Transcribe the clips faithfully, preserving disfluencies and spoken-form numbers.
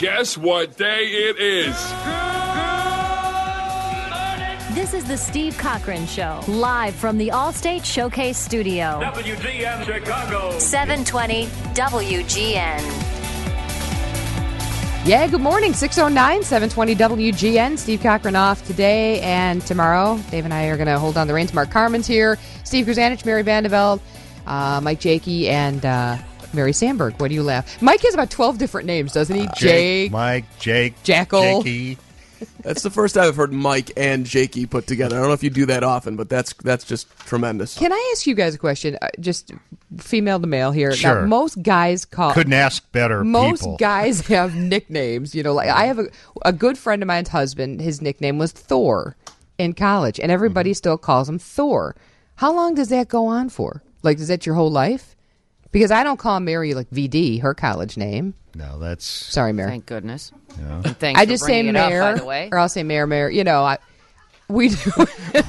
Guess what day it is? This is the Steve Cochran Show, live from the Allstate Showcase Studio. W G N Chicago. seven twenty W G N. Yeah, good morning. six oh nine, seven twenty W G N. Steve Cochran off today and tomorrow. Dave and I are going to hold on the reins. Mark Carmen's here. Steve Kruzanich, Mary Vandeveld, uh, Mike Jakey, and uh, Mary Sandberg. What do you laugh? Mike has about twelve different names, doesn't he? Uh, Jake, Jake, Mike, Jake, Jackal. Jakey. That's the first time I've heard Mike and Jakey put together. I don't know if you do that often, but that's that's just tremendous. Can I ask you guys a question? Uh, just female to male here. Sure. Now, most guys call... Couldn't ask better Most people. guys have nicknames. You know, like I have a, a good friend of mine's husband. His nickname was Thor in college, and everybody mm-hmm. still calls him Thor. How long does that go on for? Like, is that your whole life? Because I don't call Mary like V D, her college name. No, that's... Sorry, Mary. Thank goodness. Yeah. And thanks I for just say bringing it Mayor, up, by the way. or I'll say Mayor, Mayor. You know, I, we do. But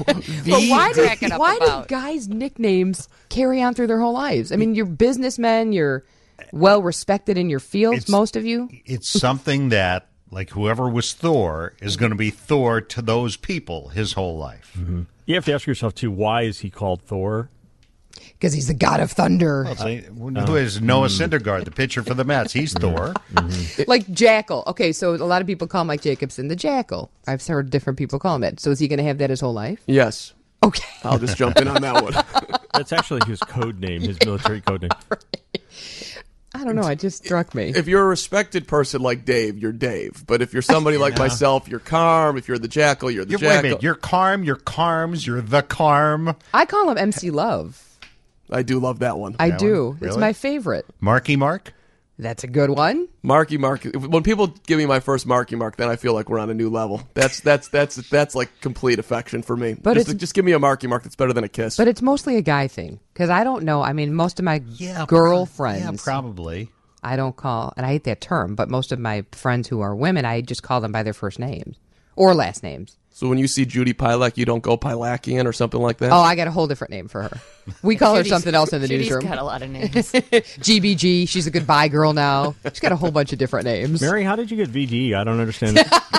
why, do, Cracking up why do about. guys' nicknames carry on through their whole lives? I mean, you're businessmen, you're well respected in your fields, It's- most of you. It's something that, like, whoever was Thor is going to be Thor to those people his whole life. Mm-hmm. You have to ask yourself, too, why is he called Thor? Because he's the god of thunder. Well, see, who is Noah Syndergaard, the pitcher for the Mets? He's Thor. Mm-hmm. Like Jackal. Okay, so a lot of people call Mike Jacobson the Jackal. I've heard different people call him that. So is he going to have that his whole life? Yes. Okay. I'll just jump in on that one. That's actually his code name, his military code name. Right. I don't know. It just struck me. If you're a respected person like Dave, you're Dave. But if you're somebody like Yeah. myself, you're Carm. If you're the Jackal, you're the You're, wait a Jackal. minute. You're Carm, you're Carms, you're the Carm. I call him M C Love. I do love that one. I That do. one? It's Really? my favorite. Marky Mark? That's a good one. Marky Mark. When people give me my first Marky Mark, then I feel like we're on a new level. That's that's that's that's like complete affection for me. But just, it's- just give me a Marky Mark that's better than a kiss. But it's mostly a guy thing. Because I don't know. I mean, most of my Yeah, girlfriends, Yeah, probably. I don't call, and I hate that term, but most of my friends who are women, I just call them by their first names or last names. So when you see Judy Pilak, you don't go Pilakian or something like that? Oh, I got a whole different name for her. We call her Judy's- something else in the Judy's newsroom. got a lot of names. G B G, she's a goodbye girl now. She's got a whole bunch of different names. Mary, how did you get V D? I don't understand.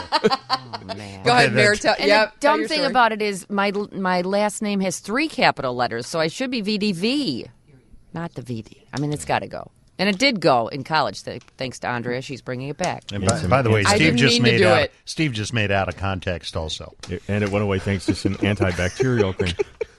Oh, man. Go ahead, Okay, Mary. that's- Tell, And yep, the tell dumb your thing story. about it is my my last name has three capital letters, so I should be V D V, not the V D. I mean, it's got to go. And it did go in college, th- thanks to Andrea. She's bringing it back. And by, by the way, I Steve didn't just mean to made do out. it. Steve just made out of context. Also, And it went away thanks to some antibacterial thing.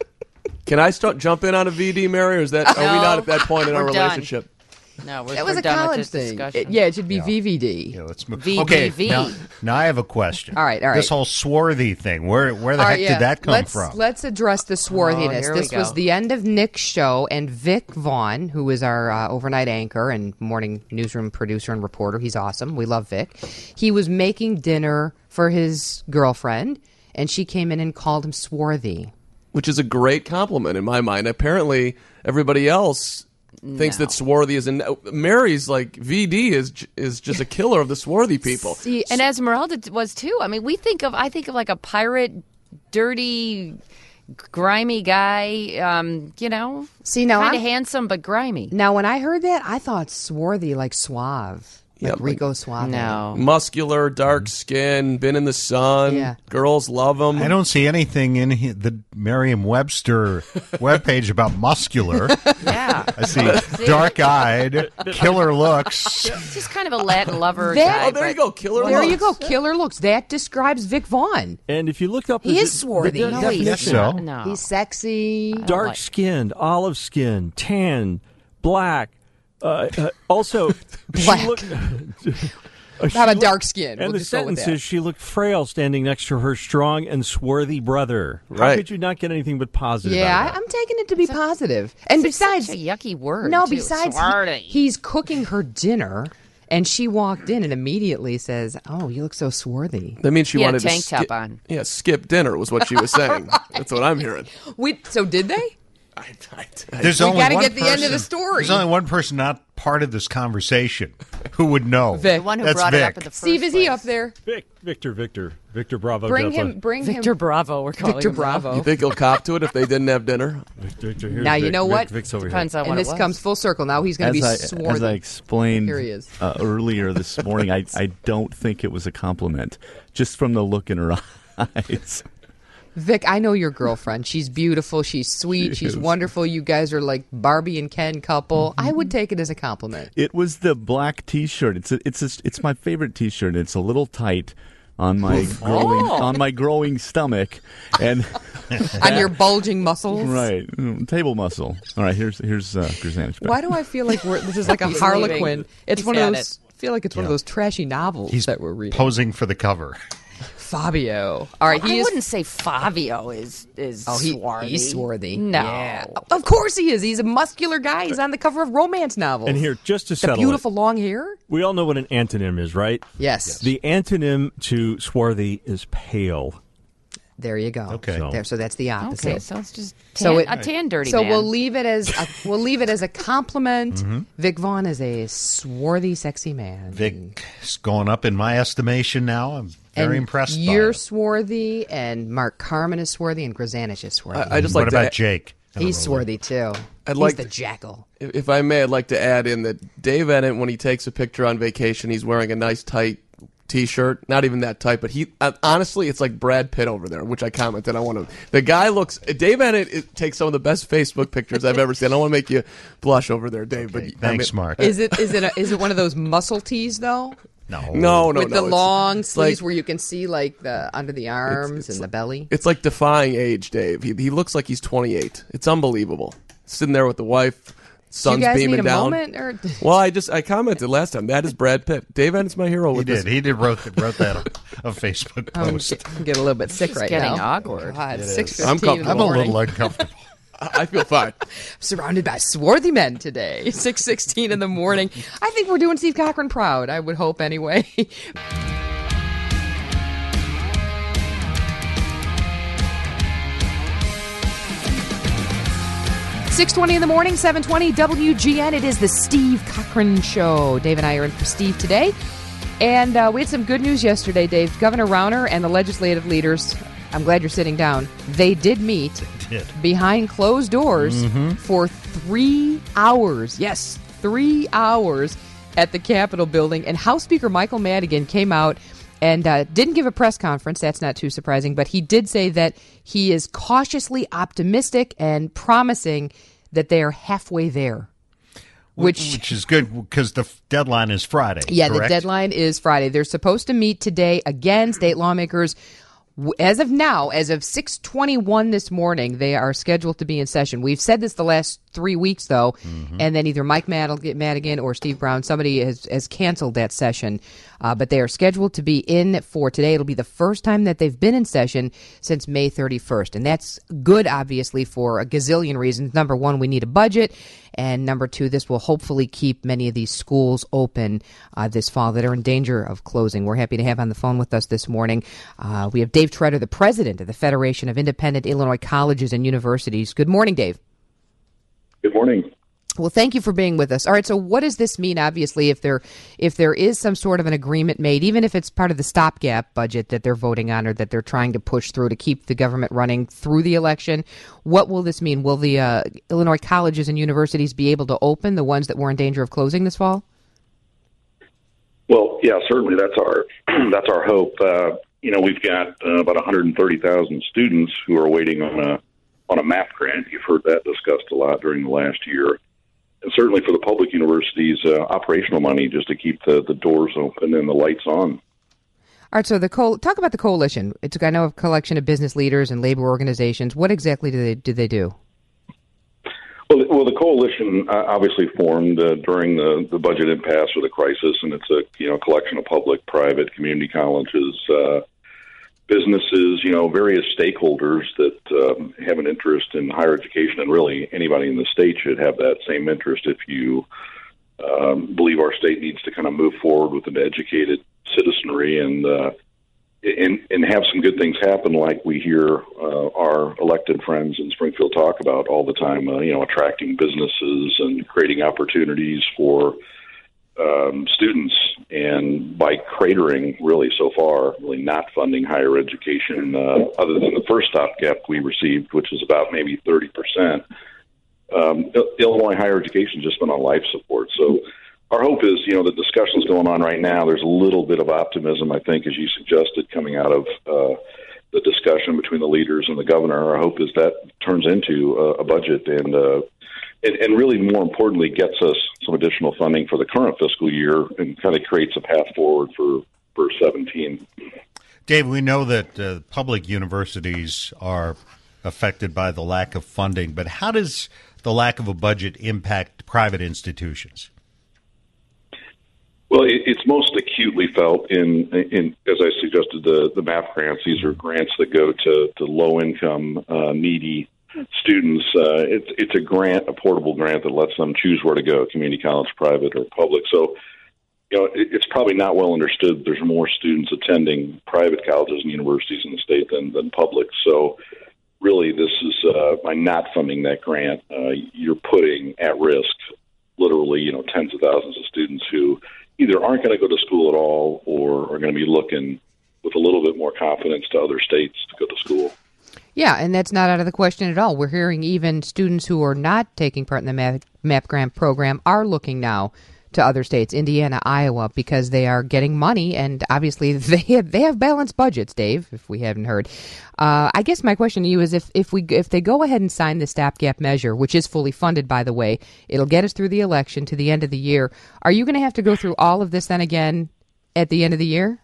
Can I start jump in on a V D, Mary, or is that are we No. not at that point in our We're done. relationship? No, we're, That was we're a done with college this thing. discussion. It- yeah, it should be Yeah. V V D. yeah, let's move. V D V. Okay, now, now I have a question. All right, all right. This whole swarthy thing. Where where the All heck right, yeah. did that come let's, from? Let's address the swarthiness. here we This was go. the end of Nick's show, and Vic Vaughn, who is our uh, overnight anchor and morning newsroom producer and reporter, he's awesome. We love Vic. He was making dinner for his girlfriend, and she came in and called him swarthy. Which is a great compliment in my mind. Apparently, everybody else thinks No. that swarthy is. An, Mary's like V D is j- is just a killer of the swarthy people. See, And Esmeralda was too. I mean, we think of I think of like a pirate, dirty, grimy guy. Um, you know, See, now kind of I'm- handsome but grimy. now when I heard that, I thought swarthy like suave, Yeah, like like- Rico Suave. No, Muscular, dark skin, been in the sun. Yeah. Girls love him. I don't see anything in he- the Merriam-Webster webpage about muscular. yeah, I see dark-eyed, killer looks. just kind of a Latin lover That- guy. Oh, there you but- go, killer. There you looks. go, killer looks. That describes Vic Vaughn. And if you look up He the, is swarthy. the, the No, he's definition, so. not. No, He's sexy. dark like- skinned, olive skin, tan, black. Uh, uh, also, Black. She looked, uh, she How about looked- dark skin? And We'll the just go with sentence that. is, she looked frail standing next to her strong and swarthy brother. How Right. could you not get anything but positive Yeah, out I, of that? I'm taking it to be positive. And It's besides, such a yucky word. no, too. besides, he- Swarthy. he's cooking her dinner, and she walked in and immediately says, "Oh, you look so swarthy." That means she He had a wanted to tank top skip, on. Yeah, skip dinner was what she was saying. That's what I'm hearing. We, so did they? I, I, I, There's We only gotta one get the end of the person- story. There's only one person not part of this conversation. Who would know? Vic. The one who That's brought Vic. it up in the first Steve, is he place. up there? Vic, Victor, Victor, Victor Bravo. Bring Delta. him. Bring Victor him. Bravo, we're calling Victor him now. Bravo. You think he'll cop to it if they didn't have dinner? Victor, Victor, here's Now, you Vic. know Vic, what? Vic's over Depends here. on what And it this was. comes full circle. Now he's going to As be I, sworn. as I explained Here he is. uh, earlier this morning, I, I don't think it was a compliment, just from the look in her eyes. Vic, I know your girlfriend. She's beautiful. She's sweet. She she's is. wonderful. You guys are like Barbie and Ken couple. I would take it as a compliment. It was the black T-shirt. It's a, it's a, it's my favorite T-shirt. It's a little tight on my growing Oh. on my growing stomach, and On your bulging muscles. right mm, table muscle. All right, here's here's uh, Grzanich back. Why do I feel like we're this is like a He's Harlequin? leaving. It's He's one of had those. it. I feel like it's one of those trashy novels He's that we're reading. posing for the cover. Fabio. All right, I he is. wouldn't say Fabio is is Oh, he, swarthy. he's swarthy. No. Yeah. Of course he is. He's a muscular guy. He's on the cover of romance novels. And here, just to the settle beautiful it, long hair. we all know what an antonym is, right? Yes. The antonym to swarthy is pale. There you go. Okay. So- There, so that's the opposite. Okay, so it's just tan, So it- a tan dirty So man. we'll leave it as a, we'll leave it as a compliment. Mm-hmm. Vic Vaughn is a swarthy, sexy man. Vic's going up in my estimation now. I'm very and impressed You're by it. swarthy, and Mark Carmen is swarthy, and Grzanich is swarthy. I, I just What like about to. Jake? He's swarthy too. I'd He's like the to- jackal. If if I may, I'd like to add in that Dave Ennett, when he takes a picture on vacation, he's wearing a nice tight T-shirt. Not even that tight, but he uh, honestly, it's like Brad Pitt over there, which I commented. I want to. The guy looks. Dave Ennett it, takes some of the best Facebook pictures I've ever seen. I don't want to make you blush over there, Dave. Okay, but thanks, I mean, Mark. Is it is it a, is it one of those muscle tees though? No. No, no, With no. the it's- long it's sleeves like- where you can see like the under the arms it's and the like- belly. It's like defying age, Dave. He, he looks like he's twenty-eight. It's unbelievable. Sitting there with the wife, Do sun's you guys beaming need a down. moment or Well, I just I commented last time. That is Brad Pitt. Dave Ennett's my hero. He With did. this. He did wrote, wrote that on a Facebook I'm post. get, get a little bit sick right getting now. awkward. God, It six is. I'm fifteen in the I'm a morning. little uncomfortable. I feel fine. Surrounded by swarthy men today. six sixteen in the morning. I think we're doing Steve Cochran proud. I would hope anyway. six twenty in the morning, seven twenty W G N. It is the Steve Cochran Show. Dave and I are in for Steve today. And uh, we had some good news yesterday, Dave. Governor Rauner and the legislative leaders, I'm glad you're sitting down, they did meet Did. behind closed doors for three hours. Yes, three hours at the Capitol building. And House Speaker Michael Madigan came out and uh, didn't give a press conference. That's not too surprising. But he did say that he is cautiously optimistic and promising that they are halfway there. Which, Which is good because the f- deadline is Friday. yeah, correct? the deadline is Friday. They're supposed to meet today again. State lawmakers, w- as of now, as of six twenty-one this morning, they are scheduled to be in session. We've said this the last three weeks, though, Mm-hmm. and then either Mike Mad- Madigan or Steve Brown, somebody has, has canceled that session. Uh, but they are scheduled to be in for today. It'll be the first time that they've been in session since May thirty-first. And that's good, obviously, for a gazillion reasons. Number one, we need a budget. And number two, this will hopefully keep many of these schools open uh, this fall that are in danger of closing. We're happy to have on the phone with us this morning. Uh, we have Dave Treader, the president of the Federation of Independent Illinois Colleges and Universities. Good morning, Dave. Good morning. Well, thank you for being with us. All right, so what does this mean, obviously, if there if there is some sort of an agreement made, even if it's part of the stopgap budget that they're voting on or that they're trying to push through to keep the government running through the election, what will this mean? Will the uh, Illinois colleges and universities be able to open, the ones that were in danger of closing this fall? Well, yeah, certainly that's our that's our hope. Uh, you know, we've got uh, about one hundred thirty thousand students who are waiting on a on a MAP grant. You've heard that discussed a lot during the last year. And certainly for the public universities, uh, operational money just to keep the, the doors open and the lights on. All right, so the co- talk about the coalition. It's I know a collection of business leaders and labor organizations. What exactly do they do? They do? Well, the- well, the coalition uh, obviously formed uh, during the, the budget impasse or the crisis, and it's a you know collection of public, private, community colleges, uh, businesses, you know, various stakeholders that um, have an interest in higher education, and really anybody in the state should have that same interest if you um, believe our state needs to kind of move forward with an educated citizenry and, uh, and, and have some good things happen, like we hear uh, our elected friends in Springfield talk about all the time, uh, you know, attracting businesses and creating opportunities for um, students. And by cratering, really, so far, really not funding higher education, uh, other than the first stopgap we received, which is about maybe thirty percent, um, Illinois higher education has just been on life support. So our hope is, you know, the discussions going on right now, there's a little bit of optimism, I think, as you suggested, coming out of uh, the discussion between the leaders and the governor. Our hope is that turns into uh, a budget and, uh, and and really, more importantly, gets us some additional funding for the current fiscal year and kind of creates a path forward for, for seventeen. Dave, we know that uh, public universities are affected by the lack of funding, but how does the lack of a budget impact private institutions? Well, it, it's most acutely felt in, in, as I suggested, the, the MAP grants. These are grants that go to, to low-income, uh, needy students. Uh, it's it's a grant, a portable grant that lets them choose where to go, community college, private, or public. So, you know, it, it's probably not well understood. There's more students attending private colleges and universities in the state than, than public. So, really, this is uh, by not funding that grant, uh, you're putting at risk, literally, you know, tens of thousands of students who either aren't going to go to school at all or are going to be looking with a little bit more confidence to other states to go to school. Yeah, and that's not out of the question at all. We're hearing even students who are not taking part in the MAP, MAP grant program are looking now to other states, Indiana, Iowa, because they are getting money, and obviously they have, they have balanced budgets, Dave, if we haven't heard. Uh, I guess my question to you is if, if we if they go ahead and sign the stopgap measure, which is fully funded, by the way, it'll get us through the election to the end of the year. Are you going to have to go through all of this then again at the end of the year?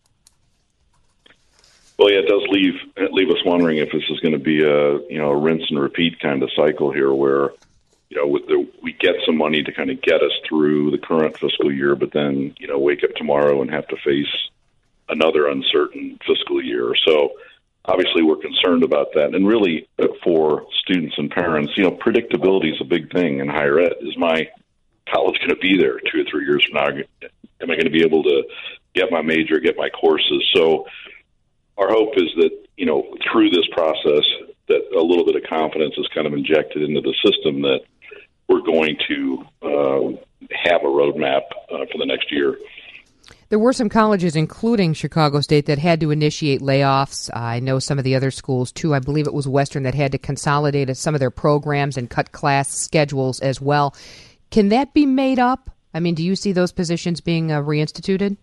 Well, yeah, it does leave leave us wondering if this is going to be a you know a rinse and repeat kind of cycle here, where you know with the, we get some money to kind of get us through the current fiscal year, but then you know wake up tomorrow and have to face another uncertain fiscal year. So obviously we're concerned about that, and really for students and parents, you know, predictability is a big thing in higher ed. Is my college going to be there two or three years from now? Am I going to be able to get my major, get my courses? So our hope is that, you know, through this process, that a little bit of confidence is kind of injected into the system that we're going to uh, have a roadmap uh, for the next year. There were some colleges, including Chicago State, that had to initiate layoffs. Uh, I know some of the other schools, too. I believe it was Western that had to consolidate some of their programs and cut class schedules as well. Can that be made up? I mean, do you see those positions being uh, reinstituted?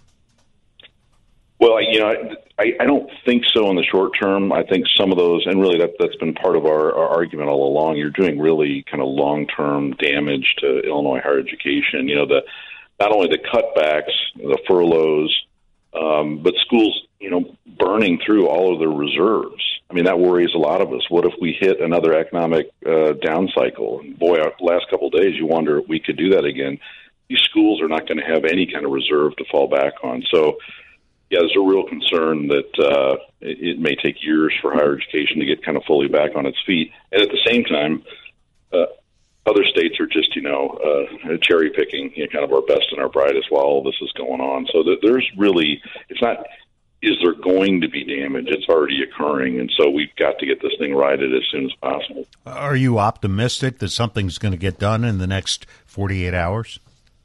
Well, you know, I, I don't think so in the short term. I think some of those, and really that, that's been part of our, our argument all along, you're doing really kind of long-term damage to Illinois higher education. You know, the not only the cutbacks, the furloughs, um, but schools, you know, burning through all of their reserves. I mean, that worries a lot of us. What if we hit another economic uh, down cycle? And boy, our last couple of days, you wonder if we could do that again. These schools are not going to have any kind of reserve to fall back on. So, yeah, there's a real concern that uh, it, it may take years for higher education to get kind of fully back on its feet. And at the same time, uh, other states are just, you know, uh, cherry picking, you know, kind of our best and our brightest while all this is going on. So th- there's really, it's not, is there going to be damage? It's already occurring. And so we've got to get this thing righted as soon as possible. Are you optimistic that something's going to get done in the next forty-eight hours?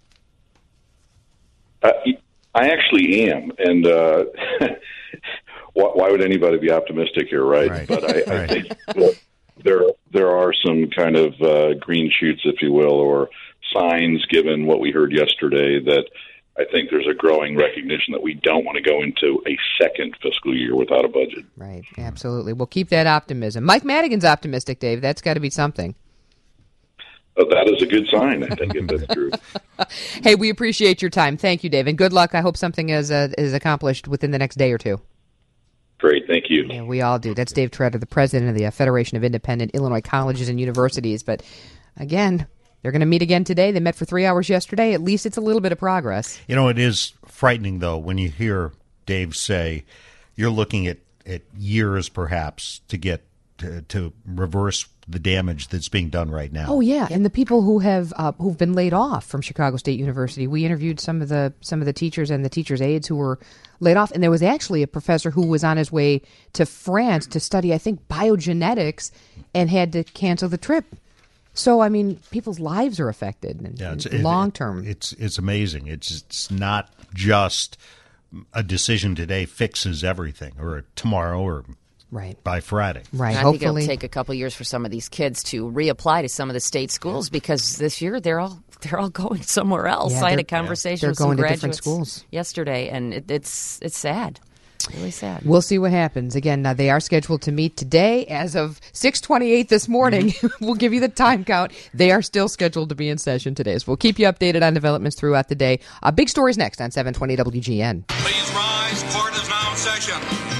Uh, I actually am, and uh, why, why would anybody be optimistic here, right? right. But I, I right. think that there there are some kind of uh, green shoots, if you will, or signs, given what we heard yesterday, that I think there's a growing recognition that we don't want to go into a second fiscal year without a budget. Right, absolutely. We'll keep that optimism. Mike Madigan's optimistic, Dave. That's got to be something. Uh, that is a good sign, I think, if that's true. Hey, we appreciate your time. Thank you, Dave, and good luck. I hope something is uh, is accomplished within the next day or two. Great, thank you. Yeah, we all do. That's Dave Tretter, the president of the Federation of Independent Illinois Colleges and Universities. But again, they're going to meet again today. They met for three hours yesterday. At least it's a little bit of progress. You know, it is frightening, though, when you hear Dave say you're looking at, at years, perhaps, to get to, to reverse the damage that's being done right now. Oh yeah, and the people who have uh, who've been laid off from Chicago State University. We interviewed some of the some of the teachers and the teachers' aides who were laid off, and there was actually a professor who was on his way to France to study, I think, biogenetics, and had to cancel the trip. So I mean, people's lives are affected, and yeah, it's, long it, term. It's it's amazing. It's it's not just a decision today fixes everything, or tomorrow, or right by Friday. Right. And I Hopefully, think it'll take a couple years for some of these kids to reapply to some of the state schools because this year they're all they're all going somewhere else. Yeah, I had they're- a conversation they're with some going to different graduates schools. yesterday, and it, it's it's sad, really sad. We'll see what happens. Again, now they are scheduled to meet today as of six twenty-eight this morning. We'll give you the time count. They are still scheduled to be in session today. So we'll keep you updated on developments throughout the day. Uh, big stories next on seven twenty W G N. Please rise. Court is now in session.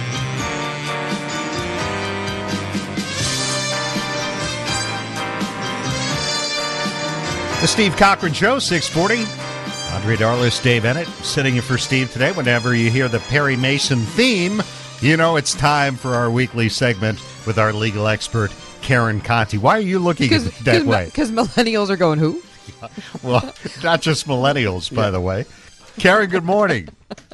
The Steve Cochran Show, six forty. Andre Darlis, Dave Ennett, sitting in for Steve today. Whenever you hear the Perry Mason theme, you know it's time for our weekly segment with our legal expert, Karen Conti. Why are you looking at it that way? Because millennials are going, who? Well, not just millennials, by the way. Karen, good morning.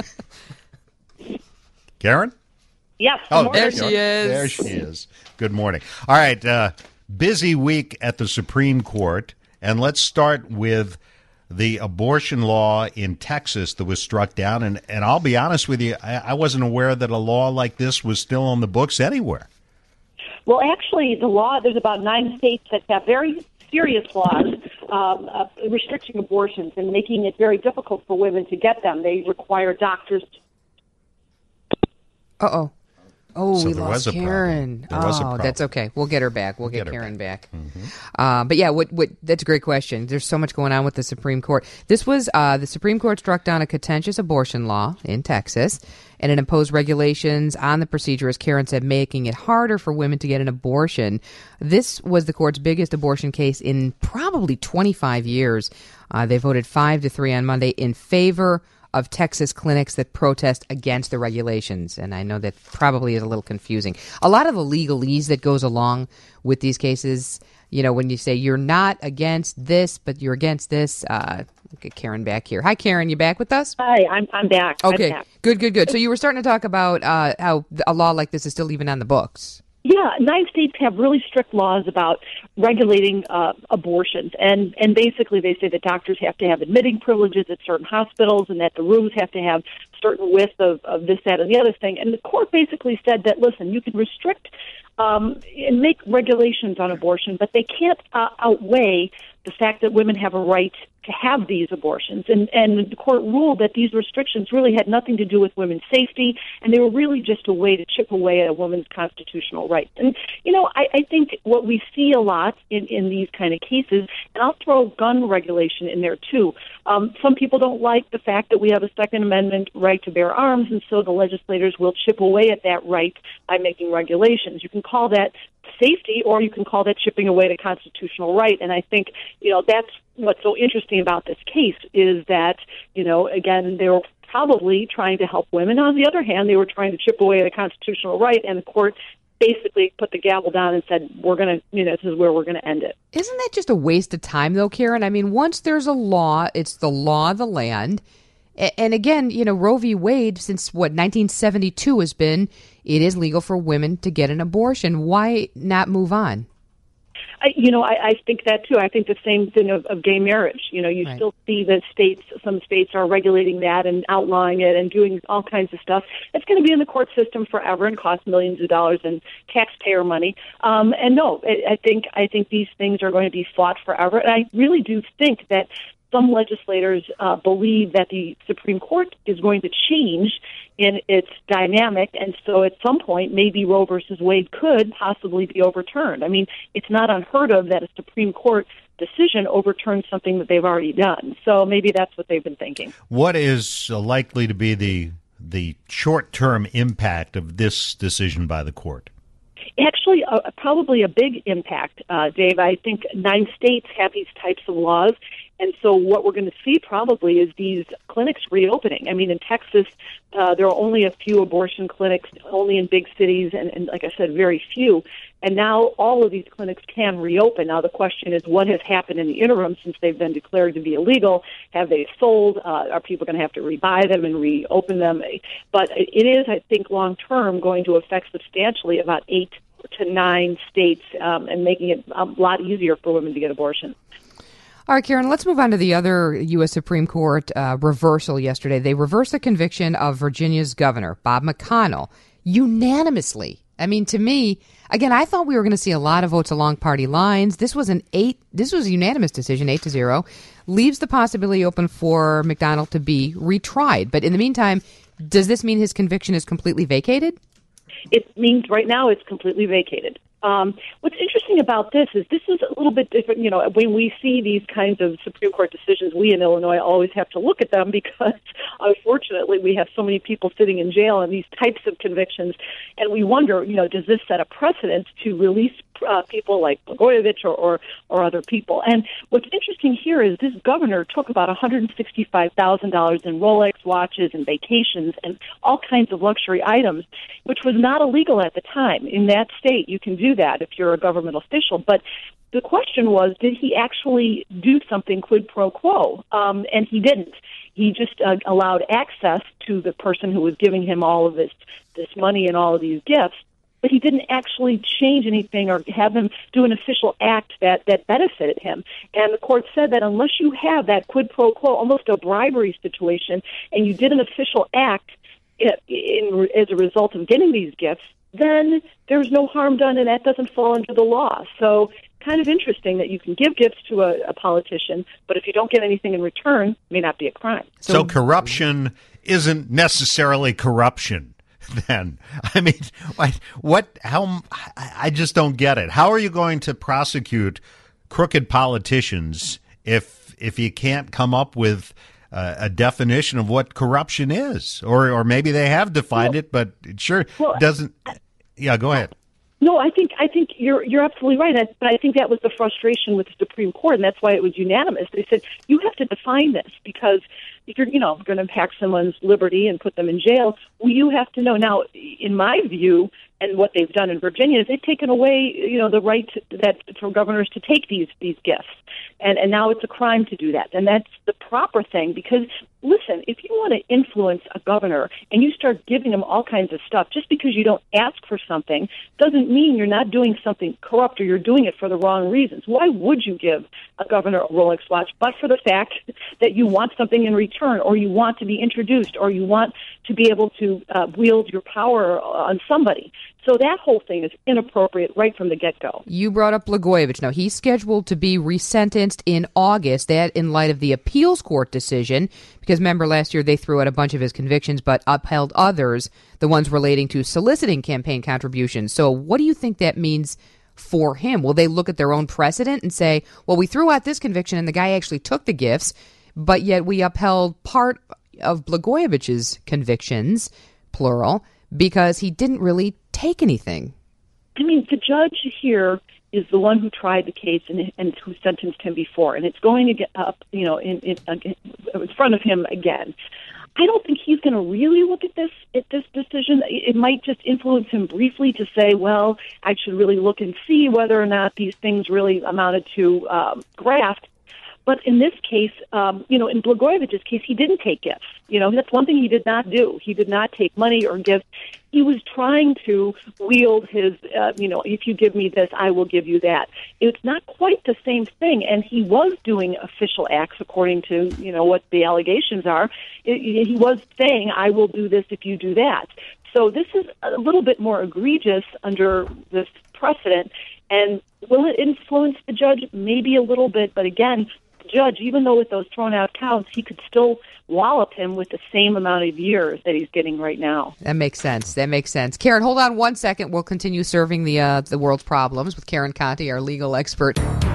Karen? Yes. Oh, morning. There she is. There she is. Good morning. All right, uh, busy week at the Supreme Court, and let's start with the abortion law in Texas that was struck down. And, and I'll be honest with you, I, I wasn't aware that a law like this was still on the books anywhere. Well, actually, the law, there's about nine states that have very serious laws um, uh, restricting abortions and making it very difficult for women to get them. They require doctors to Uh-oh. Oh, So we there lost was a Karen. problem. There was a oh, problem. that's okay. We'll get her back. We'll, get, get her Karen back. Mm-hmm. Uh, but yeah, what, what, that's a great question. There's so much going on with the Supreme Court. This was uh, the Supreme Court struck down a contentious abortion law in Texas, and it imposed regulations on the procedure, as Karen said, making it harder for women to get an abortion. This was the court's biggest abortion case in probably twenty-five years. Uh, they voted five to three on Monday in favor of Texas clinics that protest against the regulations. And I know that probably is a little confusing. A lot of the legalese that goes along with these cases, you know, when you say you're not against this, but you're against this. Uh, get Karen back here. Hi, Karen. You back with us? Hi, I'm I'm back. I'm Okay, back. good, good, good. So you were starting to talk about uh, how a law like this is still even on the books. Yeah, nine states have really strict laws about regulating uh, abortions, and and basically they say that doctors have to have admitting privileges at certain hospitals, and that the rooms have to have certain width of, of this, that, and the other thing. And the court basically said that, listen, you can restrict um, and make regulations on abortion, but they can't uh, outweigh the fact that women have a right to have these abortions. And, and the court ruled that these restrictions really had nothing to do with women's safety, and they were really just a way to chip away at a woman's constitutional rights. And, you know, I, I think what we see a lot in, in these kind of cases, and I'll throw gun regulation in there too, um, some people don't like the fact that we have a Second Amendment right to bear arms, and so the legislators will chip away at that right by making regulations. You can call that safety, or you can call that chipping away at a constitutional right. And I think, you know, that's what's so interesting about this case is that, you know, again, they were probably trying to help women. On the other hand, they were trying to chip away at a constitutional right, and the court basically put the gavel down and said, we're going to, you know, this is where we're going to end it. Isn't that just a waste of time, though, Karen? I mean, once there's a law, it's the law of the land. And again, you know, Roe v. Wade, since what, nineteen seventy-two has been, it is legal for women to get an abortion. Why not move on? I, you know, I, I think that too. I think the same thing of, of gay marriage. You know, you Right. still see that states, some states are regulating that and outlawing it and doing all kinds of stuff. It's going to be in the court system forever and cost millions of dollars in taxpayer money. Um, and no, I, I think I think these things are going to be fought forever. And I really do think that some legislators uh, believe that the Supreme Court is going to change in its dynamic, and so at some point, maybe Roe versus Wade could possibly be overturned. I mean, it's not unheard of that a Supreme Court decision overturns something that they've already done. So maybe that's what they've been thinking. What is uh, likely to be the the short-term impact of this decision by the court? Actually, uh, probably a big impact, uh, Dave. I think nine states have these types of laws. And so what we're going to see probably is these clinics reopening. I mean, in Texas, uh, there are only a few abortion clinics, only in big cities, and, and like I said, very few. And now all of these clinics can reopen. Now the question is, what has happened in the interim since they've been declared to be illegal? Have they sold? Uh, are people going to have to rebuy them and reopen them? But it is, I think, long-term going to affect substantially about eight to nine states um, and making it a lot easier for women to get abortions. All right, Karen, let's move on to the other U S. Supreme Court uh, reversal yesterday. They reversed the conviction of Virginia's governor, Bob McConnell, unanimously. I mean, to me, again, I thought we were going to see a lot of votes along party lines. This was an eight. This was a unanimous decision, eight to zero. Leaves the possibility open for McDonald to be retried. But in the meantime, does this mean his conviction is completely vacated? It means right now it's completely vacated. Um, what's interesting about this is this is a little bit different. You know, when we see these kinds of Supreme Court decisions, we in Illinois always have to look at them because, unfortunately, we have so many people sitting in jail on these types of convictions, and we wonder, you know, does this set a precedent to release uh, people like Blagojevich or, or or other people? And what's interesting here is this governor took about one hundred sixty-five thousand dollars in Rolex watches and vacations and all kinds of luxury items, which was not illegal at the time. In that state, you can do that if you're a government official. But the question was, did he actually do something quid pro quo? Um, and he didn't. He just uh, allowed access to the person who was giving him all of this, this money and all of these gifts, but he didn't actually change anything or have him do an official act that, that benefited him. And the court said that unless you have that quid pro quo, almost a bribery situation, and you did an official act in, in, as a result of getting these gifts, then there's no harm done, and that doesn't fall under the law. So kind of interesting that you can give gifts to a, a politician, but if you don't get anything in return, it may not be a crime. So, so corruption isn't necessarily corruption, then. I mean, what, how, I just don't get it. How are you going to prosecute crooked politicians if if you can't come up with Uh, a definition of what corruption is, or or maybe they have defined well, it, but it sure well, doesn't. Yeah, go ahead. No, I think I think you're you're absolutely right, but I think that was the frustration with the Supreme Court, and that's why it was unanimous. They said you have to define this because if you're you know going to impact someone's liberty and put them in jail, well, you have to know. Now, in my view, and what they've done in Virginia is they've taken away you know the right to, that for governors to take these these gifts. And, and now it's a crime to do that. And that's the proper thing because, listen, if you want to influence a governor and you start giving him all kinds of stuff just because you don't ask for something doesn't mean you're not doing something corrupt or you're doing it for the wrong reasons. Why would you give a governor a Rolex watch but for the fact that you want something in return or you want to be introduced or you want to be able to uh, wield your power on somebody? So that whole thing is inappropriate right from the get-go. You brought up Blagojevich. Now, he's scheduled to be resentenced in August, that in light of the appeals court decision, because remember last year they threw out a bunch of his convictions but upheld others, the ones relating to soliciting campaign contributions. So what do you think that means for him? Will they look at their own precedent and say, well, we threw out this conviction and the guy actually took the gifts, but yet we upheld part of Blagojevich's convictions, plural, because he didn't really take anything? I mean, the judge here is the one who tried the case and, and who sentenced him before, and it's going to get up, you know, in, in, in front of him again. I don't think he's going to really look at this at this decision. It might just influence him briefly to say, well, I should really look and see whether or not these things really amounted to um, graft. But in this case, um, you know, in Blagojevich's case, he didn't take gifts. You know, that's one thing he did not do. He did not take money or gifts. He was trying to wield his, uh, you know, if you give me this, I will give you that. It's not quite the same thing. And he was doing official acts according to, you know, what the allegations are. It, he was saying, I will do this if you do that. So this is a little bit more egregious under this precedent. And will it influence the judge? Maybe a little bit. But again, the judge, even though with those thrown out counts, he could still wallop him with the same amount of years that he's getting right now. That makes sense. That makes sense. Karen, hold on one second. We'll continue serving the uh, the world's problems with Karen Conti, our legal expert.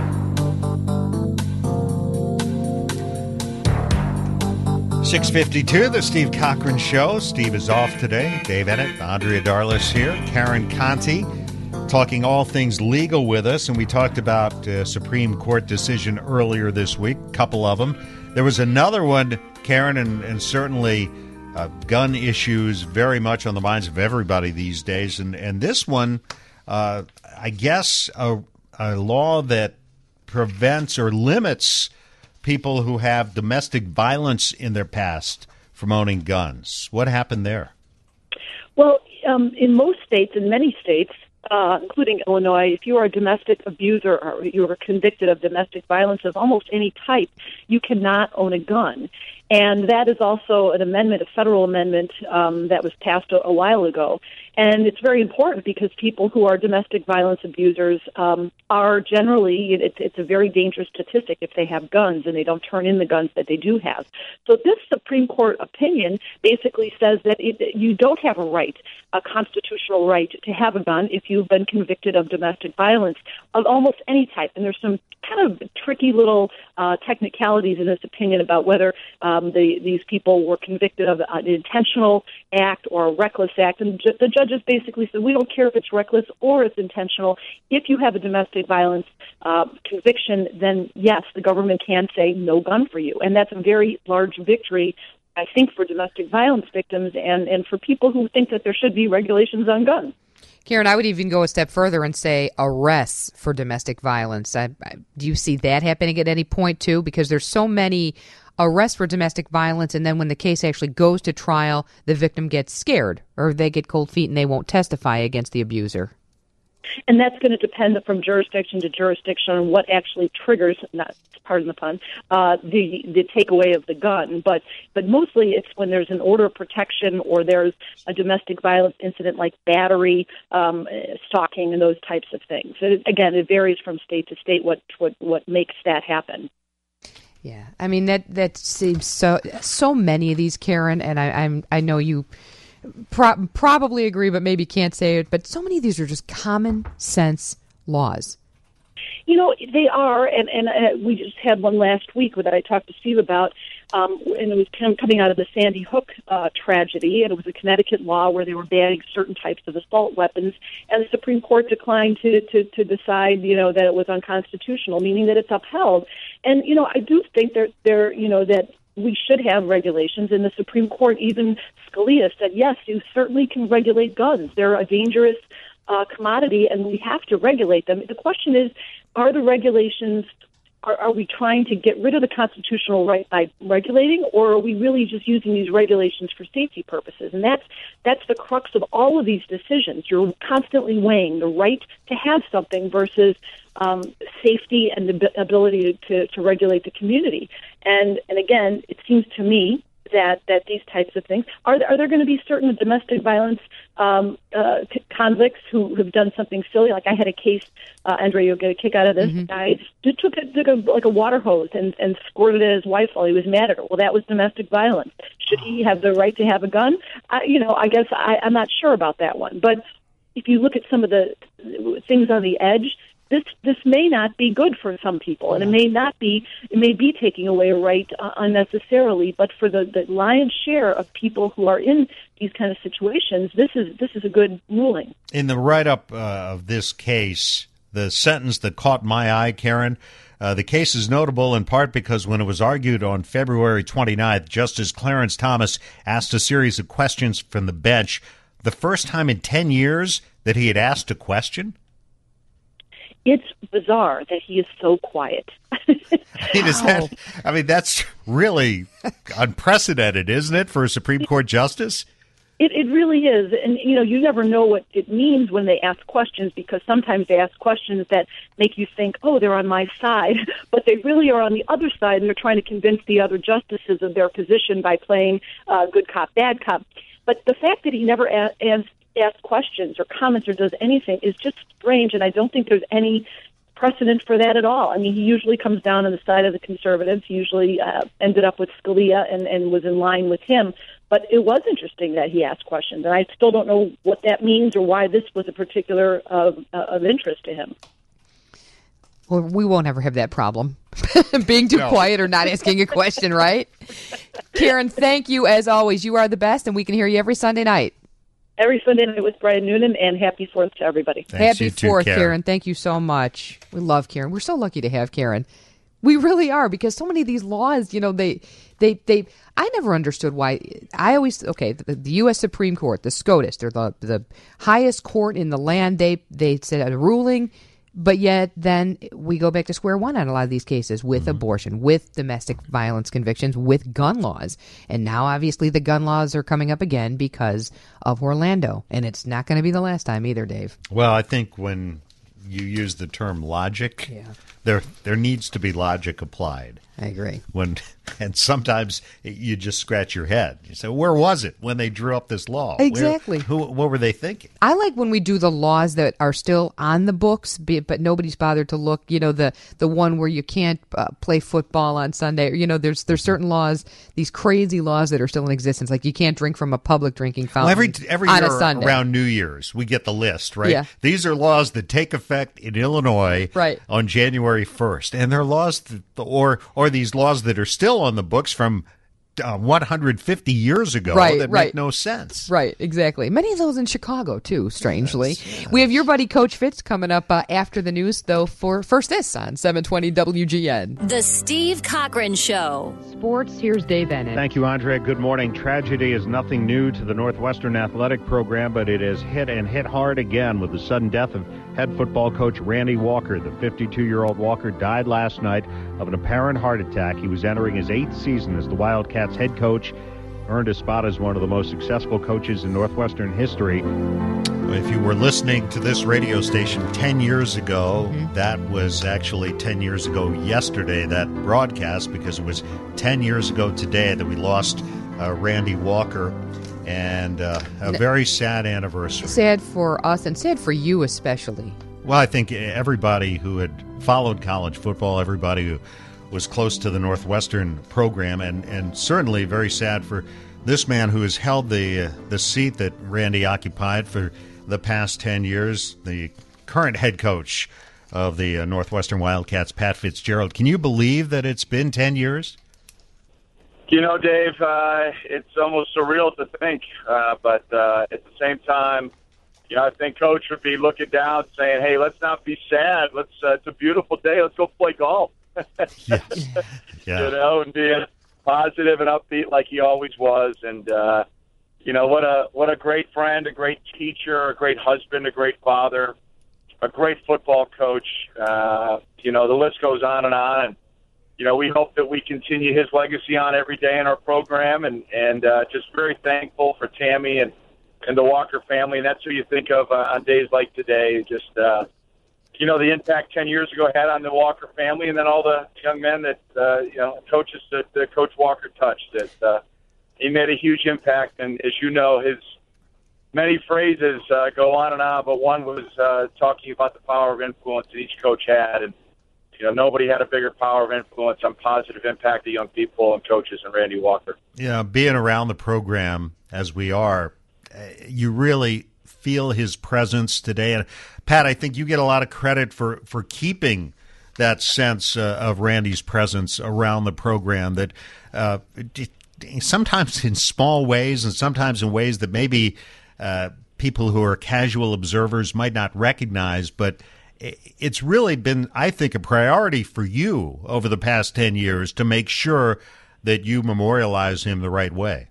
six fifty-two, the Steve Cochran Show. Steve is off today. Dave Ennett, Andrea Darlis here. Karen Conti talking all things legal with us, and we talked about a Supreme Court decision earlier this week, a couple of them. There was another one, Karen, and, and certainly uh, gun issues very much on the minds of everybody these days. And, and this one, uh, I guess, a, a law that prevents or limits people who have domestic violence in their past from owning guns. What happened there? Well, um, in most states, in many states, uh, including Illinois, if you are a domestic abuser or you are convicted of domestic violence of almost any type, you cannot own a gun. And that is also an amendment, a federal amendment um, that was passed a, a while ago. And it's very important because people who are domestic violence abusers um, are generally, it's, it's a very dangerous statistic if they have guns and they don't turn in the guns that they do have. So this Supreme Court opinion basically says that it, you don't have a right, a constitutional right to have a gun if you've been convicted of domestic violence of almost any type. And there's some kind of tricky little uh, technicalities in this opinion about whether um, the, these people were convicted of an intentional act or a reckless act. And ju- the judges basically said, we don't care if it's reckless or it's intentional. If you have a domestic violence uh, conviction, then yes, the government can say no gun for you. And that's a very large victory, I think, for domestic violence victims and, and for people who think that there should be regulations on guns. Karen, I would even go a step further and say arrests for domestic violence. I, I, do you see that happening at any point, too? Because there's so many arrests for domestic violence, and then when the case actually goes to trial, the victim gets scared or they get cold feet and they won't testify against the abuser. And that's going to depend from jurisdiction to jurisdiction on what actually triggers, not pardon the pun, uh, the the takeaway of the gun. But but mostly it's when there's an order of protection or there's a domestic violence incident like battery, um, stalking, and those types of things. It, again, it varies from state to state what what, what makes that happen. Yeah, I mean that that seems so so many of these, Karen, and I, I'm I know you. Pro- probably agree, but maybe can't say it. But so many of these are just common sense laws. You know, they are, and, and uh, we just had one last week that I talked to Steve about, um, and it was coming out of the Sandy Hook uh, tragedy, and it was a Connecticut law where they were banning certain types of assault weapons, and the Supreme Court declined to, to, to decide, you know, that it was unconstitutional, meaning that it's upheld. And, you know, I do think that there, you know, that we should have regulations, and the Supreme Court, even Scalia, said, yes, you certainly can regulate guns. They're a dangerous uh, commodity, and we have to regulate them. The question is, are the regulations, are, are we trying to get rid of the constitutional right by regulating, or are we really just using these regulations for safety purposes? And that's that's the crux of all of these decisions. You're constantly weighing the right to have something versus um, safety and the ability to, to regulate the community. And and again, it seems to me that, that these types of things, are, are there going to be certain domestic violence um, uh, convicts who have done something silly? Like I had a case, uh, Andre, you'll get a kick out of this, mm-hmm. guy just took, a, took a, like a water hose and, and squirted at his wife while he was mad at her. Well, that was domestic violence. Should he have the right to have a gun? I, you know, I guess I, I'm not sure about that one. But if you look at some of the things on the edge, This this may not be good for some people, and it may not be. It may be taking away a right uh, unnecessarily. But for the, the lion's share of people who are in these kind of situations, this is this is a good ruling. In the write-up uh, of this case, the sentence that caught my eye, Karen, uh, the case is notable in part because when it was argued on February twenty-ninth, Justice Clarence Thomas asked a series of questions from the bench. The first time in ten years that he had asked a question. It's bizarre that he is so quiet. I mean, is that, I mean, that's really unprecedented, isn't it, for a Supreme Court justice? It, it really is. And, you know, you never know what it means when they ask questions, because sometimes they ask questions that make you think, oh, they're on my side. But they really are on the other side, and they're trying to convince the other justices of their position by playing uh, good cop, bad cop. But the fact that he never a- asked ask questions or comments or does anything is just strange, and I don't think there's any precedent for that at all. I mean, he usually comes down on the side of the conservatives. He usually uh, ended up with Scalia and, and was in line with him. But it was interesting that he asked questions, and I still don't know what that means or why this was a particular uh, of interest to him. Well, we won't ever have that problem, being too no. quiet or not asking a question, right? Karen, thank you as always. You are the best, and we can hear you every Sunday night. every Sunday night with Brian Noonan, and happy Fourth to everybody. Thanks, Happy you too, Fourth, Karen. Karen. Thank you so much. We love Karen. We're so lucky to have Karen. We really are, because so many of these laws, you know, they, they, they. I never understood why. I always okay. The, the U S Supreme Court, the SCOTUS, they're the the highest court in the land. They they said a ruling, but yet then we go back to square one on a lot of these cases with mm-hmm. abortion, with domestic violence convictions, with gun laws, and now obviously the gun laws are coming up again because of Orlando, and it's not going to be the last time either, Dave. Well, I think when you use the term logic, yeah. there there needs to be logic applied. I agree. When and sometimes you just scratch your head. You say, "Where was it when they drew up this law? Exactly. Where, who? What were they thinking?" I like when we do the laws that are still on the books, but nobody's bothered to look. You know, the the one where you can't uh, play football on Sunday. You know, there's there's certain laws, these crazy laws that are still in existence, like you can't drink from a public drinking fountain. Well, every every on year a Sunday. around New Year's, we get the list, right? Yeah. These are laws that take effect in Illinois right. on January first, and they're laws that, or or these laws that are still on the books from uh, one hundred fifty years ago right, that right. make no sense. Right, exactly. Many of those in Chicago, too, strangely. Yes, yes. We have your buddy Coach Fitz coming up uh, after the news, though, for First This on seven twenty W G N. The Steve Cochran Show. Sports, here's Dave Bennett. Thank you, Andre. Good morning. Tragedy is nothing new to the Northwestern athletic program, but it has hit and hit hard again with the sudden death of head football coach Randy Walker. The fifty-two-year-old Walker died last night of an apparent heart attack. He was entering his eighth season as the Wildcats head coach, earned a spot as one of the most successful coaches in Northwestern history. If you were listening to this radio station ten years ago, mm-hmm. that was actually ten years ago yesterday, that broadcast, because it was ten years ago today that we lost uh, Randy Walker, and uh, a very sad anniversary. Sad for us and sad for you especially. Well, I think everybody who had followed college football, everybody who was close to the Northwestern program, and, and certainly very sad for this man who has held the uh, the seat that Randy occupied for the past ten years, the current head coach of the uh, Northwestern Wildcats, Pat Fitzgerald. Can you believe that it's been ten years? You know, Dave, uh, it's almost surreal to think, uh, but uh, at the same time, you know, I think Coach would be looking down saying, hey, let's not be sad. Let's. Uh, it's a beautiful day. Let's go play golf. Yes. Yeah. You know, and being positive and upbeat like he always was. And, uh, you know, what a what a great friend, a great teacher, a great husband, a great father, a great football coach. Uh, you know, the list goes on and on. And, you know, we hope that we continue his legacy on every day in our program, and, and uh, just very thankful for Tammy and, and the Walker family. And that's who you think of uh, on days like today. Just, uh, you know, the impact ten years ago had on the Walker family, and then all the young men that, uh, you know, coaches that, that Coach Walker touched. That uh, he made a huge impact. And as you know, his many phrases uh, go on and on, but one was uh, talking about the power of influence that each coach had. And, you know, nobody had a bigger power of influence on positive impact of young people and coaches than Randy Walker. Yeah, being around the program as we are, you really feel his presence today. And Pat, I think you get a lot of credit for, for keeping that sense uh, of Randy's presence around the program, that uh, sometimes in small ways and sometimes in ways that maybe uh, people who are casual observers might not recognize, but it's really been, I think, a priority for you over the past ten years to make sure that you memorialize him the right way.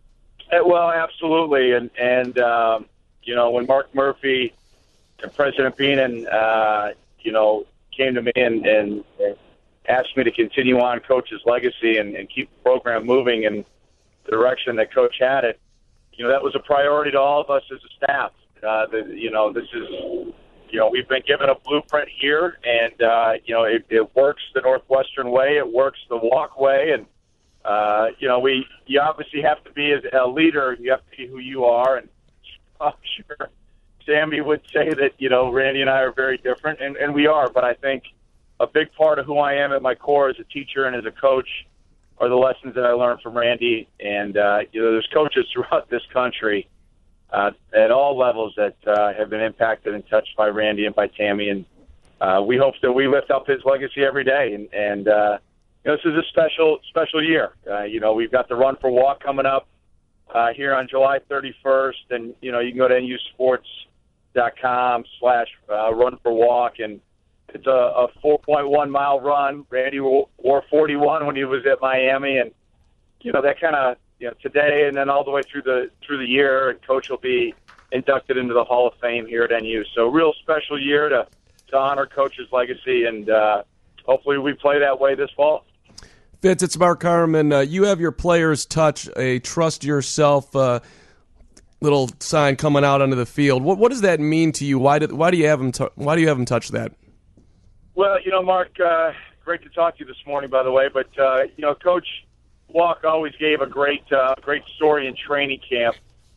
Well, absolutely. And, and um, you know, when Mark Murphy and President Beenan, uh, you know, came to me and, and, and asked me to continue on Coach's legacy and, and keep the program moving in the direction that Coach had it, you know, that was a priority to all of us as a staff. Uh, the, you know, this is, you know, we've been given a blueprint here, and, uh, you know, it, it works the Northwestern way. It works the Walk way. And, uh, you know, we you obviously have to be as a leader. You have to be who you are. And I'm sure Sammy would say that, you know, Randy and I are very different, and, and we are. But I think a big part of who I am at my core as a teacher and as a coach are the lessons that I learned from Randy. And, uh, you know, there's coaches throughout this country uh, at all levels that uh, have been impacted and touched by Randy and by Tammy. And uh, we hope that we lift up his legacy every day. And, and uh, you know, this is a special, special year. Uh, you know, we've got the Run for Walk coming up uh, here on July thirty-first. And, you know, you can go to N U sports dot com slash run for walk. And it's a, a four point one mile run. Randy wore forty-one when he was at Miami. And, you know, that kind of, you know, today and then all the way through the through the year, and Coach will be inducted into the Hall of Fame here at N U. So real special year to, to honor Coach's legacy, and uh, hopefully we play that way this fall. Fitz, it's Mark Harmon. Uh, you have your players touch a trust yourself uh, little sign coming out onto the field. What what does that mean to you? Why do why do you have them t- why do you have them touch that? Well, you know, Mark, uh, great to talk to you this morning, by the way. But uh, you know, Coach Walk always gave a great uh, great story in training camp.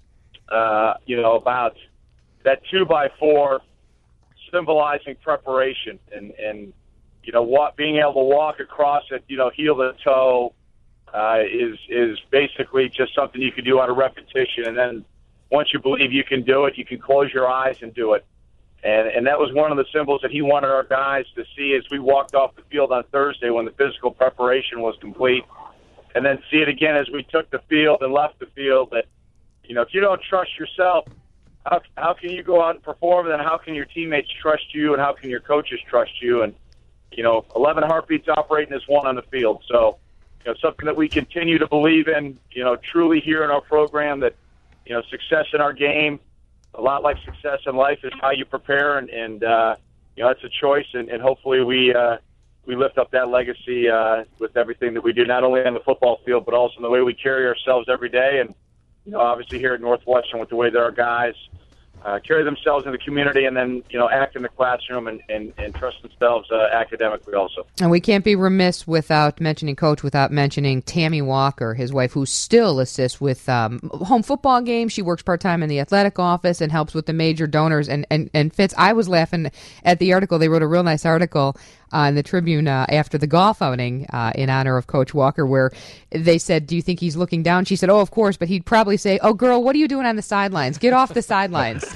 Uh, you know, about that two by four symbolizing preparation, and and you know, what, being able to walk across it, you know, heel to toe, uh, is is basically just something you can do on a repetition. And then once you believe you can do it, you can close your eyes and do it. And and that was one of the symbols that he wanted our guys to see as we walked off the field on Thursday when the physical preparation was complete. And then see it again as we took the field and left the field, that, you know, if you don't trust yourself, how how can you go out and perform? And then how can your teammates trust you, and how can your coaches trust you? And, you know, eleven heartbeats operating as one on the field. So, you know, something that we continue to believe in, you know, truly here in our program, that, you know, success in our game, a lot like success in life, is how you prepare. And, and uh, you know, it's a choice. And, and hopefully we uh, we lift up that legacy uh, with everything that we do, not only on the football field, but also in the way we carry ourselves every day. And, you know, obviously here at Northwestern, with the way that our guys uh, carry themselves in the community, and then, you know, act in the classroom, and, and, and trust themselves uh, academically also. And we can't be remiss without mentioning, Coach, without mentioning Tammy Walker, his wife, who still assists with um, home football games. She works part-time in the athletic office and helps with the major donors. And, and, and Fitz, I was laughing at the article. They wrote a real nice article uh, in the Tribune uh, after the golf outing uh, in honor of Coach Walker, where they said, do you think he's looking down? She said, oh, of course, but he'd probably say, oh, girl, what are you doing on the sidelines? Get off the sidelines.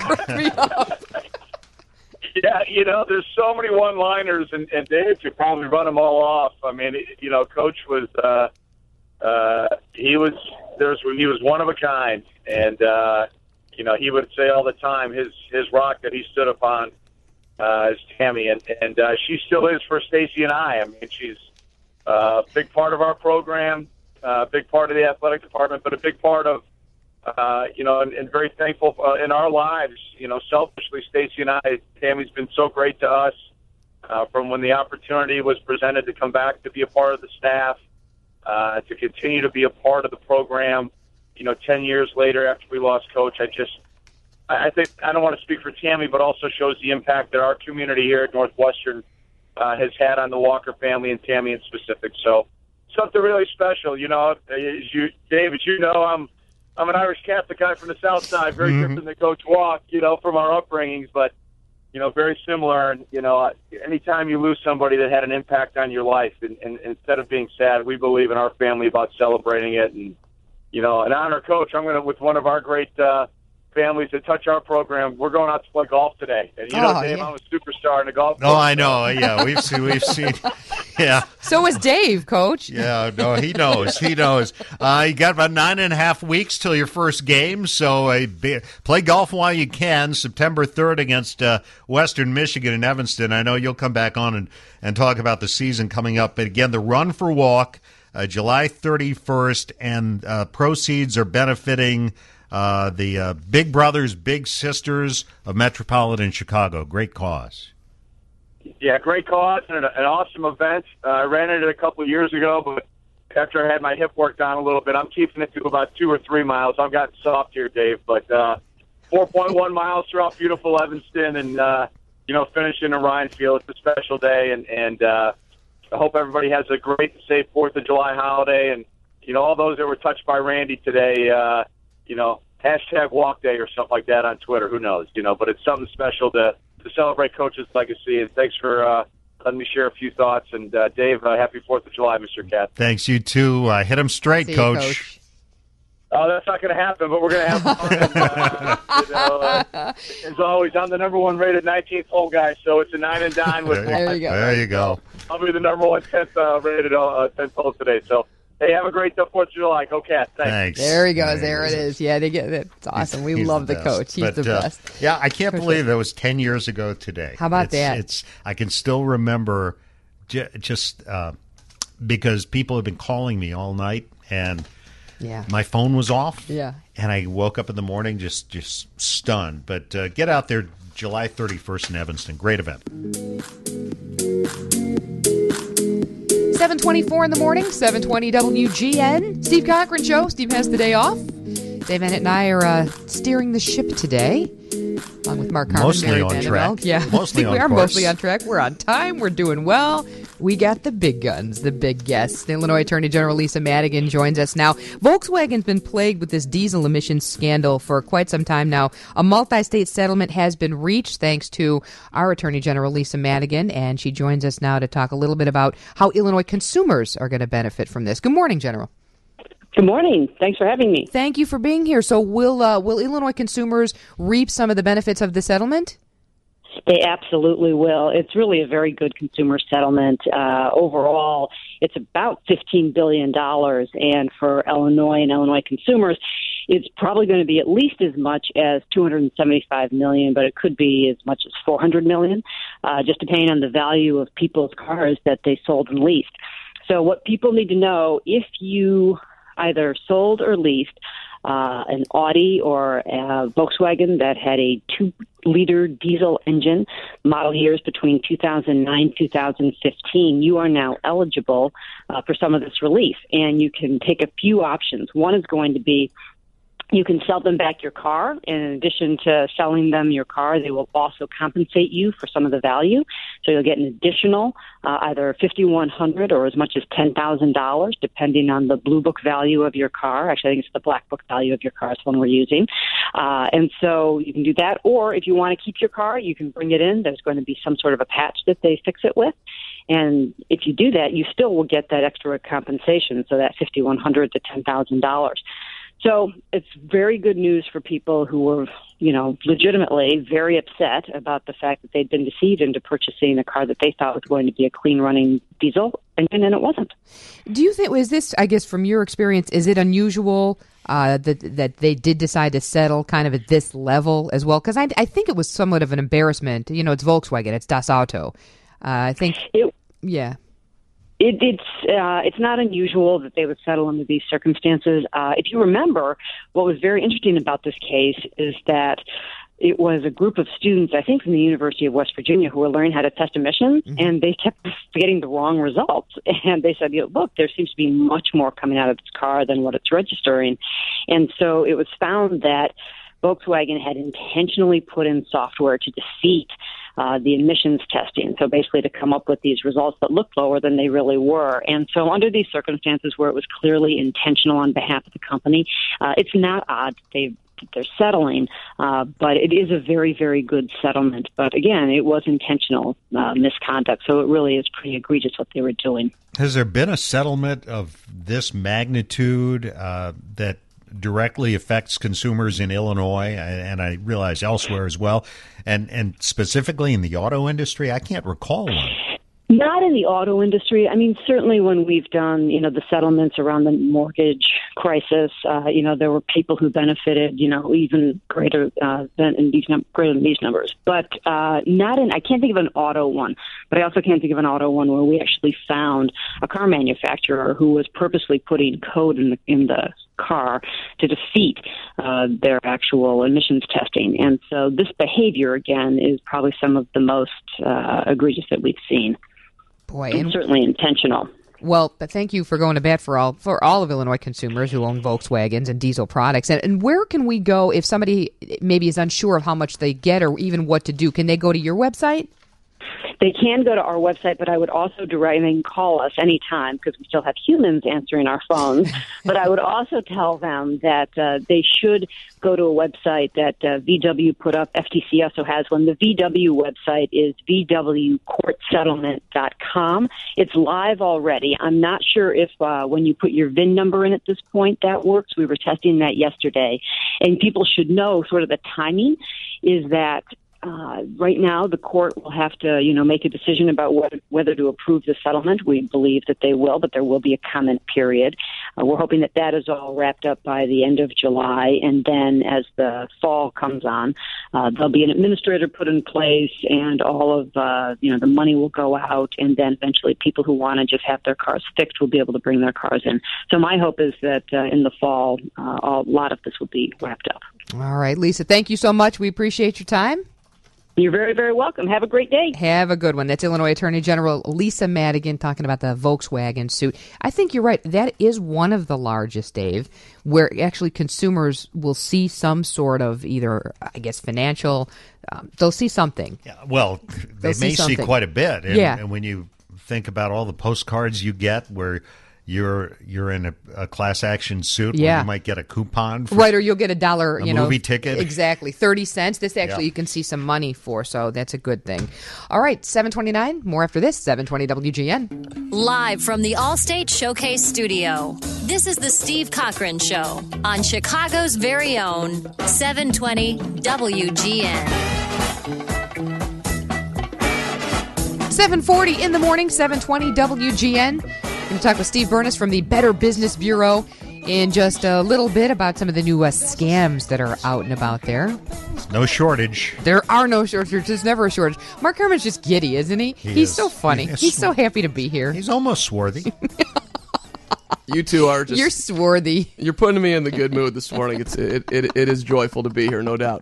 Yeah, you know, there's so many one-liners, and, and Dave could probably run them all off. I mean, you know, Coach was, uh, uh, he was, there's, he was one of a kind, and, uh, you know, he would say all the time, his, his rock that he stood upon uh, is Tammy, and, and uh, she still is for Stacy and I. I mean, she's uh, a big part of our program, uh, a big part of the athletic department, but a big part of, Uh, you know, and, and very thankful uh, in our lives. You know, selfishly, Stacy and I, Tammy's been so great to us uh, from when the opportunity was presented to come back to be a part of the staff, uh, to continue to be a part of the program. You know, ten years later after we lost Coach, I just, I, I think, I don't want to speak for Tammy, but also shows the impact that our community here at Northwestern uh, has had on the Walker family, and Tammy in specific. So something really special. You know, as you, Dave, as you know, I'm, I'm an Irish Catholic guy from the South Side, very mm-hmm. different than Coach Walk, you know, from our upbringings, but, you know, very similar. And, you know, anytime you lose somebody that had an impact on your life, and, and instead of being sad, we believe in our family about celebrating it. And, you know, and honor Coach, I'm going to, with one of our great uh, families that touch our program, we're going out to play golf today. And, you know, oh, Dave, yeah. I'm a superstar in the golf. Oh, I know. Yeah, we've seen, we've seen. Yeah. So is Dave, Coach. Yeah, no, he knows. He knows. Uh, you got about nine and a half weeks till your first game, so uh, be, play golf while you can. September third against uh, Western Michigan in Evanston. I know you'll come back on and, and talk about the season coming up. But again, the Run for Walk, uh, July thirty-first, and uh, proceeds are benefiting uh, the uh, Big Brothers, Big Sisters of Metropolitan Chicago. Great cause. Yeah, great cause and an, an awesome event. Uh, I ran it a couple of years ago, but after I had my hip worked on a little bit, I'm keeping it to about two or three miles. I've gotten soft here, Dave, but uh, four point one miles throughout beautiful Evanston, and, uh, you know, finishing in Ryan Field. It's a special day, and, and uh, I hope everybody has a great and safe fourth of July holiday. And, you know, all those that were touched by Randy today, uh, you know, hashtag walk day or something like that on Twitter. Who knows, you know, but it's something special to to celebrate Coach's legacy. And thanks for uh, letting me share a few thoughts. And, uh, Dave, uh, happy fourth of July, Mister Katz. Thanks, you too. Uh, hit him straight, See Coach. You, Coach. Oh, that's not going to happen, but we're going to have fun. And, uh, you know, uh, as always, I'm the number one rated nineteenth hole guy, so it's a nine and dine with There you go. There you go. I'll be the number one tenth uh, rated uh, tenth hole today. So Hey, have a great Fourth of July. Go Cats. Thanks. Thanks. There he goes. There There he it is. Yeah, they get it. It's awesome. We He's love the, best. coach. He's But, the uh, best. yeah, I can't believe that was ten years ago today. How about it's, that? It's I can still remember j- just uh, because people have been calling me all night, and Yeah. my phone was off. Yeah. And I woke up in the morning just just stunned. But uh, get out there July thirty-first in Evanston. Great event. seven twenty-four in the morning, seven twenty W G N. Steve Cochran Show. Steve has the day off. Dave Bennett and I are uh, steering the ship today, along with Mark Carmen, Mostly Mary on Vanderbilt. track. Yeah, Mostly we on are course. mostly on track. We're on time. We're doing well. We got the big guns, the big guests. The Illinois Attorney General Lisa Madigan joins us now. Volkswagen's been plagued with this diesel emissions scandal for quite some time now. A multi-state settlement has been reached thanks to our Attorney General Lisa Madigan, and she joins us now to talk a little bit about how Illinois consumers are going to benefit from this. Good morning, General. Good morning. Thanks for having me. Thank you for being here. So will uh, will Illinois consumers reap some of the benefits of the settlement? They absolutely will. It's really a very good consumer settlement. Uh, overall, it's about fifteen billion dollars, and for Illinois and Illinois consumers, it's probably going to be at least as much as two hundred seventy-five million dollars, but it could be as much as four hundred million dollars, uh, just depending on the value of people's cars that they sold and leased. So what people need to know, if you either sold or leased uh, an Audi or a Volkswagen that had a two-liter diesel engine, model years between two thousand nine two thousand fifteen, you are now eligible uh, for some of this relief. And you can take a few options. One is going to be you can sell them back your car. In addition to selling them your car, they will also compensate you for some of the value. So you'll get an additional uh, either fifty-one hundred dollars or as much as ten thousand dollars, depending on the Blue Book value of your car. Actually, I think it's the Black Book value of your car is the one we're using. Uh, and so you can do that. Or if you want to keep your car, you can bring it in. There's going to be some sort of a patch that they fix it with. And if you do that, you still will get that extra compensation, so that fifty-one hundred dollars to ten thousand dollars. So it's very good news for people who were, you know, legitimately very upset about the fact that they'd been deceived into purchasing a car that they thought was going to be a clean-running diesel engine, and it wasn't. Do you think, is this, I guess, from your experience, is it unusual uh, that that they did decide to settle kind of at this level as well? Because I, I think it was somewhat of an embarrassment. You know, it's Volkswagen, it's Das Auto. Uh, I think, it, yeah. It, it's uh, it's not unusual that they would settle under these circumstances. Uh, if you remember, what was very interesting about this case is that it was a group of students, I think from the University of West Virginia, who were learning how to test emissions, mm-hmm. and they kept getting the wrong results. And they said, you know, look, there seems to be much more coming out of this car than what it's registering. And so it was found that Volkswagen had intentionally put in software to defeat Uh, the emissions testing, so basically to come up with these results that looked lower than they really were. And so under these circumstances where it was clearly intentional on behalf of the company, uh, it's not odd that they, they're settling, uh, but it is a very, very good settlement. But again, it was intentional uh, misconduct, so it really is pretty egregious what they were doing. Has there been a settlement of this magnitude uh, that directly affects consumers in Illinois, and I realize elsewhere as well, and and specifically in the auto industry? I can't recall one. Not in the auto industry. I mean, certainly when we've done, you know, the settlements around the mortgage crisis, uh, you know, there were people who benefited, you know, even greater uh, than in these num- greater than these numbers. But uh, not in. I can't think of an auto one, but I also can't think of an auto one where we actually found a car manufacturer who was purposely putting code in the in the car to defeat uh, their actual emissions testing. And so this behavior, again, is probably some of the most uh, egregious that we've seen. Boy, and and certainly intentional. Well, but thank you for going to bat for all for all of Illinois consumers who own Volkswagens and diesel products. And, and where can we go if somebody maybe is unsure of how much they get or even what to do? Can they go to your website? They can go to our website, but I would also direct, they can call us anytime because we still have humans answering our phones. But I would also tell them that uh, they should go to a website that uh, V W put up. F T C also has one. The V W website is v w court settlement dot com. It's live already. I'm not sure if uh, when you put your V I N number in at this point that works. We were testing that yesterday. And people should know sort of the timing is that Uh, right now, the court will have to, you know, make a decision about whether, whether to approve the settlement. We believe that they will, but there will be a comment period. Uh, we're hoping that that is all wrapped up by the end of July, and then as the fall comes on, uh, there'll be an administrator put in place, and all of, uh, you know, the money will go out, and then eventually people who want to just have their cars fixed will be able to bring their cars in. So my hope is that uh, in the fall, uh, a lot of this will be wrapped up. All right, Lisa, thank you so much. We appreciate your time. You're very, very welcome. Have a great day. Have a good one. That's Illinois Attorney General Lisa Madigan talking about the Volkswagen suit. I think you're right. That is one of the largest, Dave, where actually consumers will see some sort of either, I guess, financial, um, they'll see something. Yeah, well, they They'll may see see something. quite a bit. And, Yeah. and when you think about all the postcards you get where you're you're in a, a class action suit where Yeah. you might get a coupon for Right, or you'll get a dollar, a you know. movie ticket. Exactly, thirty cents. This actually Yeah. you can see some money for, so that's a good thing. All right, seven twenty-nine, more after this, seven twenty W G N. Live from the Allstate Showcase Studio, this is the Steve Cochran Show on Chicago's very own seven twenty W G N. seven forty in the morning, seven twenty W G N. Going to talk with Steve Burness from the Better Business Bureau in just a little bit about some of the new uh, scams that are out and about there. No shortage. There are no shortages. There's never a shortage. Mark Herman's just giddy, isn't he? He He's is. so funny. He is He's so sw- happy to be here. He's almost swarthy. You two are just... You're swarthy. You're putting me in the good mood this morning. It's it, it, it is joyful to be here, no doubt.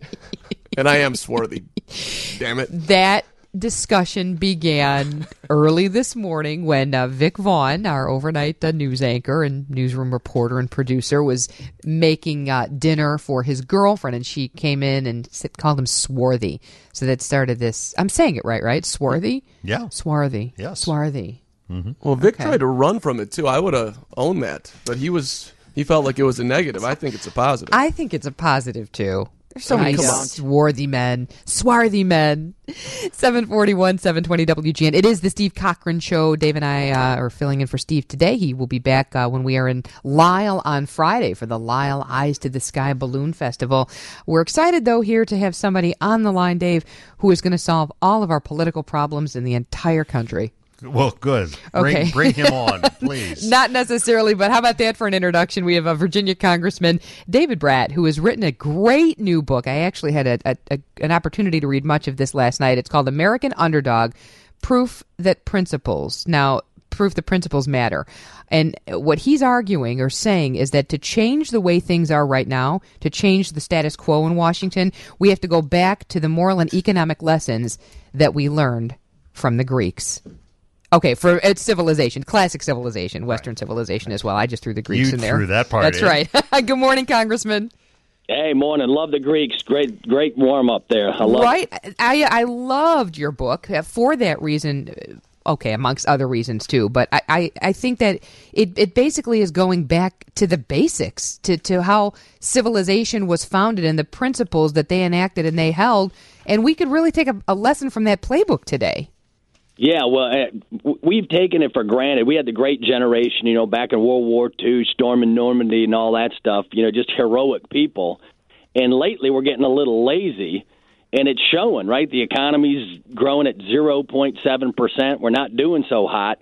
And I am swarthy. Damn it. That discussion began early this morning when uh, Vic Vaughn, our overnight uh, news anchor and newsroom reporter and producer, was making uh, dinner for his girlfriend, and she came in and said, called him swarthy. So that started this. I'm saying it right, right? Swarthy? Yeah. Swarthy. Yes. Swarthy. Well, Vic Okay. tried to run from it, too. I would have owned that. But he was he felt like it was a negative. I think it's a positive. I think it's a positive, too. There's so I many come on. swarthy men, swarthy men. seven forty-one, seven twenty W G N. It is the Steve Cochran Show. Dave and I uh, are filling in for Steve today. He will be back uh, when we are in Lyle on Friday for the Lyle Eyes to the Sky Balloon Festival. We're excited, though, here to have somebody on the line, Dave, who is going to solve all of our political problems in the entire country. Well, good. Bring, Okay. bring him on, please. Not necessarily, but how about that for an introduction? We have a Virginia Congressman, David Brat, who has written a great new book. I actually had a, a, a, an opportunity to read much of this last night. It's called American Underdog, Proof That Principles. Now, proof that principles matter. And what he's arguing or saying is that to change the way things are right now, to change the status quo in Washington, we have to go back to the moral and economic lessons that we learned from the Greeks. Okay, for it's civilization, classic civilization, Western civilization as well. I just threw the Greeks You in there. threw that part That's in. right. Good morning, Congressman. Hey, morning. Love the Greeks. Great, great warm up there. I love Right? I I loved your book uh, for that reason. Okay, amongst other reasons too. But I, I, I think that it, it basically is going back to the basics, to, to how civilization was founded and the principles that they enacted and they held. And we could really take a, a lesson from that playbook today. Yeah, well, uh, w- we've taken it for granted. We had the great generation, you know, back in World War Two, storming Normandy and all that stuff, you know, just heroic people. And lately we're getting a little lazy, and it's showing, right? The economy's growing at zero point seven percent. We're not doing so hot.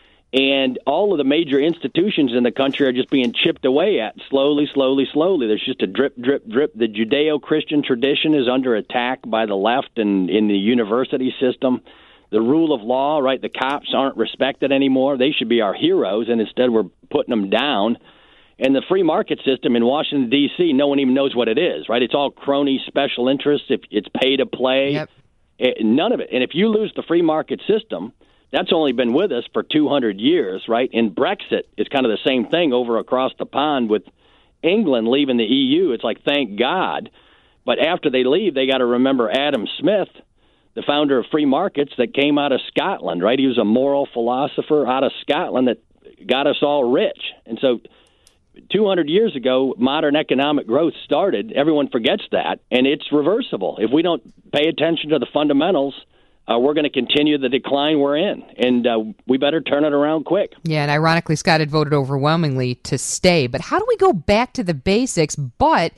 And all of the major institutions in the country are just being chipped away at slowly, slowly, slowly. There's just a drip, drip, drip. The Judeo-Christian tradition is under attack by the left and in the university system. The rule of law, right, the cops aren't respected anymore. They should be our heroes, and instead we're putting them down. And the free market system in Washington, D C, no one even knows what it is, right? It's all crony special interests. If it's pay to play, Yep. it, none of it. And if you lose the free market system, that's only been with us for two hundred years, right? And Brexit is kind of the same thing over across the pond with England leaving the E U. It's like, thank God. But after they leave, they got to remember Adam Smith, the founder of free markets that came out of Scotland, right? He was a moral philosopher out of Scotland that got us all rich. And so two hundred years ago, modern economic growth started. Everyone forgets that, and it's reversible. If we don't pay attention to the fundamentals, uh, we're going to continue the decline we're in, and uh, we better turn it around quick. Yeah, and ironically, Scott had voted overwhelmingly to stay. But how do we go back to the basics but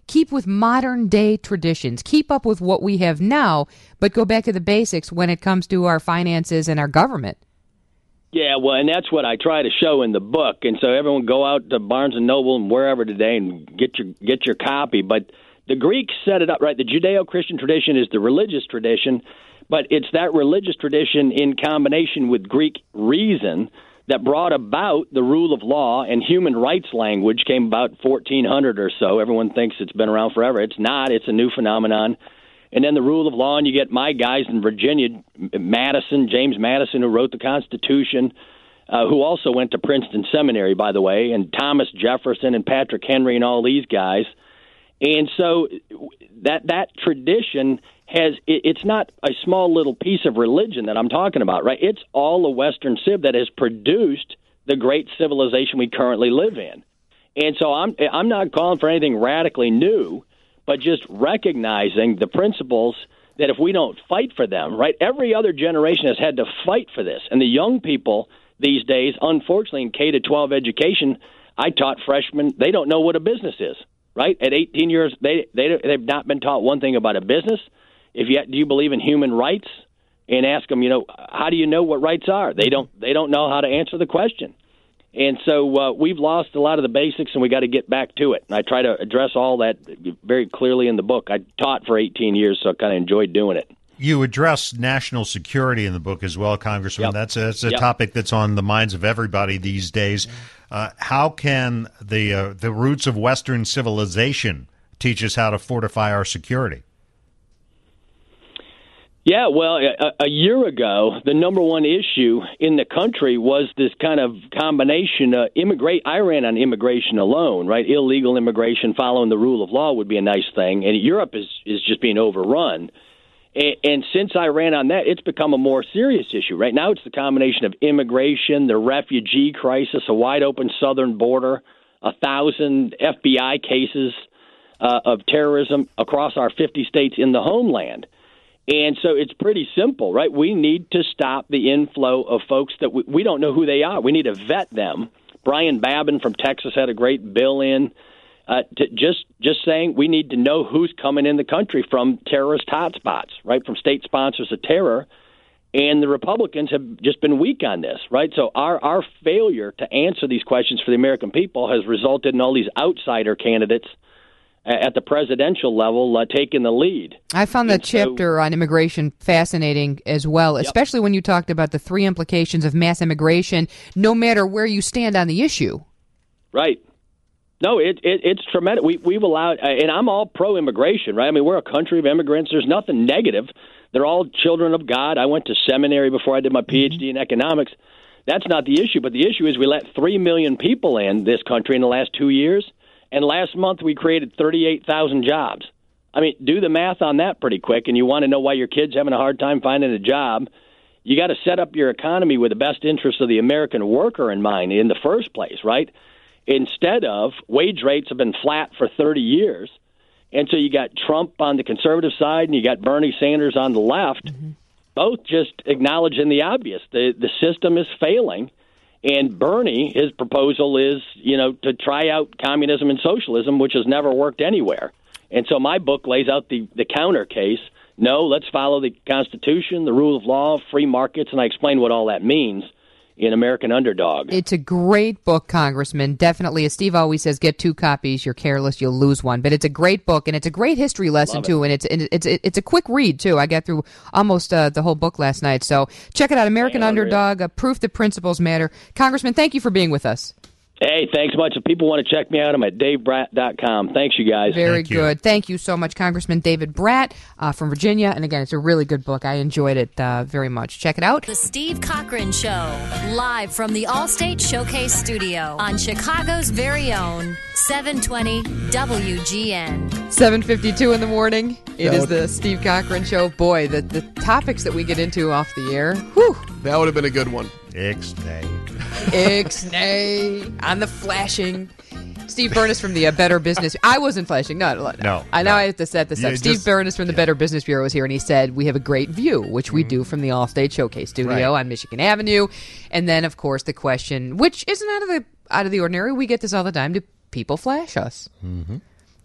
keep with modern day traditions, keep up with what we have now, but go back to the basics when it comes to our finances and our government. Yeah, well, and that's what I try to show in the book. And so everyone go out to Barnes and Noble and wherever today and get your get your copy. But the Greeks set it up, right? The Judeo-Christian tradition is the religious tradition, but it's that religious tradition in combination with Greek reason that brought about the rule of law, and human rights language came about fourteen hundred or so. Everyone thinks it's been around forever. It's not. It's a new phenomenon. And then the rule of law, and you get my guys in Virginia, Madison, James Madison, who wrote the Constitution, uh, who also went to Princeton Seminary, by the way, and Thomas Jefferson and Patrick Henry and all these guys. And so that that tradition has, it, it's not a small little piece of religion that I'm talking about, right? It's all a Western civ that has produced the great civilization we currently live in. And so I'm I'm not calling for anything radically new, but just recognizing the principles that if we don't fight for them, right, every other generation has had to fight for this. And the young people these days, unfortunately, in K to twelve education, I taught freshmen, they don't know what a business is, right? At eighteen years, they, they, they've not been taught one thing about a business. If you, do you believe in human rights? And ask them, you know, how do you know what rights are? They don't, they don't know how to answer the question. And so uh, we've lost a lot of the basics, and we got to get back to it. And I try to address all that very clearly in the book. I taught for eighteen years, so I kind of enjoyed doing it. You address national security in the book as well, Congressman. Yep. That's a, that's a Yep. topic that's on the minds of everybody these days. Uh, how can the uh, the roots of Western civilization teach us how to fortify our security? Yeah, well, a, a year ago, the number one issue in the country was this kind of combination. Uh, immigrate. I ran on immigration alone, right? Illegal immigration following the rule of law would be a nice thing. And Europe is, is just being overrun. And, and since I ran on that, it's become a more serious issue. Right now, it's the combination of immigration, the refugee crisis, a wide-open southern border, a thousand F B I cases uh, of terrorism across our fifty states in the homeland. And so it's pretty simple, right? We need to stop the inflow of folks that we, we don't know who they are. We need to vet them. Brian Babin from Texas had a great bill in uh, to just just saying we need to know who's coming in the country from terrorist hotspots, right, from state sponsors of terror. And the Republicans have just been weak on this, right? So our, our failure to answer these questions for the American people has resulted in all these outsider candidates at the presidential level uh, taking the lead. I found that And so- chapter on immigration fascinating as well, especially when you talked about the three implications of mass immigration, no matter where you stand on the issue. Right. No, it, it it's tremendous. We, we've allowed, and I'm all pro-immigration, right? I mean, we're a country of immigrants. There's nothing negative. They're all children of God. I went to seminary before I did my P H D in economics. That's not the issue, but the issue is we let three million people in this country in the last two years. And last month, we created thirty-eight thousand jobs. I mean, do the math on that pretty quick, and you want to know why your kid's having a hard time finding a job. You got to set up your economy with the best interests of the American worker in mind in the first place, right? Instead of, wage rates have been flat for thirty years. And so you got Trump on the conservative side, and you got Bernie Sanders on the left, mm-hmm. both just acknowledging the obvious. The, the system is failing. And Bernie, his proposal is, you know, to try out communism and socialism, which has never worked anywhere. And so my book lays out the, the counter case. No, let's follow the Constitution, the rule of law, free markets, and I explain what all that means in American Underdog. It's a great book, Congressman. Definitely, as Steve always says, get two copies. You're careless, you'll lose one. But it's a great book, and it's a great history lesson, Love it. too. And it's and it's it's a quick read, too. I got through almost uh, the whole book last night. So check it out, American Man, Underdog, uh, Proof that Principles Matter. Congressman, thank you for being with us. Hey, thanks much. If people want to check me out, I'm at dave bratt dot com. Thanks, you guys. Very Thank you. good. Thank you so much, Congressman David Bratt uh, from Virginia. And again, it's a really good book. I enjoyed it uh, very much. Check it out. The Steve Cochran Show, live from the Allstate Showcase Studio on Chicago's very own seven twenty W G N. seven fifty-two in the morning. It That is would- the Steve Cochran Show. Boy, the, the topics that we get into off the air. Whew. That would have been a good one. Ixnay. Ixnay on the flashing. Steve Burness from the uh, Better Business. I wasn't flashing. No, no. No, I know no. I have to set this up. You Steve just- Burness from the yeah. Better Business Bureau was here, and he said we have a great view, which we do from the Allstate Showcase Studio Right. on Michigan Avenue. And then, of course, the question, which isn't out of the out of the ordinary. We get this all the time. Do people flash us? Mm-hmm.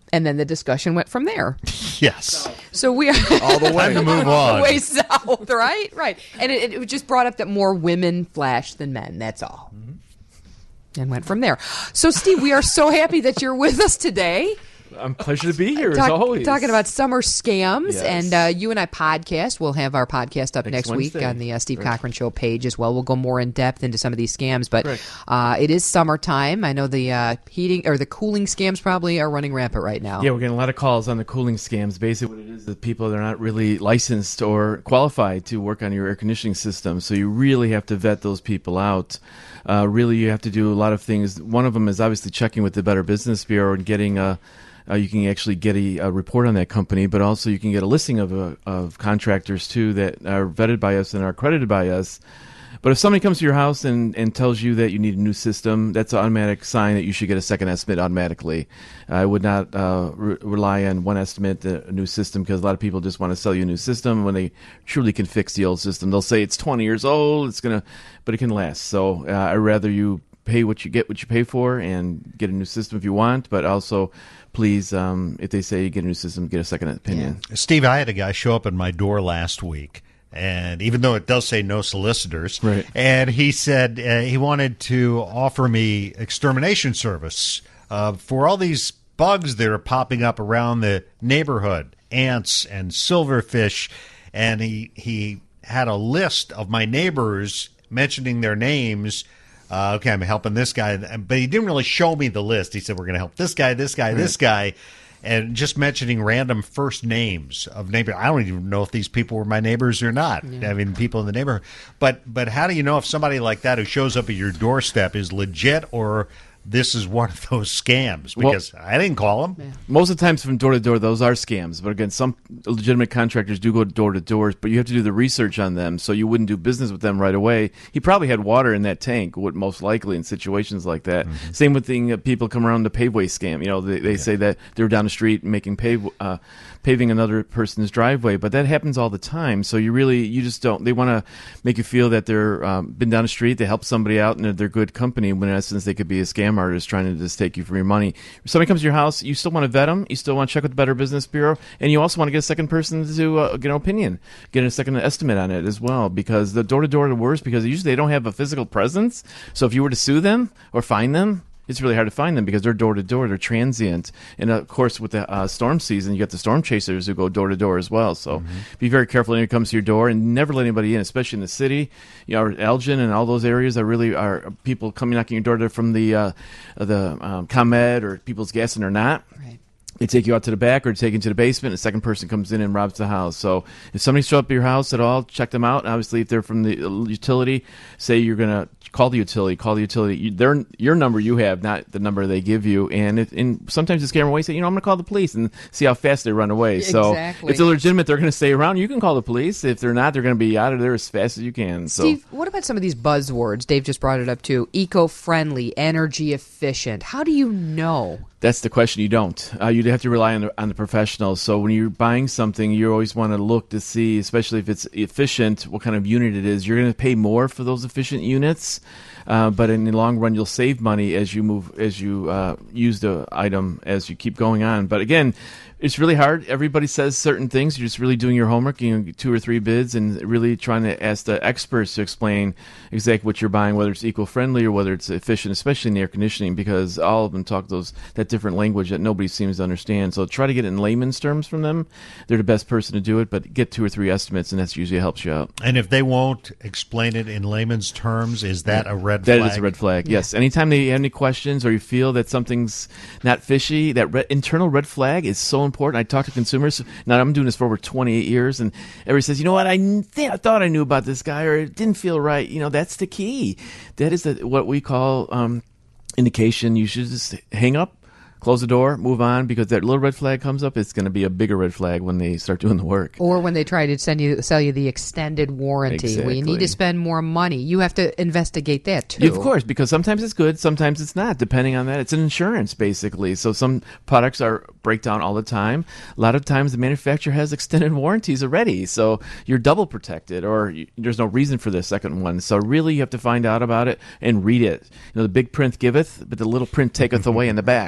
And then the discussion went from there. Yes. So we are all the way to move on. Way south, right? Right. And it, it just brought up that more women flash than men. That's all. Mm-hmm. And went from there. So, Steve, we are so happy that you're with us today. I'm pleasure to be here Talk, as always. Talking about summer scams, Yes. and uh, you and I podcast. We'll have our podcast up Next next, week Wednesday. on the uh, Steve Right. Cochran Show page as well. We'll go more in depth into some of these scams, but Correct. uh, it is summertime. I know the uh, heating or the cooling scams probably are running rampant right now. Yeah, we're getting a lot of calls on the cooling scams. Basically, what it is, the people that are not really licensed or qualified to work on your air conditioning system. So you really have to vet those people out. Uh, really, you have to do a lot of things. One of them is obviously checking with the Better Business Bureau and getting a. Uh, you can actually get a, a report on that company, but also you can get a listing of uh, of contractors too that are vetted by us and are accredited by us. But if somebody comes to your house and, and tells you that you need a new system, that's an automatic sign that you should get a second estimate automatically. I would not uh, re- rely on one estimate, a new system, because a lot of people just want to sell you a new system when they truly can fix the old system. They'll say it's twenty years old, it's gonna, but it can last. So uh, I'd rather you pay what you get, what you pay for, and get a new system if you want, but also please, um, if they say you get a new system, get a second opinion. Steve, I had a guy show up at my door last week, and even though it does say no solicitors, right. and he said uh, he wanted to offer me extermination service uh, for all these bugs that are popping up around the neighborhood, ants and silverfish, and he he had a list of my neighbors mentioning their names. Uh, okay, I'm helping this guy, but he didn't really show me the list. He said, we're going to help this guy, this guy, this guy, and just mentioning random first names of neighbors. I don't even know if these people were my neighbors or not. Yeah. I mean, people in the neighborhood. But but how do you know if somebody like that who shows up at your doorstep is legit or this is one of those scams? Because well, I didn't call them. Yeah. Most of the times from door to door, those are scams. But again, some legitimate contractors do go door to door, but you have to do the research on them, so you wouldn't do business with them right away. He probably had water in that tank, would most likely in situations like that. Mm-hmm. Same with the uh, people come around the paveway scam. You know, they, they yeah. say that they're down the street making pave, uh, paving another person's driveway, but that happens all the time. So you really, you just don't. They want to make you feel that they're um, been down the street, they help somebody out, and they're, they're good company. When in essence, they could be a scam artist trying to just take you for your money. If somebody comes to your house, you still want to vet them. You still want to check with the Better Business Bureau, and you also want to get a second person to uh, get an opinion, get a second estimate on it as well. Because the door to door are the worst, because usually they don't have a physical presence. So if you were to sue them or fine them, it's really hard to find them because they're door to door. They're transient, and of course, with the uh, storm season, you get the storm chasers who go door to door as well. So mm-hmm. be very careful when it comes to your door, and never let anybody in, especially in the city. You know, Elgin and all those areas that really are people coming knocking your door to, from the uh, the um, ComEd or People's Gas, and they're not. Right. They take you out to the back or take you to the basement, and a second person comes in and robs the house. So if somebody shows up at your house at all, check them out. Obviously, if they're from the utility, say you're going to call the utility, call the utility. You, their, your number you have, not the number they give you. And, it, and sometimes the scammer will say, you know, I'm going to call the police and see how fast they run away. So exactly. if they're legitimate, they're going to stay around. You can call the police. If they're not, they're going to be out of there as fast as you can. So. Steve, what about some of these buzzwords? Dave just brought it up too. Eco-friendly, energy efficient. How do you know? That's the question. You don't. Uh, you'd have to rely on the, on the professionals. So when you're buying something, you always want to look to see, especially if it's efficient, what kind of unit it is. You're going to pay more for those efficient units, uh, but in the long run, you'll save money as you move, as you uh, use the item as you keep going on. But again, it's really hard. Everybody says certain things. You're just really doing your homework, you know, two or three bids, and really trying to ask the experts to explain exactly what you're buying, whether it's eco-friendly or whether it's efficient, especially in the air conditioning, because all of them talk those that different language that nobody seems to understand. So try to get it in layman's terms from them. They're the best person to do it, but get two or three estimates, and that's usually helps you out. And if they won't explain it in layman's terms, is that a red that flag? That is a red flag, yes. Yeah. Anytime they have any questions or you feel that something's not fishy, that red, internal red flag is so important. I talk to consumers. Now, I'm doing this for over twenty-eight years, and everybody says, you know what, I, th- I thought I knew about this guy, or it didn't feel right. You know, that's the key. That is the, what we call um, indication. You should just hang up, close the door, move on, because that little red flag comes up, it's going to be a bigger red flag when they start doing the work. Or when they try to send you, sell you the extended warranty, exactly. where you need to spend more money. You have to investigate that, too. Yeah, of course, because sometimes it's good, sometimes it's not, depending on that. It's an insurance, basically. So some products are breakdown all the time. A lot of times the manufacturer has extended warranties already, so you're double protected, or you, there's no reason for the second one. So really you have to find out about it and read it. You know, the big print giveth, but the little print taketh away in the back. So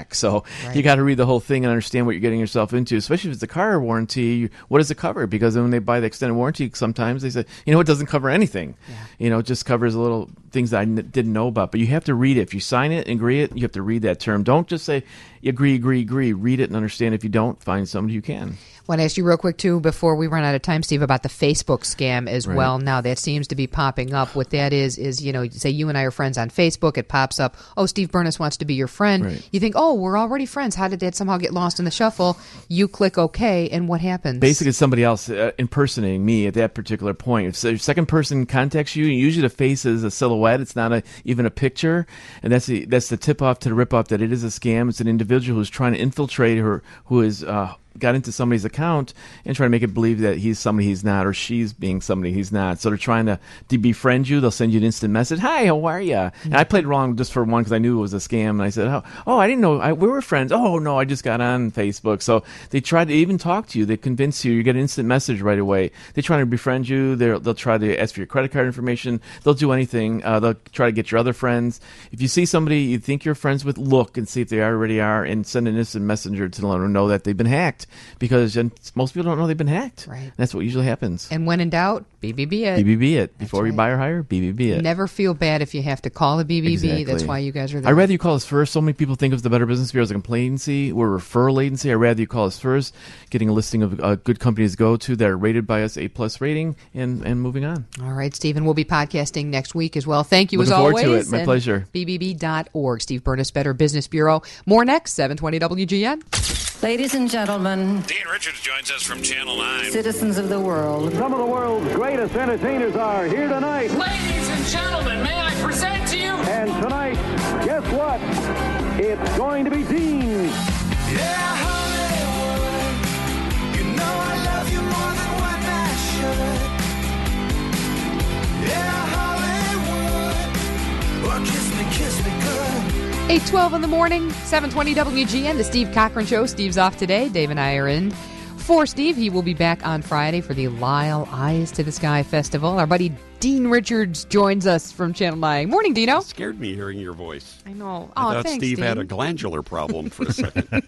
right. You got to read the whole thing and understand what you're getting yourself into, especially if it's a car warranty. What does it cover? Because when they buy the extended warranty, sometimes they say, you know, it doesn't cover anything. Yeah. You know, it just covers a little things that I n- didn't know about. But you have to read it. If you sign it and agree it, you have to read that term. Don't just say, agree, agree, agree. Read it and understand. If you don't, find somebody who can. I want to ask you real quick, too, before we run out of time, Steve, about the Facebook scam as right. well. Now, that seems to be popping up. What that is, is, you know, say you and I are friends on Facebook. It pops up, oh, Steve Burness wants to be your friend. Right. You think, oh, we're already friends. How did that somehow get lost in the shuffle? You click OK, and what happens? Basically, somebody else uh, impersonating me at that particular point. If the second person contacts you, usually the face is a silhouette. It's not a, even a picture. And that's the, that's the tip-off to the rip-off that it is a scam. It's an individual who's trying to infiltrate her, who is uh, got into somebody's account and trying to make it believe that he's somebody he's not, or she's being somebody he's not. So they're trying to, to befriend you. They'll send you an instant message. Hi, how are you? Mm-hmm. And I played wrong just for one because I knew it was a scam. And I said, oh, oh I didn't know. I, we were friends. Oh, no, I just got on Facebook. So they try to even talk to you. They convince you. You get an instant message right away. They try to befriend you. They're, they'll try to ask for your credit card information. They'll do anything. Uh, they'll try to get your other friends. If you see somebody you think you're friends with, look and see if they already are, and send an instant messenger to let them know that they've been hacked. Because most people don't know they've been hacked. Right. That's what usually happens. And when in doubt, B B B it. B B B it. Before right. you buy or hire, B B B it. Never feel bad if you have to call a B B B. Exactly. That's why you guys are there. I'd rather you call us first. So many people think of the Better Business Bureau as a complaint agency. We're a referral agency. I'd rather you call us first, getting a listing of uh, good companies to go to that are rated by us A-plus rating, and, and moving on. All right, Stephen. We'll be podcasting next week as well. Thank you Looking as always. always. To it. My pleasure. B B B dot org. Steve Burness, Better Business Bureau. More next, seven twenty W G N. Ladies and gentlemen, Dean Richards joins us from Channel nine. Citizens of the world. Some of the world's greatest entertainers are here tonight. Ladies and gentlemen, may I present to you? And tonight, guess what? It's going to be Dean. Yeah, Hollywood, you know I love you more than what I should. Yeah, Hollywood, well, kiss me, kiss me good. eight twelve in the morning, seven twenty W G N, the Steve Cochran Show. Steve's off today. Dave and I are in for Steve. He will be back on Friday for the Lyle Eyes to the Sky Festival. Our buddy Dean Richards joins us from Channel nine. Morning, Dino. It scared me hearing your voice. I know. I oh, thought thanks, Steve Dean. had a glandular problem for a second.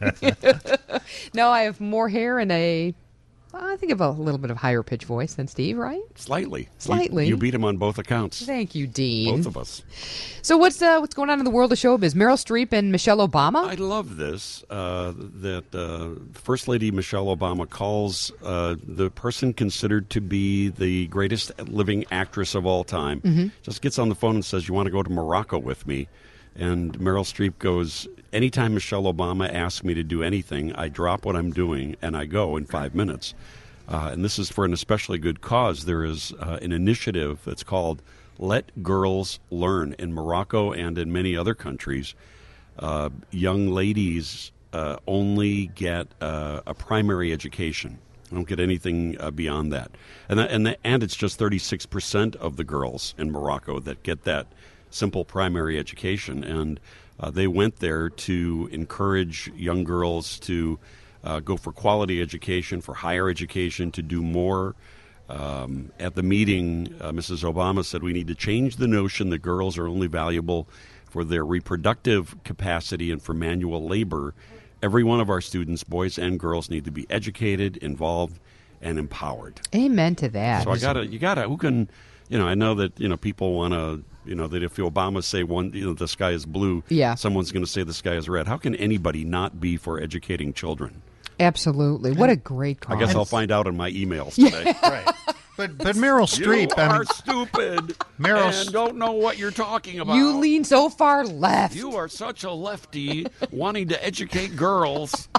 No, I have more hair and a... I think of a little bit of higher pitch voice than Steve, right? Slightly. Slightly. You, you beat him on both accounts. Thank you, Dean. Both of us. So what's uh, what's going on in the world of showbiz? Meryl Streep and Michelle Obama? I love this, uh, that uh, First Lady Michelle Obama calls uh, the person considered to be the greatest living actress of all time, mm-hmm. just gets on the phone and says, you want to go to Morocco with me? And Meryl Streep goes, anytime Michelle Obama asks me to do anything, I drop what I'm doing and I go in five minutes. Uh, and this is for an especially good cause. There is uh, an initiative that's called Let Girls Learn in Morocco and in many other countries. Uh, young ladies uh, only get uh, a primary education. They don't get anything uh, beyond that. And, that, and, the, and it's just thirty-six percent of the girls in Morocco that get that simple primary education, and uh, they went there to encourage young girls to uh, go for quality education, for higher education, to do more. Um, at the meeting, uh, Missus Obama said we need to change the notion that girls are only valuable for their reproductive capacity and for manual labor. Every one of our students, boys and girls, need to be educated, involved, and empowered. Amen to that. So I gotta, you gotta, who can, you know, I know that, you know, people want to, you know, that if Obama say one, you know, the sky is blue, yeah. someone's going to say the sky is red. How can anybody not be for educating children? Absolutely. What a great cause. I guess I'll find out in my emails today. Right. But but Meryl Streep, you I are mean, stupid Meryl and don't know what you're talking about. You lean so far left. You are such a lefty wanting to educate girls.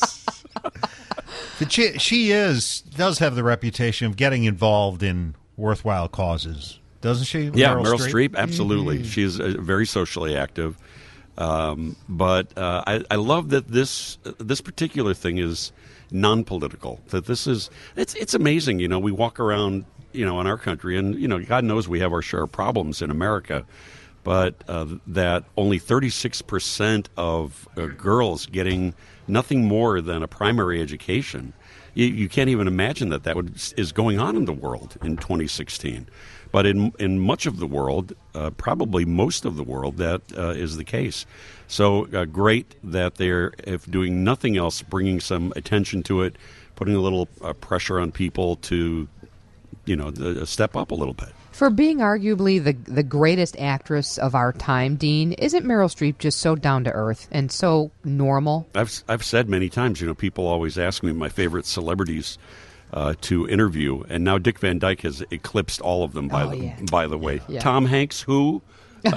But she, she is does have the reputation of getting involved in worthwhile causes, doesn't she? Yeah, Meryl, Meryl Streep, Streep absolutely. Mm-hmm. She's uh, very socially active. Um, but uh, I, I love that this this particular thing is non-political. That this is it's it's amazing. You know, we walk around, you know, in our country, and you know, God knows we have our share of problems in America. but uh, that only thirty-six percent of uh, girls getting nothing more than a primary education. You, you can't even imagine that that would, is going on in the world in twenty sixteen. But in in much of the world, uh, probably most of the world, that uh, is the case. So uh, great that they're, if doing nothing else, bringing some attention to it, putting a little uh, pressure on people to, you know, uh, step up a little bit. For being arguably the the greatest actress of our time, Dean, isn't Meryl Streep just so down to earth and so normal? I've I've said many times, you know, people always ask me my favorite celebrities uh, to interview, and now Dick Van Dyke has eclipsed all of them. By Oh, the yeah. by the way, Yeah. Tom Hanks, who uh,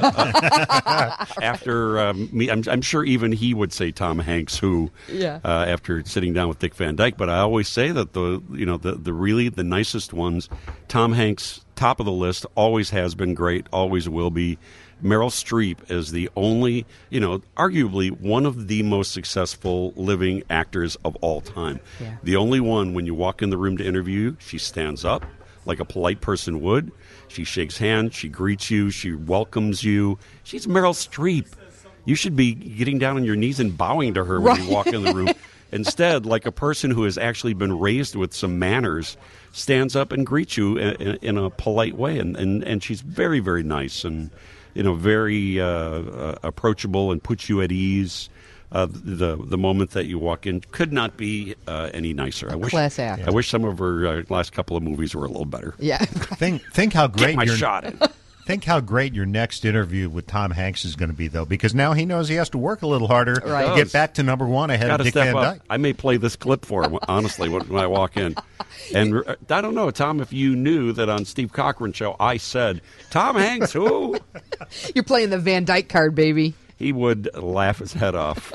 uh, after um, me, I'm, I'm sure even he would say Tom Hanks, who Yeah. uh, after sitting down with Dick Van Dyke. But I always say that the you know the the really the nicest ones, Tom Hanks, top of the list, always has been great, always will be. Meryl Streep is the only, you know, arguably one of the most successful living actors of all time. Yeah. The only one, when you walk in the room to interview, she stands up like a polite person would. She shakes hands, she greets you, she welcomes you. She's Meryl Streep. You should be getting down on your knees and bowing to her when Right. you walk in the room. Instead, like a person who has actually been raised with some manners, stands up and greets you in, in, in a polite way. And, and, and she's very, very nice and, you know, very uh, uh, approachable and puts you at ease. Uh, the the moment that you walk in could not be uh, any nicer. I wish, class act. I wish some of her uh, last couple of movies were a little better. Yeah. Think think how great Get my your shot in. think how great your next interview with Tom Hanks is going to be, though, because now he knows he has to work a little harder Right. to get back to number one ahead Got of to Dick step Van up. Dyke. I may play this clip for him, honestly, when, when I walk in. And uh, I don't know, Tom, if you knew that on Steve Cochran Show I said, Tom Hanks, who? You're playing the Van Dyke card, baby. He would laugh his head off.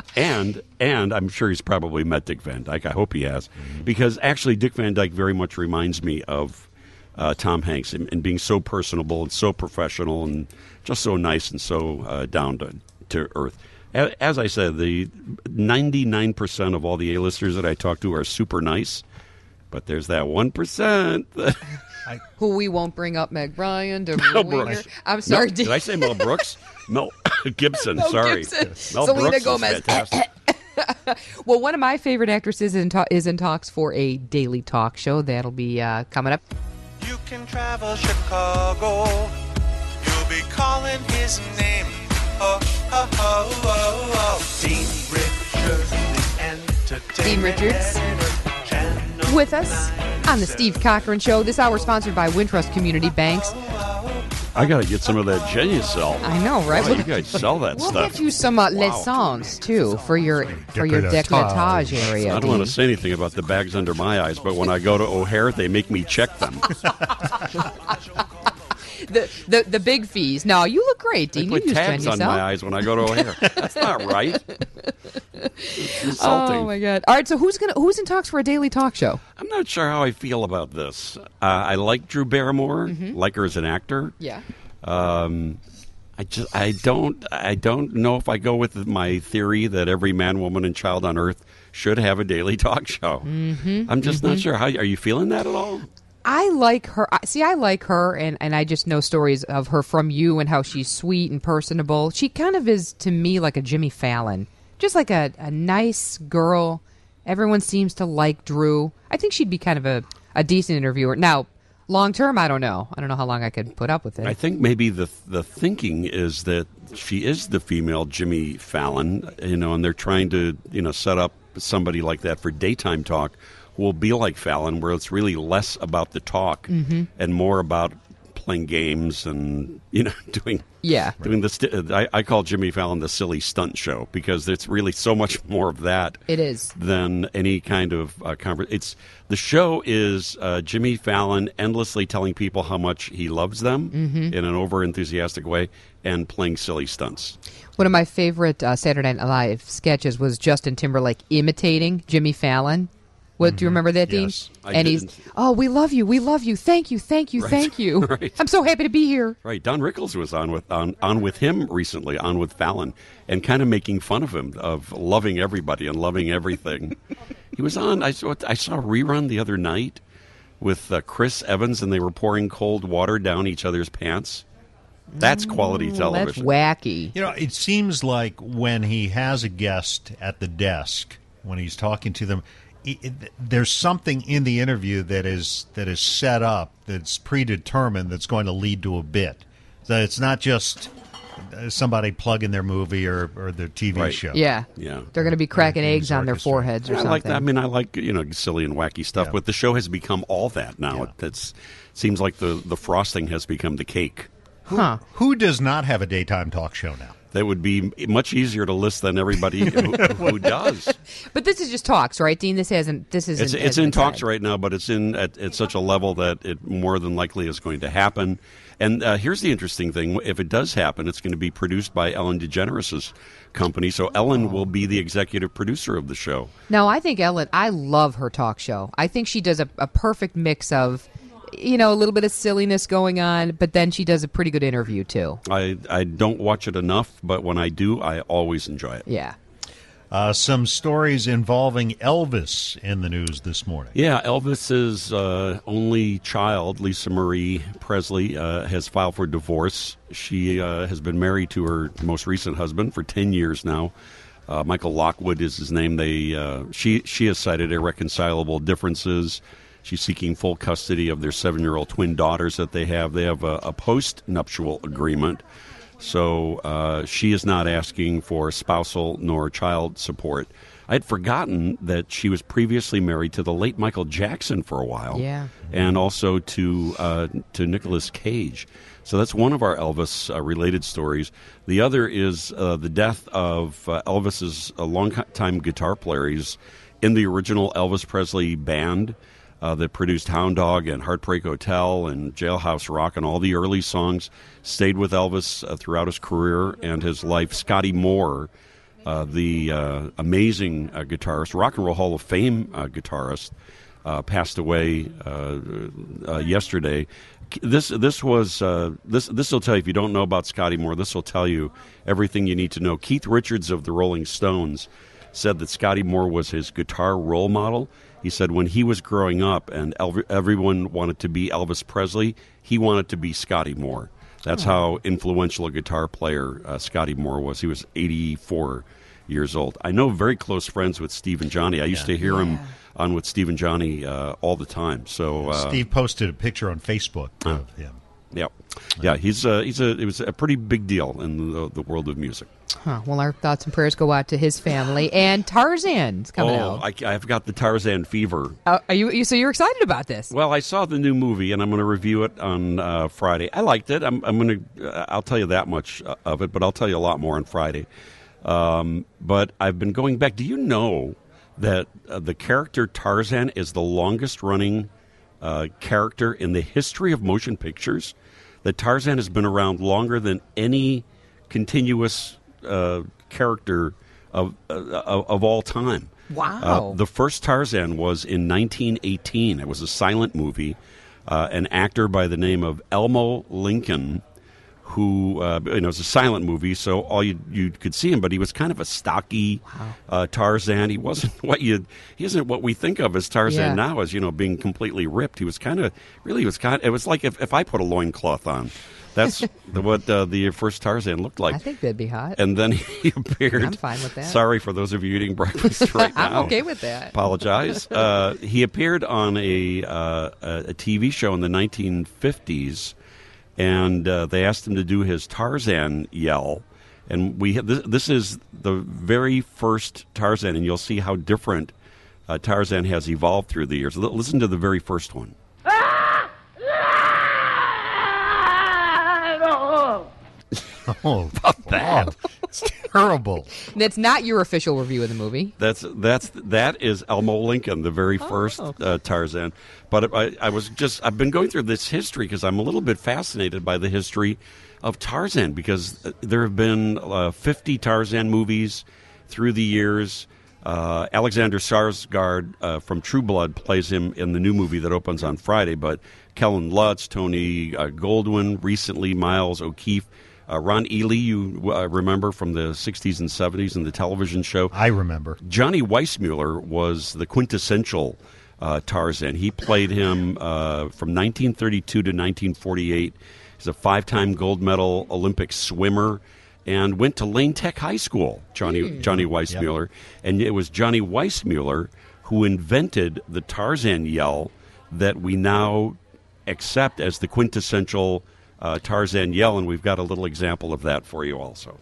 And and I'm sure he's probably met Dick Van Dyke. I hope he has. Because actually Dick Van Dyke very much reminds me of uh, Tom Hanks in, in being so personable and so professional and just so nice and so uh, down to, to earth. A- As I said, the ninety-nine percent of all the A-listers that I talk to are super nice. But there's that one percent that... Who we won't bring up, Meg Ryan, to Mel ruin Brooks. her- I'm sorry, No, Dean. did I say Mel Brooks? Mel Gibson, Mel sorry. Gibson. Mel Selena Brooks Gomez. is fantastic. Well, one of my favorite actresses is in, ta- is in talks for a daily talk show. That'll be uh, coming up. You can travel Chicago. You'll be calling his name. Oh, oh, oh, oh, oh. Dean Richards, the entertainment Dean Richards. editor, Channel With us on the Steve Cochran Show. This hour sponsored by Wintrust Community Banks. I got to get some of that Genucel. I know, right? Wow, We'll- you guys sell that We'll stuff. get you some uh, Wow. L'Essence, too, for your for your décolletage area. I don't want Dean. to say anything about the bags under my eyes, but when I go to O'Hare, they make me check them. The, the the big fees. No, you look great, They Dean. put You use tags on Genucel. my eyes when I go to O'Hare. That's not right. It's insulting. Oh my God! All right, so who's gonna who's in talks for a daily talk show? I'm not sure how I feel about this. Uh, I like Drew Barrymore, Mhm. like her as an actor. Yeah. Um, I just I don't I don't know if I go with my theory that every man, woman, and child on earth should have a daily talk show. Mhm, I'm just not mhm. sure. How are you feeling that at all? I like her. I- See, I like her, and, and I just know stories of her from you and how she's sweet and personable. She kind of is, to me, like a Jimmy Fallon. Just like a, a nice girl. Everyone seems to like Drew. I think she'd be kind of a, a decent interviewer. Now, long term, I don't know. I don't know how long I could put up with it. I think maybe the the thinking is that she is the female Jimmy Fallon, you know, and they're trying to, you know, set up somebody like that for daytime talk who will be like Fallon, where it's really less about the talk Mhm. and more about playing games and, you know, doing Yeah. doing the st- I, I call Jimmy Fallon the silly stunt show because it's really so much more of that. It is. Than any kind of uh, conversation. It's the show is uh, Jimmy Fallon endlessly telling people how much he loves them Mhm. in an over enthusiastic way and playing silly stunts. One of my favorite uh, Saturday Night Live sketches was Justin Timberlake imitating Jimmy Fallon. What do you remember that, Dean? Yes, I and he's, didn't. oh, we love you, we love you, thank you, thank you, Right. thank you. Right. I'm so happy to be here. Right, Don Rickles was on with on, on with him recently, on with Fallon, and kind of making fun of him of loving everybody and loving everything. He was on. I saw I saw a rerun the other night with uh, Chris Evans, and they were pouring cold water down each other's pants. That's quality That's television. wacky. You know, it seems like when he has a guest at the desk, when he's talking to them, it, it, there's something in the interview that is that is set up, that's predetermined, that's going to lead to a bit. So it's not just somebody plugging their movie or, or their T V Right. show. Yeah. Yeah. They're going to be cracking eggs on their foreheads or I something. like that. I mean, I like you know silly and wacky stuff, but the show has become all that now. It that's, seems like the the frosting has become the cake. Huh. Who does not have a daytime talk show now? That would be much easier to list than everybody who, who does. But this is just talks, right, Dean? This hasn't. This isn't. It's, it's hasn't in been talks said. right now, but it's in at, at such a level that it more than likely is going to happen. And uh, here's the interesting thing: if it does happen, it's going to be produced by Ellen DeGeneres' company. So Ellen will be the executive producer of the show. No, I think Ellen. I love her talk show. I think she does a, a perfect mix of, you know, a little bit of silliness going on, but then she does a pretty good interview too. I I don't watch it enough, but when I do, I always enjoy it. Yeah. Uh, some stories involving Elvis in the news this morning. Yeah, Elvis's uh, only child, Lisa Marie Presley, uh, has filed for divorce. She uh, has been married to her most recent husband for ten years now. Uh, Michael Lockwood is his name. They uh, she she has cited irreconcilable differences. She's seeking full custody of their seven-year-old twin daughters that they have. They have a, a post-nuptial agreement. So uh, she is not asking for spousal nor child support. I had forgotten that she was previously married to the late Michael Jackson for a while. Yeah. And also to uh, to Nicolas Cage. So that's one of our Elvis-related stories. The other is uh, the death of uh, Elvis's uh, longtime guitar player. He's in the original Elvis Presley band uh, that produced Hound Dog and Heartbreak Hotel and Jailhouse Rock and all the early songs. Stayed with Elvis uh, throughout his career and his life. Scotty Moore, uh, the uh, amazing uh, guitarist, Rock and Roll Hall of Fame uh, guitarist, uh, passed away uh, uh, yesterday. This this was uh, this this will tell you, if you don't know about Scotty Moore, this will tell you everything you need to know. Keith Richards of the Rolling Stones said that Scotty Moore was his guitar role model. He said when he was growing up and el- everyone wanted to be Elvis Presley, he wanted to be Scotty Moore. That's how influential a guitar player uh, Scotty Moore was. He was eighty-four years old. I know very close friends with Steve and Johnny. I used Yeah. to hear him on with Steve and Johnny uh, all the time. So uh, Steve posted a picture on Facebook of him. Yeah, yeah. He's uh, he's a it was a pretty big deal in the, the world of music. Huh. Well, our thoughts and prayers go out to his family. And Tarzan's coming oh, out. I, I've got the Tarzan fever. Uh, are you, you? So you're excited about this? Well, I saw the new movie, and I'm going to review it on uh, Friday. I liked it. I'm, I'm going to. Uh, I'll tell you that much of it, but I'll tell you a lot more on Friday. Um, but I've been going back. Do you know that uh, the character Tarzan is the longest-running uh, character in the history of motion pictures? That Tarzan has been around longer than any continuous uh, character of, uh, of of all time. Wow. Uh, the first Tarzan was in nineteen eighteen. It was a silent movie. Uh, an actor by the name of Elmo Lincoln, who, uh, you know, it was a silent movie, so all you you could see him, but he was kind of a stocky wow. uh, Tarzan. He wasn't what you he isn't what we think of as Tarzan Yeah. now, as you know, being completely ripped. He was kind of really was kind. It was like if, if I put a loincloth on. That's the, what uh, the first Tarzan looked like. I think that'd be hot. And then he appeared. I'm fine with that. Sorry for those of you eating breakfast right now. I'm okay with that. Apologize. Uh, he appeared on a uh, a T V show in the nineteen fifties, and uh, they asked him to do his Tarzan yell. And we have, this, this is the very first Tarzan, and you'll see how different uh, Tarzan has evolved through the years. L- listen to the very first one. Oh, about that. It's terrible. That's not your official review of the movie. That's that's that is Elmo Lincoln, the very first uh, Tarzan. But I, I was just I've been going through this history because I'm a little bit fascinated by the history of Tarzan, because there have been uh, fifty Tarzan movies through the years. Uh, Alexander Skarsgård uh, from True Blood plays him in the new movie that opens on Friday. But Kellen Lutz, Tony uh, Goldwyn, recently Miles O'Keefe. Uh, Ron Ely, you uh, remember from the sixties and seventies in the television show. I remember. Johnny Weissmuller was the quintessential uh, Tarzan. He played him uh, from nineteen thirty-two to nineteen forty-eight. He's a five-time gold medal Olympic swimmer and went to Lane Tech High School, Johnny Mm. Johnny Weissmuller. Yep. And it was Johnny Weissmuller who invented the Tarzan yell that we now accept as the quintessential uh, Tarzan yell, and we've got a little example of that for you also.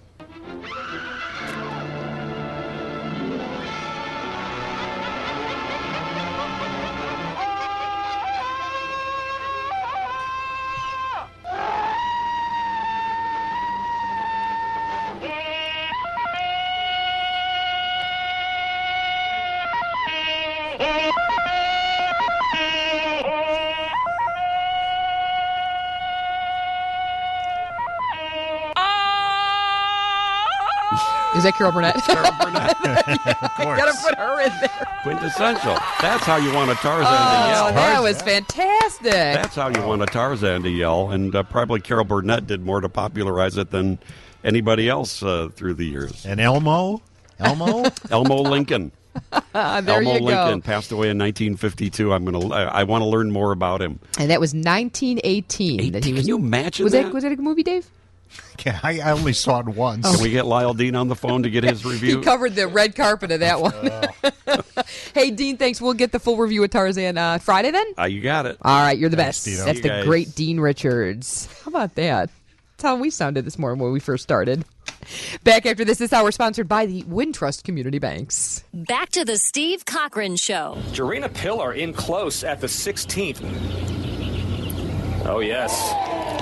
Is that Carol Burnett? Carol Burnett. Of course. Gotta put her in there. Quintessential. That's how you want a Tarzan Oh, to yell. that was fantastic. That's how you want a Tarzan to yell, and uh, probably Carol Burnett did more to popularize it than anybody else uh, through the years. And Elmo? Elmo? Elmo Lincoln. there Elmo you Lincoln go. passed away in nineteen fifty-two. I'm gonna. I, I want to learn more about him. And that was nineteen eighteen. That he was, Can you imagine was that? that? Was that a movie, Dave? Yeah, I, I only saw it once. Can we get Lyle Dean on the phone to get his review? He covered the red carpet of that one. Hey, Dean, thanks. We'll get the full review of Tarzan uh, Friday then. Uh, you got it. All right, you're the Thanks, best. Dino. That's You the guys. great Dean Richards. How about that? That's how we sounded this morning when we first started. Back after this, this hour sponsored by the Wintrust Community Banks. Back to the Steve Cochran Show. Jarena Pillar in close at the sixteenth. Oh, yes.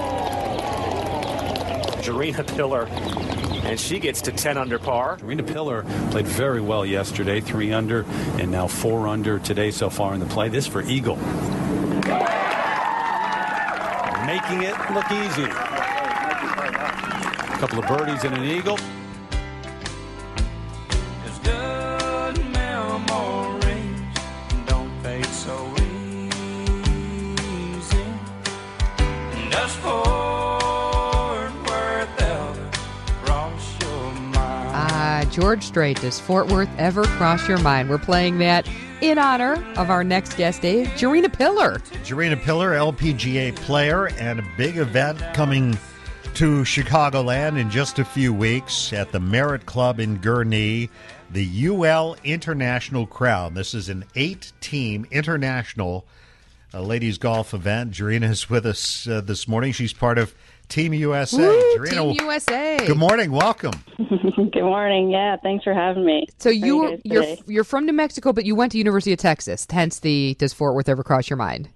Jarena Pillar, and she gets to ten under par. Jarena Pillar played very well yesterday, three under, and now four under today so far in the play. This for Eagle. Making it look easy. A couple of birdies and an eagle. Good memories don't fade so easy. Just forward where they'll cross your mind. Ah, George Strait, does Fort Worth ever cross your mind? We're playing that in honor of our next guest, Dave, Jarena Pillar. Jarena Pillar, L P G A player, and a big event coming to Chicagoland in just a few weeks at the Merritt Club in Gurnee, the U L International Crown. This is an eight-team international uh, ladies golf event. Jarena is with us uh, this morning. She's part of Team U S A. Woo, Jarena, Team U S A. good morning. Welcome. Good morning. Yeah, thanks for having me. So How you are guys you're today? you're from New Mexico, but you went to University of Texas. Hence the does Fort Worth ever cross your mind?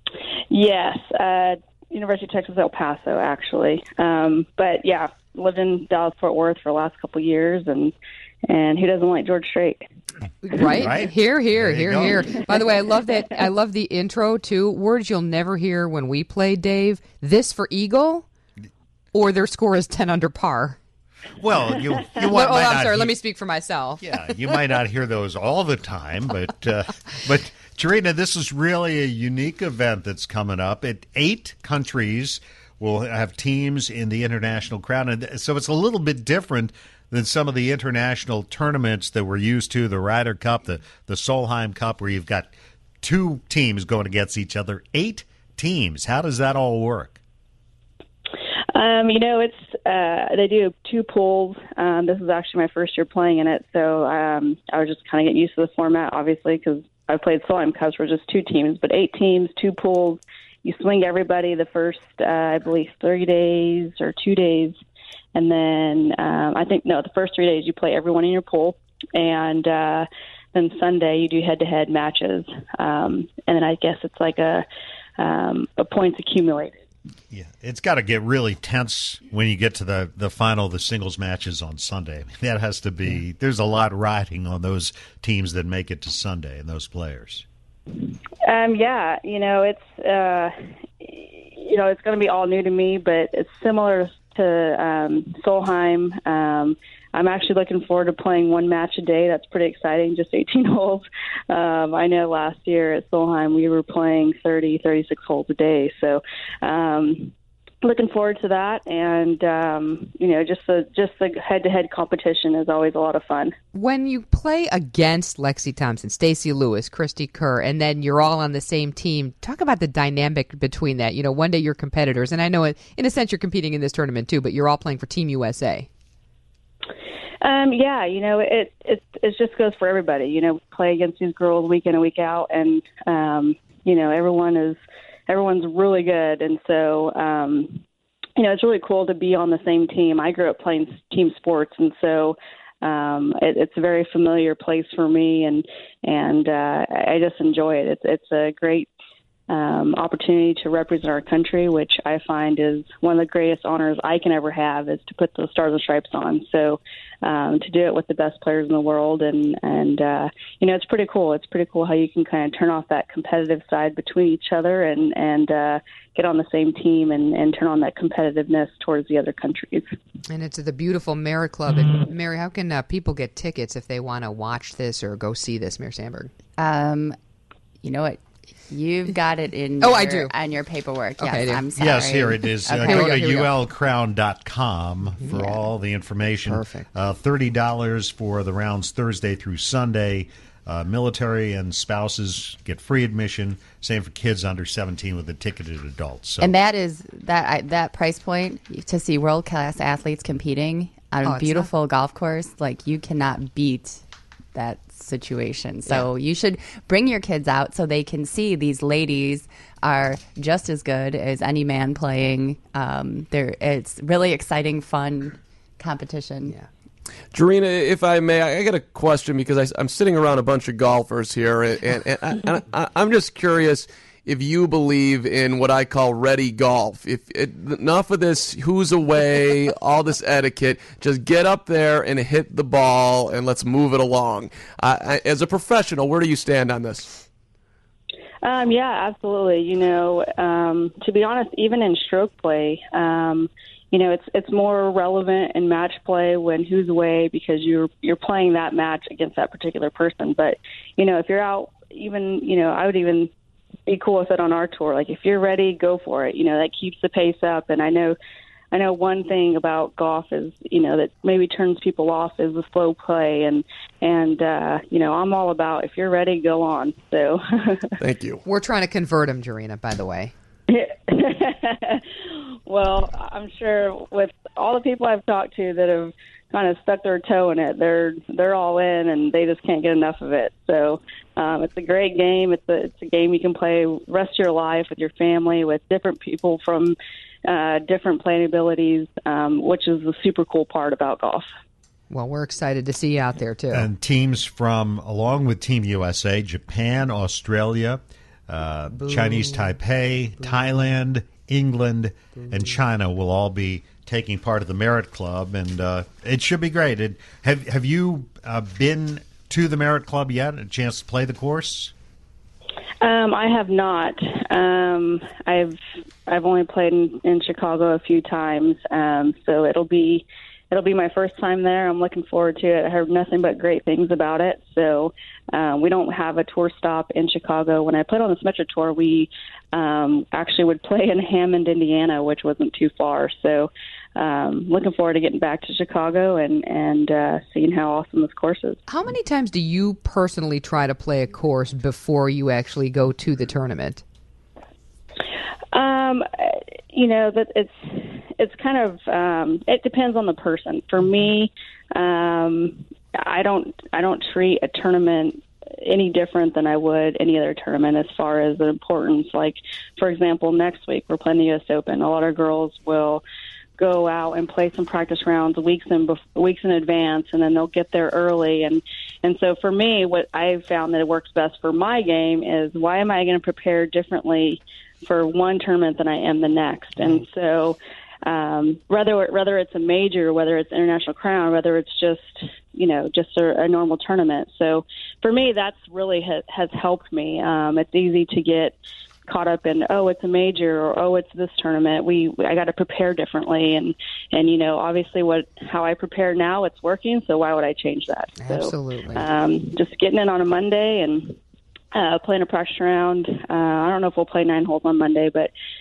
Yes, uh, University of Texas El Paso, actually. Um, but yeah, lived in Dallas Fort Worth for the last couple of years, and and who doesn't like George Strait? Right? Right. Here, here, There you here, go. here. By the way, I love that. I love the intro too. Words you'll never hear when we played, Dave. This for Eagle, or their score is ten under par. Well, you, you No, might oh, I'm not sorry. he- Let me speak for myself. Yeah, you might not hear those all the time, but uh, but Jarena, this is really a unique event that's coming up. At eight countries will have teams in the international crown, and so it's a little bit different than some of the international tournaments that we're used to, the Ryder Cup, the the Solheim Cup, where you've got two teams going against each other. Eight teams. How does that all work? Um, you know, it's uh, they do two pools. Um, this is actually my first year playing in it, so um, I was just kind of getting used to the format, obviously, because I played Solheim Cups where just two teams, but eight teams, two pools. You swing everybody the first, uh, I believe, three days or two days, and then um, I think no, the first three days you play everyone in your pool, and uh, then Sunday you do head-to-head matches, um, and then I guess it's like a um, a points accumulated. Yeah, it's got to get really tense when you get to the, the final, the singles matches on Sunday. I mean, that has to be, there's a lot riding on those teams that make it to Sunday and those players. Um, yeah, you know, it's uh, you know, it's going to be all new to me, but it's similar to um, Solheim. Um, I'm actually looking forward to playing one match a day. That's pretty exciting, just eighteen holes. Um, I know last year at Solheim we were playing thirty, thirty-six holes a day. So, um, looking forward to that, and um, you know, just the just the head-to-head competition is always a lot of fun. When you play against Lexi Thompson, Stacey Lewis, Christy Kerr, and then you're all on the same team, talk about the dynamic between that. You know, one day you're competitors, and I know in a sense you're competing in this tournament too, but you're all playing for Team U S A. Um, yeah, you know, it it it just goes for everybody. You know, we play against these girls week in and week out, and um, you know, everyone is. Everyone's really good, and so um, you know it's really cool to be on the same team. I grew up playing team sports, and so um, it, it's a very familiar place for me, and and uh, I just enjoy it. It's it's a great um, opportunity to represent our country, which I find is one of the greatest honors I can ever have, is to put those stars and stripes on. So um, to do it with the best players in the world, and and uh, you know, it's pretty cool. It's pretty cool how you can kind of turn off that competitive side between each other, and and uh, get on the same team, and, and turn on that competitiveness towards the other countries. And it's at the beautiful Merit Club. And Mary, how can uh, people get tickets if they want to watch this or go see this, Mary Sandberg? Um, you know what? You've got it in Oh, your, I do. on your paperwork. Okay, Yes, I'm sorry. Yes, here it is. Okay. Uh, Here go we go, to here we go. U L crown dot com for Yeah. all the information. Perfect. Uh, thirty dollars for the rounds Thursday through Sunday. Uh, military and spouses get free admission. Same for kids under seventeen with a ticketed adult. So And that is that I, that price point to see world class athletes competing on Oh, a it's beautiful golf course, like you cannot beat that situation. So you should bring your kids out so they can see these ladies are just as good as any man playing. Um, there, it's really exciting, fun competition. Yeah. Jarena, if I may, I got a question because I, I'm sitting around a bunch of golfers here, and, and, and, I, and I, I'm just curious if you believe in what I call ready golf. If it, enough of this who's away, all this etiquette, just get up there and hit the ball, and let's move it along. Uh, I, as a professional, where do you stand on this? Um, yeah, absolutely. You know, um, to be honest, even in stroke play, um, you know, it's it's more relevant in match play when who's away, because you're you're playing that match against that particular person. But you know, if you're out, even you know, I would even be cool with it on our tour. Like, if you're ready, go for it. You know, that keeps the pace up. And I know, I know one thing about golf is, you know, that maybe turns people off is the slow play. And and uh, you know, I'm all about, if you're ready, go on. So thank you. We're trying to convert him, Jarena, by the way. Well, I'm sure with all the people I've talked to that have kind of stuck their toe in it, they're they're all in, and they just can't get enough of it. So um, it's a great game. It's a it's a game you can play rest of your life with your family, with different people from uh, different playing abilities, um, which is the super cool part about golf. Well, we're excited to see you out there, too. And teams from, along with Team U S A, Japan, Australia, uh, Chinese Taipei, Thailand, England, and China will all be taking part of the Merit Club, and uh, it should be great. It, have have you uh, been to the Merit Club yet? A chance to play the course? Um, I have not. Um, I've I've only played in, in Chicago a few times, um, so it'll be it'll be my first time there. I'm looking forward to it. I heard nothing but great things about it. So uh, we don't have a tour stop in Chicago. When I played on the Symetra Tour, we um, actually would play in Hammond, Indiana, which wasn't too far. So um, looking forward to getting back to Chicago and, and uh, seeing how awesome this course is. How many times do you personally try to play a course before you actually go to the tournament? Um, you know, that it's it's kind of um, it depends on the person. For me, um, I don't I don't treat a tournament any different than I would any other tournament as far as the importance. Like, for example, next week we're playing the U S Open. A lot of girls will go out and play some practice rounds weeks in weeks in advance, and then they'll get there early. And and so for me, what I've found that it works best for my game is, why am I going to prepare differently for one tournament than I am the next? And so um, whether whether it's a major, whether it's International Crown, whether it's just you know just a, a normal tournament. So for me, that's really ha- has helped me. Um, it's easy to get caught up in, oh, it's a major, or oh, it's this tournament. We I got to prepare differently, and and you know obviously what how I prepare now, it's working. So why would I change that? Absolutely. So, um, just getting in on a Monday and Uh, playing a practice round. Uh, I don't know if we'll play nine holes on Monday, but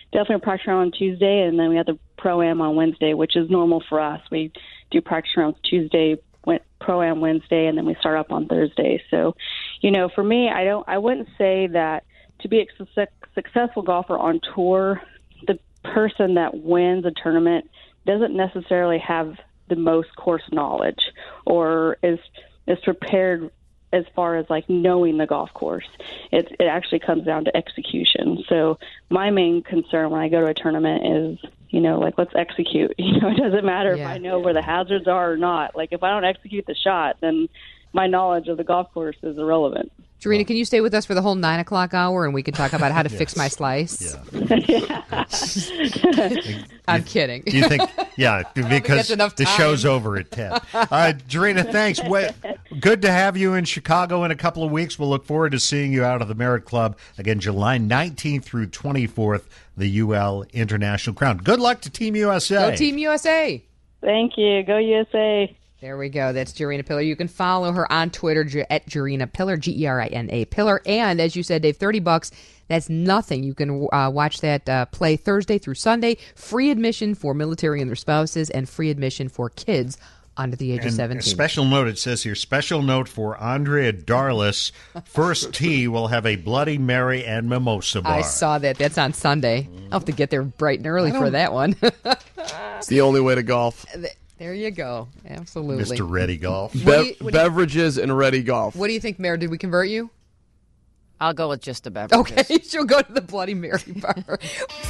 definitely practice round on Tuesday, and then we have the Pro-Am on Wednesday, which is normal for us. We do practice rounds Tuesday, Pro-Am Wednesday, and then we start up on Thursday. So, you know, for me, I don't, I wouldn't say that to be a su- successful golfer on tour, the person that wins a tournament doesn't necessarily have the most course knowledge or is is prepared as far as like knowing the golf course. It it actually comes down to execution. So my main concern when I go to a tournament is, you know, like, let's execute. You know, it doesn't matter Yeah. if I know where the hazards are or not. Like, if I don't execute the shot, then my knowledge of the golf course is irrelevant. Jarena, can you stay with us for the whole nine o'clock hour and we can talk about how to fix my slice? Yeah. I'm kidding. Do you think? Yeah, because that's enough the time. show's over at ten. All right, Jarena, thanks. Well, good to have you in Chicago in a couple of weeks. We'll look forward to seeing you out of the Merit Club again, July nineteenth through twenty-fourth, the U L International Crown. Good luck to Team U S A. Go Team U S A. Thank you. Go U S A. There we go. That's Jarena Pillar. You can follow her on Twitter J- at Jarena Pillar, G E R I N A Pillar. And as you said, Dave, thirty bucks. That's nothing. You can uh, watch that uh, play Thursday through Sunday. Free admission for military and their spouses, and free admission for kids under the age And of a seventeen. special note, it says here, special note for Andrea Darlis. First tee will have a Bloody Mary and mimosa bar. I saw that. That's on Sunday. I'll have to get there bright and early for that one. It's the only way to golf. There you go. Absolutely. Mister Ready Golf. Be- What do you- what do you- beverages and ready golf. What do you think, Mayor? Did we convert you? I'll go with just the beverages. Okay, she'll go to the Bloody Mary bar.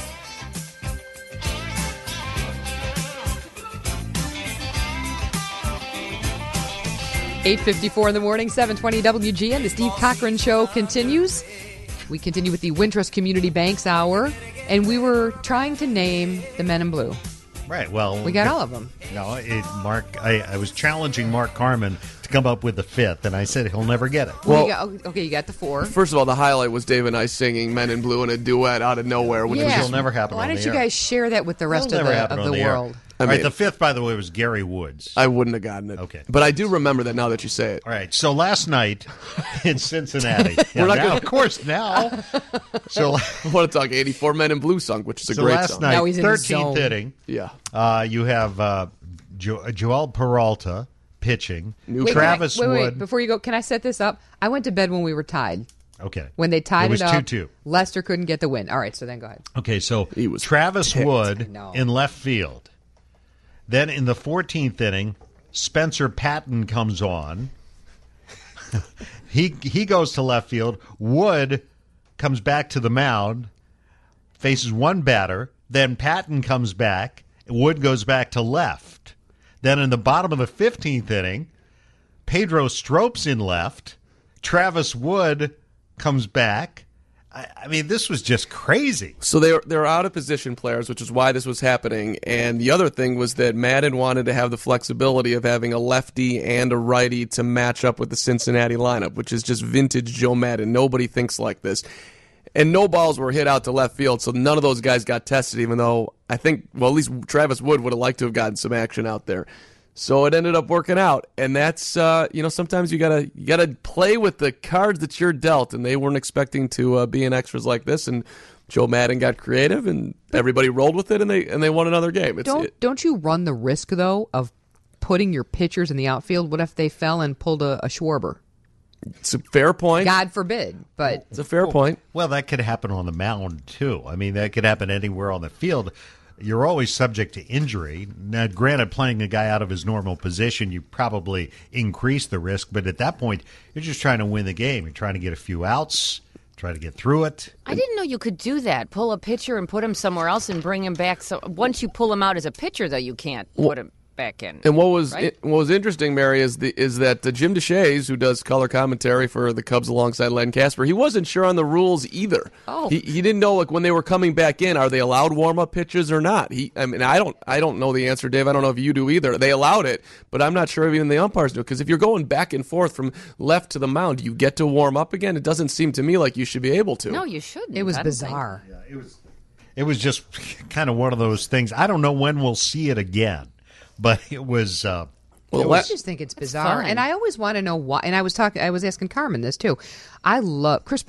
eight fifty-four in the morning, seven twenty W G N. The Steve Cochran Show continues. We continue with the Wintrust Community Banks Hour, and we were trying to name the Men in Blue. Right. Well, We got all of them. No, it, Mark. I, I was challenging Mark Carman to come up with the fifth, and I said he'll never get it. Well, you got, okay, you got the four. First of all, the highlight was Dave and I singing Men in Blue in a duet out of nowhere, which Yeah. was It'll just never happen Why on don't the you air. guys share that with the rest It'll of never the, happen of on the the air. world? I All right, mean- the fifth, by the way, was Gary Woods. I wouldn't have gotten it. Okay. But I do remember that now that you say it. All right, so last night in Cincinnati, yeah, We're not now, gonna- of course, now. So, I want to talk eighty-four Men in Blue song, which is a so great last song. night, Now he's in his thirteenth zone. inning, Yeah. uh, you have uh, jo- Joel Peralta pitching, New Wait, Travis can I, wait, Wood. wait, before you go, can I set this up? I went to bed when we were tied. Okay. When they tied it was it up, two two. Lester couldn't get the win. All right, so then go ahead. Okay, so He was Travis ticked. Wood I know. in left field. Then in the fourteenth inning, Spencer Patton comes on. he he goes to left field. Wood comes back to the mound, faces one batter. Then Patton comes back. Wood goes back to left. Then in the bottom of the fifteenth inning, Pedro Stropes in left. Travis Wood comes back. I, I mean, this was just crazy. So they're they're out of position players, which is why this was happening. And the other thing was that Madden wanted to have the flexibility of having a lefty and a righty to match up with the Cincinnati lineup, which is just vintage Joe Madden. Nobody thinks like this. And no balls were hit out to left field, so none of those guys got tested, even though I think, well, at least Travis Wood would have liked to have gotten some action out there. So it ended up working out, and that's uh, you know sometimes you gotta you gotta play with the cards that you're dealt, and they weren't expecting to uh, be in extras like this. And Joe Madden got creative, and everybody rolled with it, and they and they won another game. It's, Don't it, don't you run the risk though of putting your pitchers in the outfield? What if they fell and pulled a, a Schwarber? it's a fair point. God forbid, but It's a fair point. Well, that could happen on the mound, too. I mean, that could happen anywhere on the field. You're always subject to injury. Now, granted, playing a guy out of his normal position, you probably increase the risk. But at that point, you're just trying to win the game. You're trying to get a few outs, try to get through it. I didn't know you could do that. Pull a pitcher and put him somewhere else and bring him back. So once you pull him out as a pitcher, though, you can't put him back in. And what was right? what was interesting, Mary, is the is that uh, Jim DeShays, who does color commentary for the Cubs alongside Len Casper, he wasn't sure on the rules either. Oh. he he didn't know like when they were coming back in, are they allowed warm up pitches or not? He, I mean, I don't I don't know the answer, Dave. I don't know if you do either. They allowed it, but I'm not sure if even the umpires do, because if you're going back and forth from left to the mound, you get to warm up again. It doesn't seem to me like you should be able to. No, you shouldn't. it was I don't bizarre. It was, it was just kind of one of those things. I don't know when we'll see it again, but it was. Uh, Well, it la- I was just think it's bizarre, fine. and I always want to know why. And I was talking, I was asking Carmen this too. I love Chris Bryant's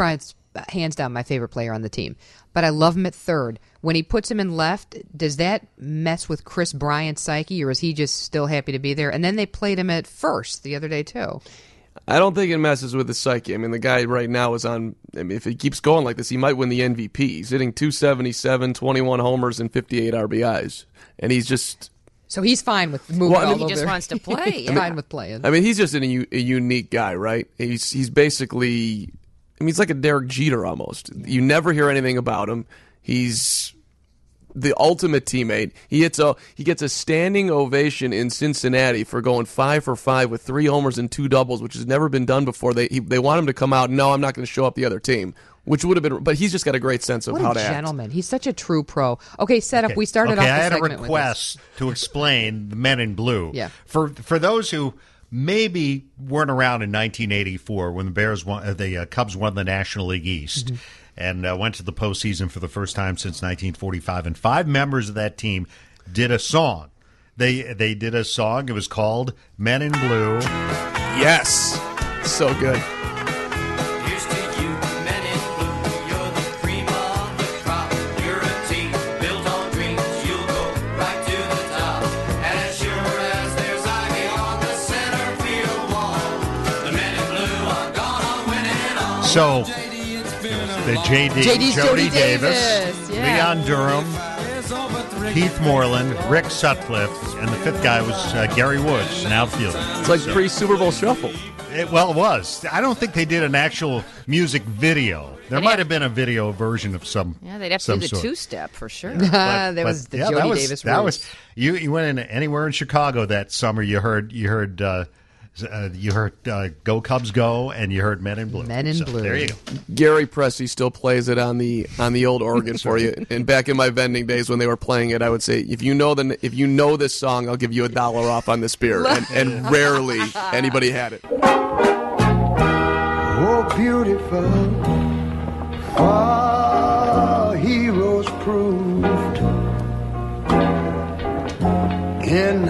hands down my favorite player on the team. But I love him at third. When he puts him in left, does that mess with Chris Bryant's psyche, or is he just still happy to be there? And then they played him at first the other day, too. I don't think it messes with his psyche. I mean, the guy right now is on, I mean, if he keeps going like this, he might win the M V P. He's hitting two seventy-seven, twenty-one homers, and fifty-eight R B Is. And he's just... So he's fine with moving Well, I mean, all He over. just wants to play. He's yeah. fine with playing. I mean, he's just a, u- a unique guy, right? He's he's basically, I mean, he's like a Derek Jeter almost. You never hear anything about him. He's the ultimate teammate. He hits a he gets a standing ovation in Cincinnati for going five for five with three homers and two doubles, which has never been done before. They he, they want him to come out. No, I'm not going to show up the other team, which would have been. But he's just got a great sense of What how a to act. gentleman. He's such a true pro. Okay, set up. Okay. We started okay, off the I had a segment with request to explain the Men in Blue. Yeah. For for those who maybe weren't around in nineteen eighty-four when the Bears won, uh, the uh, Cubs won the National League East. Mm-hmm. And uh, went to the postseason for the first time since nineteen forty-five. And five members of that team did a song. They they did a song. It was called Men in Blue. Yes. So good. Here's to you, men in blue. You're the cream of the crop. You're a team built on dreams. You'll go right to the top. As sure as there's ivy on the center field wall, the men in blue are gonna win it all. So the J D, J D's Jody Jody Davis, Davis, yeah. Leon Durham, Keith Moreland, Rick Sutcliffe, and the fifth guy was uh, Gary Woods, an outfielder. It's like So- pre-Super Bowl shuffle. It, well, it was. I don't think they did an actual music video. There They'd might have- have been a video version of some. Yeah, they'd have to some do the sort. two-step for sure. But- that but, was the yeah, Jody that was, Davis That roots. was you. You went in anywhere in Chicago that summer. You heard. You heard. Uh, uh, you heard uh, "Go Cubs Go" and you heard "Men in Blue." Men in So, Blue. There you go. Gary Pressey still plays it on the on the old organ for you. And back in my vending days when they were playing it, I would say, if you know the if you know this song, I'll give you a dollar off on this beer. And, and rarely anybody had it. Oh, beautiful, our heroes proved in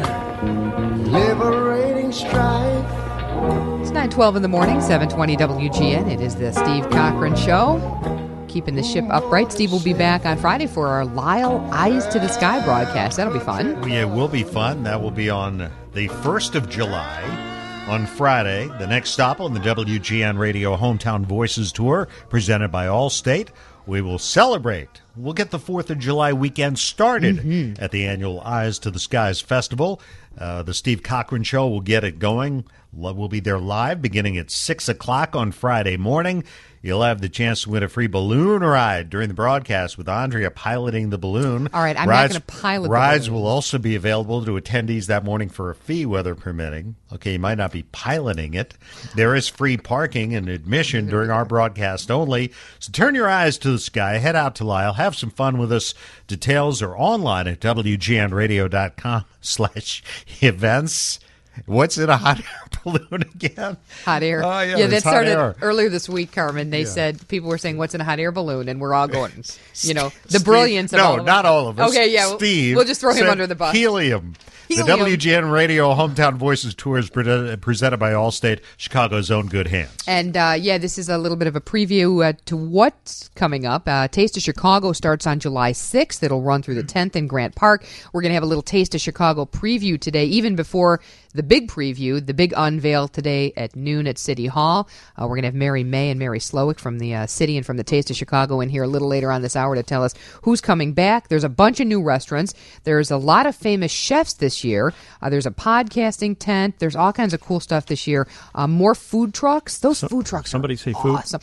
liberating strife. It's nine twelve in the morning, seven twenty W G N. It is the Steve Cochran Show. Keeping the ship upright. Steve will be back on Friday for our Lyle Eyes to the Sky broadcast. That'll be fun. Yeah, it will be fun. That will be on the first of July on Friday. The next stop on the W G N Radio Hometown Voices Tour, presented by Allstate. We will celebrate. We'll get the fourth of July weekend started Mm-hmm. at the annual Eyes to the Skies Festival. Uh, the Steve Cochran Show will get it going. We'll be there live beginning at six o'clock on Friday morning. You'll have the chance to win a free balloon ride during the broadcast with Andrea piloting the balloon. All right, I'm Rides- not going to pilot the Rides balloon. will also be available to attendees that morning for a fee, weather permitting. Okay, you might not be piloting it. There is free parking and admission during our broadcast only. So turn your eyes to the sky, head out to Lyle, have some fun with us. Details are online at W G N radio dot com slash events. What's in a hot air balloon again? Hot air. Oh, yeah, that it's hot started air. earlier this week, Carmen. They Yeah. said people were saying, "What's in a hot air balloon?" And we're all going, you know, the Steve- brilliance of no, all of us. not all of us. Okay, yeah, we'll- Steve. we'll just throw him said under the bus. Helium. Helium. The W G N Radio Hometown Voices Tour is pre- presented by Allstate, Chicago's own good hands. And uh, yeah, this is a little bit of a preview uh, to what's coming up. Uh, Taste of Chicago starts on July sixth. It'll run through the tenth in Grant Park. We're going to have a little Taste of Chicago preview today, even before the big preview, the big unveil today at noon at City Hall. Uh, we're going to have Mary May and Mary Slowick from the uh, city and from the Taste of Chicago in here a little later on this hour to tell us who's coming back. There's a bunch of new restaurants. There's a lot of famous chefs this year. Uh, there's a podcasting tent. There's all kinds of cool stuff this year. Uh, more food trucks. Those food trucks Somebody are say food. awesome.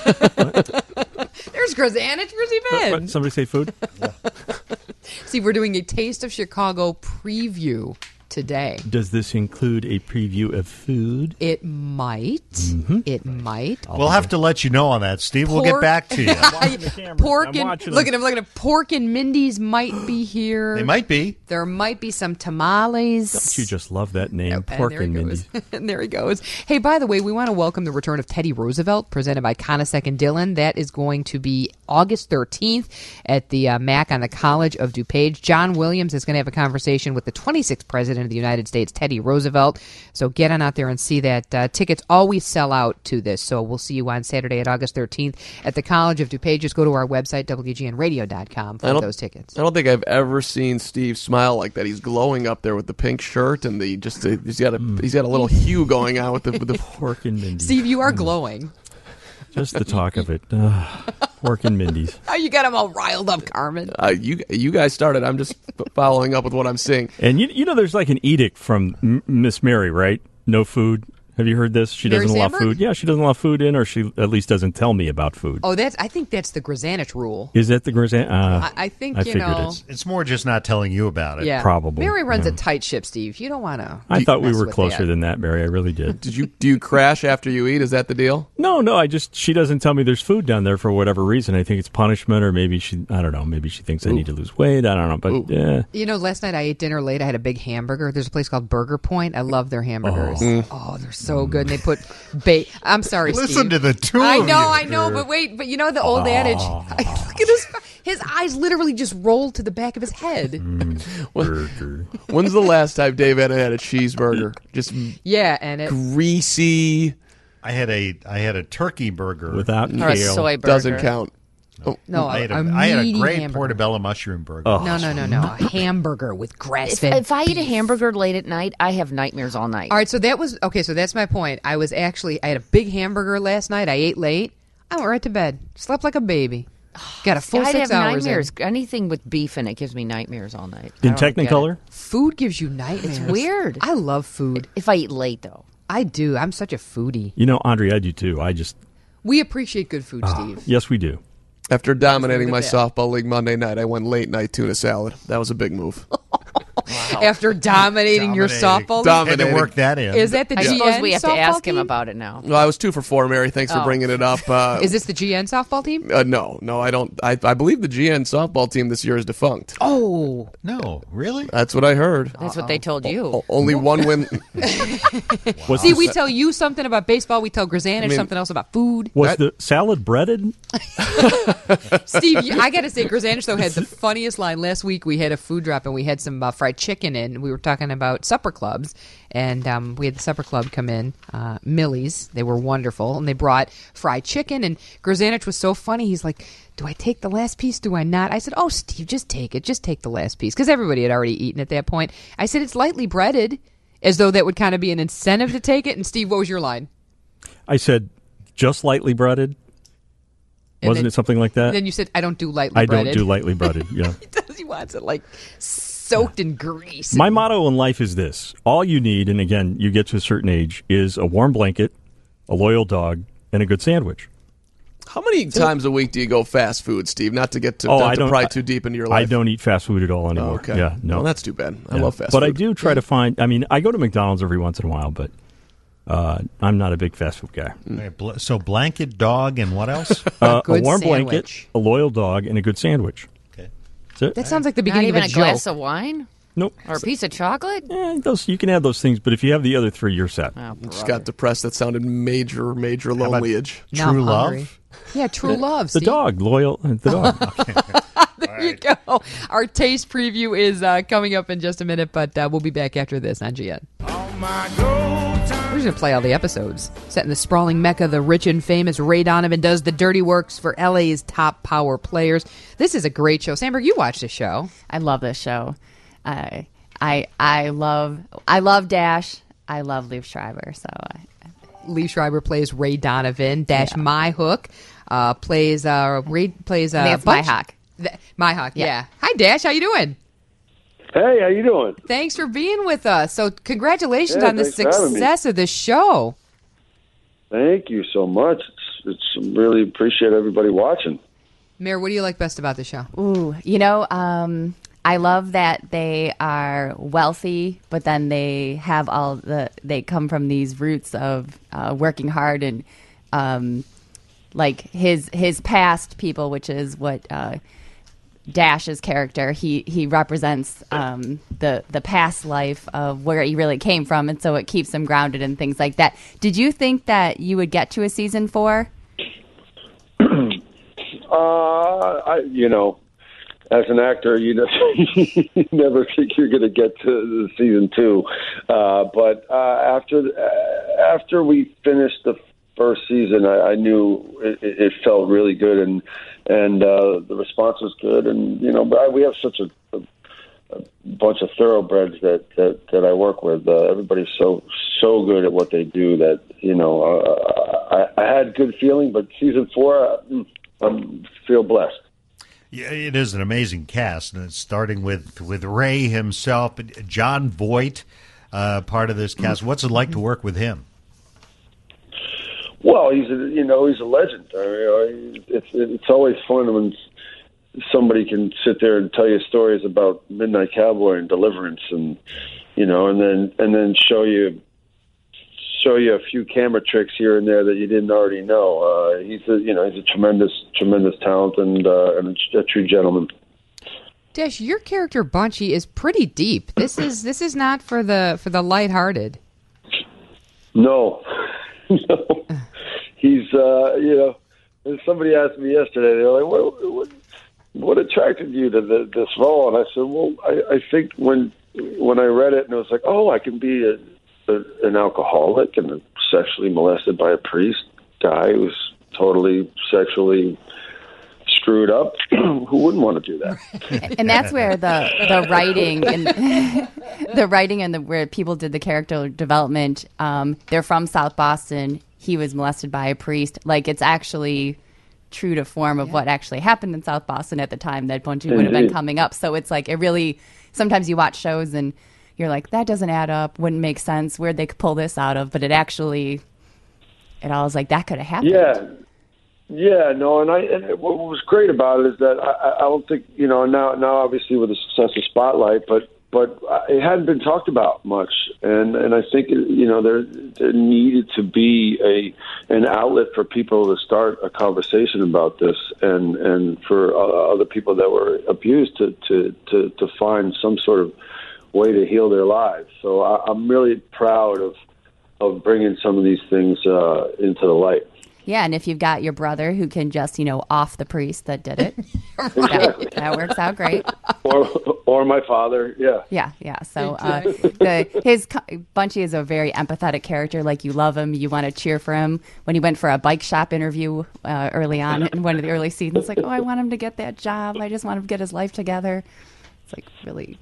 There's Grzanich. Where's he been? What, somebody say food. See, we're doing a Taste of Chicago preview today. Does this include a preview of food? It might. It might. We'll have to let you know on that, Steve. We'll get Pork- back to you. Pork I'm and watching look them. at him. Look at him. Pork and Mindy's might be here. They might be. There might be some tamales. Don't you just love that name, And Pork there and he Mindy? goes. And there he goes. Hey, by the way, we want to welcome the return of Teddy Roosevelt, presented by Conasec and Dillon. That is going to be August thirteenth at the uh, Mac on the College of DuPage. John Williams is going to have a conversation with the twenty-sixth president of the United States, Teddy Roosevelt. So get on out there and see that. Uh, tickets always sell out to this. So we'll see you on Saturday at August thirteenth at the College of DuPage. Just go to our website, W G N radio dot com, I for don't- those tickets. I don't think I've ever seen Steve smile like that. He's glowing up there with the pink shirt and the just the, he's got a he's got a little hue going on with the with the Pork and Mindy. Steve, you are glowing. Just the talk of it. Uh, pork and Mindy's. Oh, you got him all riled up, Carmen. Uh, you you guys started. I'm just f- following up with what I'm seeing. And you, you know, there's like an edict from M- Miss Mary, right? No food. Have you heard this? She Mary doesn't allow Sandberg? food. Yeah, she doesn't allow food in, or she at least doesn't tell me about food. Oh, that's. I think that's the Grzanich rule. Is that the Grzan? Uh, I, I think I you figured know. it's. It's more just not telling you about it. Yeah, Probably, Mary runs yeah. a tight ship, Steve. You don't want to. I thought we were closer than that, Mary. I really did. Did you do you crash after you eat? Is that the deal? No, no. I just she doesn't tell me there's food down there for whatever reason. I think it's punishment, or maybe she. I don't know. Maybe she thinks I need to lose weight. I don't know. But yeah. You know, last night I ate dinner late. I had a big hamburger. There's a place called Burger Point. I love their hamburgers. Oh. Oh, they're so good. And they put bait. I'm sorry, Listen Steve. to the two I of know, you. I know, but wait, but you know the old adage. Look at his. His eyes literally just rolled to the back of his head. Burger. When's the last time Dave had had a cheeseburger? Just Yeah, and it. greasy. I had a I had a turkey burger Without Or a kale. soy burger. Doesn't count. Oh, No, I had a, a, a I had a meaty great hamburger. portobello mushroom burger. Oh. No, no, no, no. A hamburger with If, grass-fed. if I eat a beef. hamburger late at night, I have nightmares all night. All right, so that was okay. So that's my point. I was actually I had a big hamburger last night. I ate late. I went right to bed. Slept like a baby. Got a full I'd six have hours. in. nightmares. Anything with beef in it gives me nightmares all night. I In don't get Technicolor? it. Food gives you nightmares. It's weird. I love food. If I eat late, though. I do. I'm such a foodie. You know, Andre, I do too. I just. We appreciate good food, Steve. Yes, we do. After dominating my Look at that. softball league Monday night, I went late night tuna salad. That was a big move. After dominating, your Dominating. softball, league? Had to Dominating. work that in. Is that the I G N suppose we have to softball ask him team? about it now. Well, I was two for four, Mary. Thanks for Oh. bringing it up. Uh, Is this the G N softball team? uh, no, no, I don't. I, I believe the G N softball team this year is defunct. Oh, No, really? That's what I heard. That's what they told you. O- only one win. Was see, the, we tell you something about baseball. We tell Grzanich I mean- something else about food. was that- the salad breaded? Steve, you- I got to say, Grzanich though had the funniest line last week. We had a food drop and we had some uh, fried chicken in. We were talking about supper clubs, and um, we had the supper club come in, uh, Millie's. They were wonderful, and they brought fried chicken. And Grzanich was so funny. He's like, "Do I take the last piece? Do I not?" I said, "Oh, Steve, just take it. Just take the last piece," because everybody had already eaten at that point. I said, "It's lightly breaded," as though that would kind of be an incentive to take it. And Steve, what was your line? I said, just lightly breaded. And Wasn't then- it something like that? Then you said, "I don't do lightly I breaded." don't do lightly breaded. Yeah. He does. He wants it like soaked in grease. My motto in life is this: all you need, and again, you get to a certain age, is a warm blanket, a loyal dog, and a good sandwich. How many times a week do you go fast food, Steve? Not to get to, Oh, not I to don't- pry too deep into your life. I don't eat fast food at all anymore. Oh, okay. Yeah, no. Well, that's too bad. I Yeah. love fast but food. I do try to find. I mean, I go to McDonald's every once in a while, but uh, I'm not a big fast food guy. Okay, bl- So blanket, dog, and what else? Uh, a good warm sandwich. blanket, a loyal dog, and a good sandwich. Okay. That's it. That sounds like the Not beginning even of a a, glass joke. of wine? Nope. Or a piece of chocolate? Eh, those you can have those things, but if you have the other three, you're set. Oh, Just got depressed. That sounded major, major about lonelyage. Now I'm True love? hungry. Yeah, true love. The Steve. dog, loyal, uh, the dog. There you go. Our taste preview is uh, coming up in just a minute, but uh, we'll be back after this on G N. We're just going to play all the episodes. Set in the sprawling Mecca, the rich and famous Ray Donovan does the dirty works for L A's top power players. This is a great show. Sandberg, you watched the show. I love this show. Uh, I I love I love Dash. I love Liev Schreiber. So I, Lee Schreiber plays Ray Donovan. Dash Myhook uh, plays uh, Ray plays uh, I think it's bunch- Myhawk. Th- Myhawk, yeah. Yeah. Hi, Dash. How you doing? Hey, how you doing? Thanks for being with us. So, congratulations Yeah, on the thanks for having me. success of the show. Thank you so much. It's it's really appreciate everybody watching. Mayor, what do you like best about the show? Ooh, you know, um, I love that they are wealthy, but then they have all the they come from these roots of uh, working hard and um, like his his past people, which is what uh, Dash's character he he represents um, the the past life of where he really came from, and so it keeps him grounded and things like that. Did you think that you would get to a season four? Uh, I you know, as an actor, you know, you never think you're going to get to season two. Uh, but uh, after uh, after we finished the first season, I, I knew it, it felt really good, and and uh, the response was good. And you know, we have such a, a, a bunch of thoroughbreds that, that, that I work with. Uh, everybody's so so good at what they do that you know uh, I, I had good feeling. But season four, uh, I feel blessed. Yeah, it is an amazing cast, and it's starting with, with Ray himself, John Voight, uh, part of this cast. What's it like to work with him? Well, he's a, you know he's a legend. I mean, it's it's always fun when somebody can sit there and tell you stories about Midnight Cowboy and Deliverance, and you know, and then and then show you. show you a few camera tricks here and there that you didn't already know. Uh, he's a, you know, he's a tremendous, tremendous talent and, uh, and a, a true gentleman. Dash, your character Bunchy is pretty deep. This is this is not for the for the lighthearted. No, no. He's uh, you know. Somebody asked me yesterday. They're like, "What, what, what attracted you to the, this role?" And I said, "Well, I, I think when when I read it, and it was like, oh, I can be a an alcoholic and sexually molested by a priest guy who's totally sexually screwed up. Who wouldn't want to do that?" And that's where the the writing and the writing and the where people did the character development. Um, they're from South Boston. He was molested by a priest. Like, it's actually true to form of yeah. what actually happened in South Boston at the time that Bunchy would have been coming up. So it's like, it really, sometimes you watch shows and you're like, that doesn't add up, wouldn't make sense, where'd they pull this out of? But it actually, it all was like, that could have happened. Yeah. Yeah, no, and I and what was great about it is that I, I don't think, you know, now now obviously with the success of Spotlight, but but it hadn't been talked about much, and and I think, you know, there, there needed to be a an outlet for people to start a conversation about this, and and for uh, other people that were abused to, to to to find some sort of way to heal their lives. So I, I'm really proud of of bringing some of these things uh, into the light. Yeah, and if you've got your brother who can just, you know, off the priest that did it, that, that works out great. Or or my father, yeah. Yeah, yeah. So uh, the his Bunchy is a very empathetic character. Like, you love him, you want to cheer for him. When he went for a bike shop interview uh, early on in one of the early seasons, it's like, oh, I want him to get that job. I just want him to get his life together. It's like really.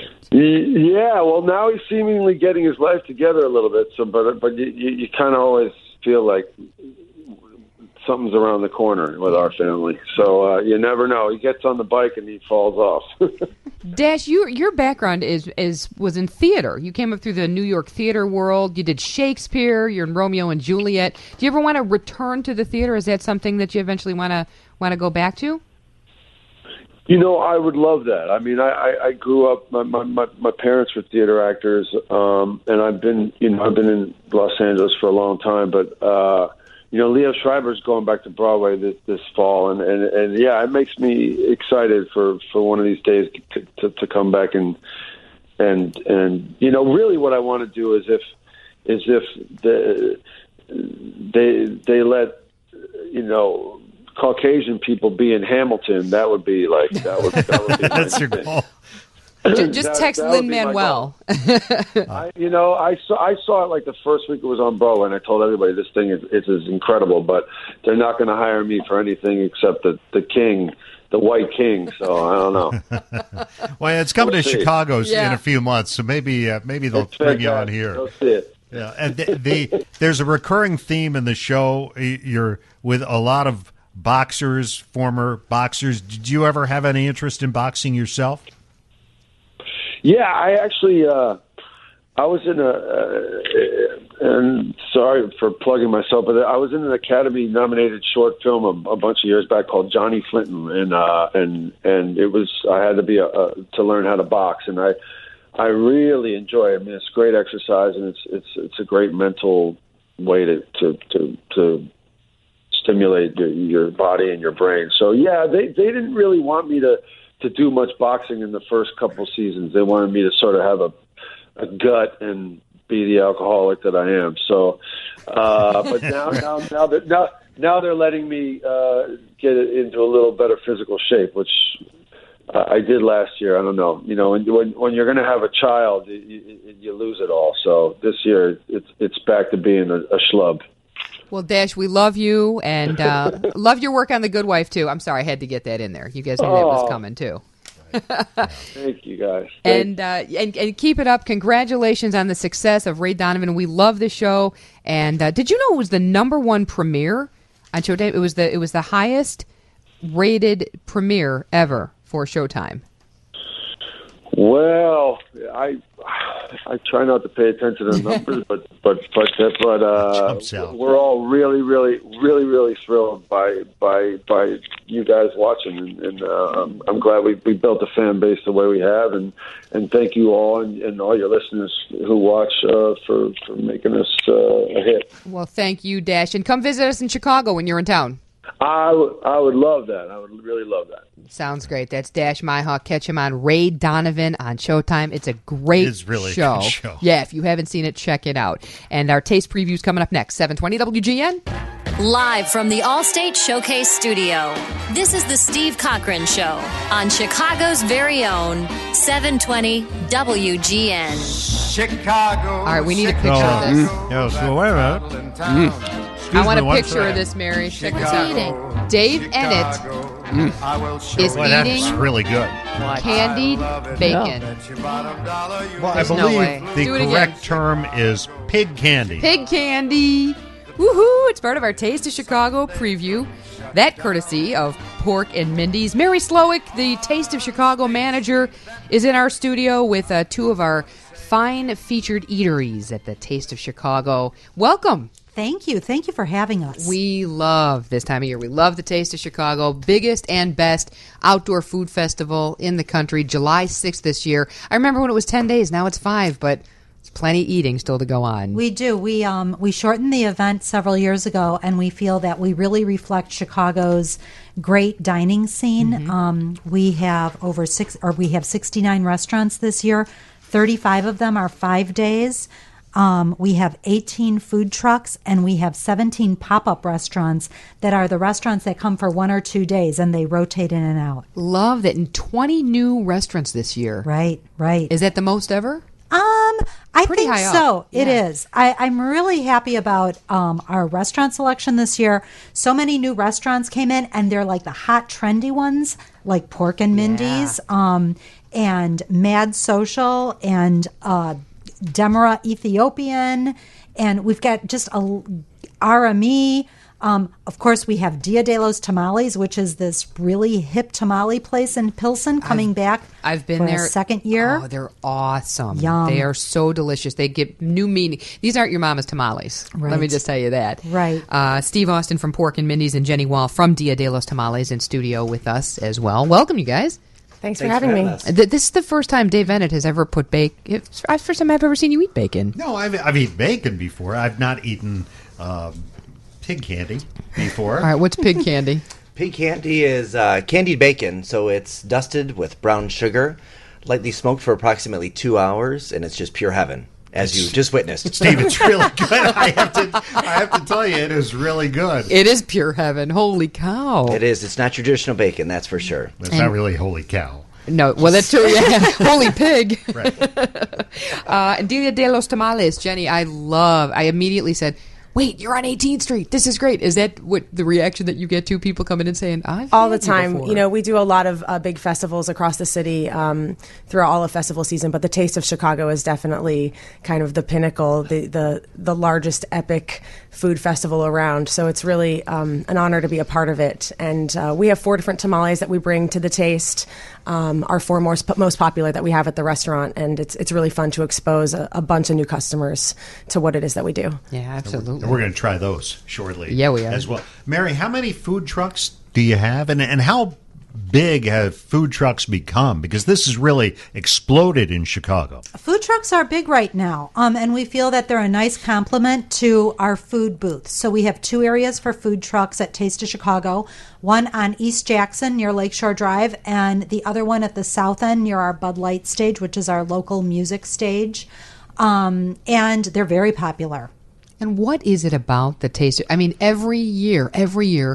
Yeah, well, now he's seemingly getting his life together a little bit. So, but but you you, you kind of always feel like something's around the corner with our family. So uh, you never know. He gets on the bike and he falls off. Dash, you, your background is, is was in theater. You came up through the New York theater world. You did Shakespeare. You're in Romeo and Juliet. Do you ever want to return to the theater? Is that something that you eventually want to want to go back to? You know, I would love that. I mean, I, I, I grew up. My, my my parents were theater actors, um, and I've been, you know, I've been in Los Angeles for a long time. But uh, you know, Leo Schreiber's going back to Broadway this, this fall, and, and, and yeah, it makes me excited for, for one of these days to, to, to come back and and and you know, really, what I want to do is if is if the, they they let you know. Caucasian people be in Hamilton, that would be like that would that would be that's your goal. Just, just that, text Lin-Manuel. I, you know, I saw I saw it like the first week it was on Broadway, and I told everybody this thing is is, is incredible, but they're not going to hire me for anything except the the king, the White King. So I don't know. Well, it's coming we'll to see. Chicago Yeah. in a few months, so maybe uh, maybe they'll It's bring you on fantastic. here. Go see it. Yeah, and the, the there's a recurring theme in the show. You're with a lot of boxers, former boxers. Did you ever have any interest in boxing yourself? Yeah, I actually, uh, I was in a, uh, and sorry for plugging myself, but I was in an Academy-nominated short film a, a bunch of years back called Johnny Flinton, and uh, and and it was I had to be a, a, to learn how to box, and I I really enjoy it. I mean, it's great exercise, and it's it's it's a great mental way to to to. to stimulate your, your body and your brain. So yeah, they, they didn't really want me to, to do much boxing in the first couple seasons. They wanted me to sort of have a, a gut and be the alcoholic that I am. So, uh, but now, now, now that, now, now they're letting me, uh, get into a little better physical shape, which uh, I did last year. I don't know. You know, when when, when you're going to have a child, you, you, you lose it all. So this year, it's it's back to being a, a schlub. Well, Dash, we love you and uh, love your work on The Good Wife, too. I'm sorry, I had to get that in there. You guys knew that was Oh. coming, too. Thank you, guys. Thank And, uh, and and keep it up. Congratulations on the success of Ray Donovan. We love the show. And uh, did you know it was the number one premiere on Showtime? It was the it was the highest rated premiere ever for Showtime. Well, I I try not to pay attention to the numbers, but but but but uh, we're all really really really really thrilled by by by you guys watching, and, and uh, I'm, I'm glad we we built a fan base the way we have, and and thank you all and, and all your listeners who watch uh, for for making us uh, a hit. Well, thank you, Dash. And come visit us in Chicago when you're in town. I would I would love that. I would really love that. Sounds great. That's Dash Myhawk. Catch him on Ray Donovan on Showtime. It's a great It's really a show. good show. Yeah, if you haven't seen it, check it out. And our taste preview's coming up next. seven twenty W G N. Live from the Allstate Showcase Studio, this is the Steve Cochran Show on Chicago's very own seven twenty W G N. Chicago. All right, we need a picture Oh, of this. mm. Yeah, so wait a minute. Mm. I want me a one picture of second. this, Mary. Check this Chicago. out. Dave Ennett is Boy, that's eating really good. candied bacon. Well, I There's no believe way. the Do it again. correct term is pig candy. Pig candy. Woohoo! It's part of our Taste of Chicago preview. That courtesy of Pork and Mindy's. Mary Slowick, the Taste of Chicago manager, is in our studio with uh, two of our fine featured eateries at the Taste of Chicago. Welcome. Thank you. Thank you for having us. We love this time of year. We love the Taste of Chicago, biggest and best outdoor food festival in the country, July sixth this year. I remember when it was ten days. Now it's five, but it's plenty eating still to go on. We do. We um we shortened the event several years ago, and we feel that we really reflect Chicago's great dining scene. Mm-hmm. Um, we have over six, or we have sixty-nine restaurants this year. thirty-five of them are five days. Um, we have eighteen food trucks, and we have seventeen pop-up restaurants that are the restaurants that come for one or two days, and they rotate in and out. Love that. And twenty new restaurants this year. Right, right. Is that the most ever? Um, I Pretty think high up. so. It Yeah. is. I, I'm really happy about um, our restaurant selection this year. So many new restaurants came in, and they're like the hot, trendy ones, like Pork and Mindy's, um, and Mad Social, and uh, Demera Ethiopian, and we've got just a R M E. Um, of course, we have Dia de los Tamales, which is this really hip tamale place in Pilsen, coming I've- back. I've been for there. a second year. Oh, they're awesome. Yum. They are so delicious. They give new meaning. These aren't your mama's tamales. Let me Right. just tell you that. Right. Uh, Steve Austin from Pork and Mindy's and Jenny Wall from Dia de los Tamales in studio with us as well. Welcome, you guys. Thanks for having me. Th- This is the first time Dave Ennett has ever put bacon. It's the first time I've ever seen you eat bacon. No, I've, I've eaten bacon before. I've not eaten um, pig candy before. All right, what's pig candy? Pig candy is uh, candied bacon, so it's dusted with brown sugar, lightly smoked for approximately two hours, and it's just pure heaven, as you just witnessed. Steve, it's really good. I have to, I have to tell you, it is really good. It is pure heaven. Holy cow. It is. It's not traditional bacon, that's for sure. It's not really holy cow. No, well, that's true. Yeah. Holy pig. Right. uh, and Dia de los Tamales, Jenny, I love. I immediately said, wait, you're on eighteenth Street. This is great. Is that what the reaction that you get to people coming in saying, I've all the had you time. before? You know, we do a lot of uh, big festivals across the city um, throughout all of festival season, but the Taste of Chicago is definitely kind of the pinnacle, the the, the largest epic food festival around. So it's really um, an honor to be a part of it. And uh, we have four different tamales that we bring to the Taste, um, our four most, most popular that we have at the restaurant. And it's it's really fun to expose a, a bunch of new customers to what it is that we do. Yeah, absolutely. And we're going to try those shortly. Yeah, we are. As well. Mary, how many food trucks do you have? And, and how big have food trucks become? Because this has really exploded in Chicago. Food trucks are big right now, um, and we feel that they're a nice complement to our food booths. So we have two areas for food trucks at Taste of Chicago, one on East Jackson near Lakeshore Drive, and the other one at the south end near our Bud Light stage, which is our local music stage. Um, and they're very popular. And what is it about the Taste? I mean, every year, every year,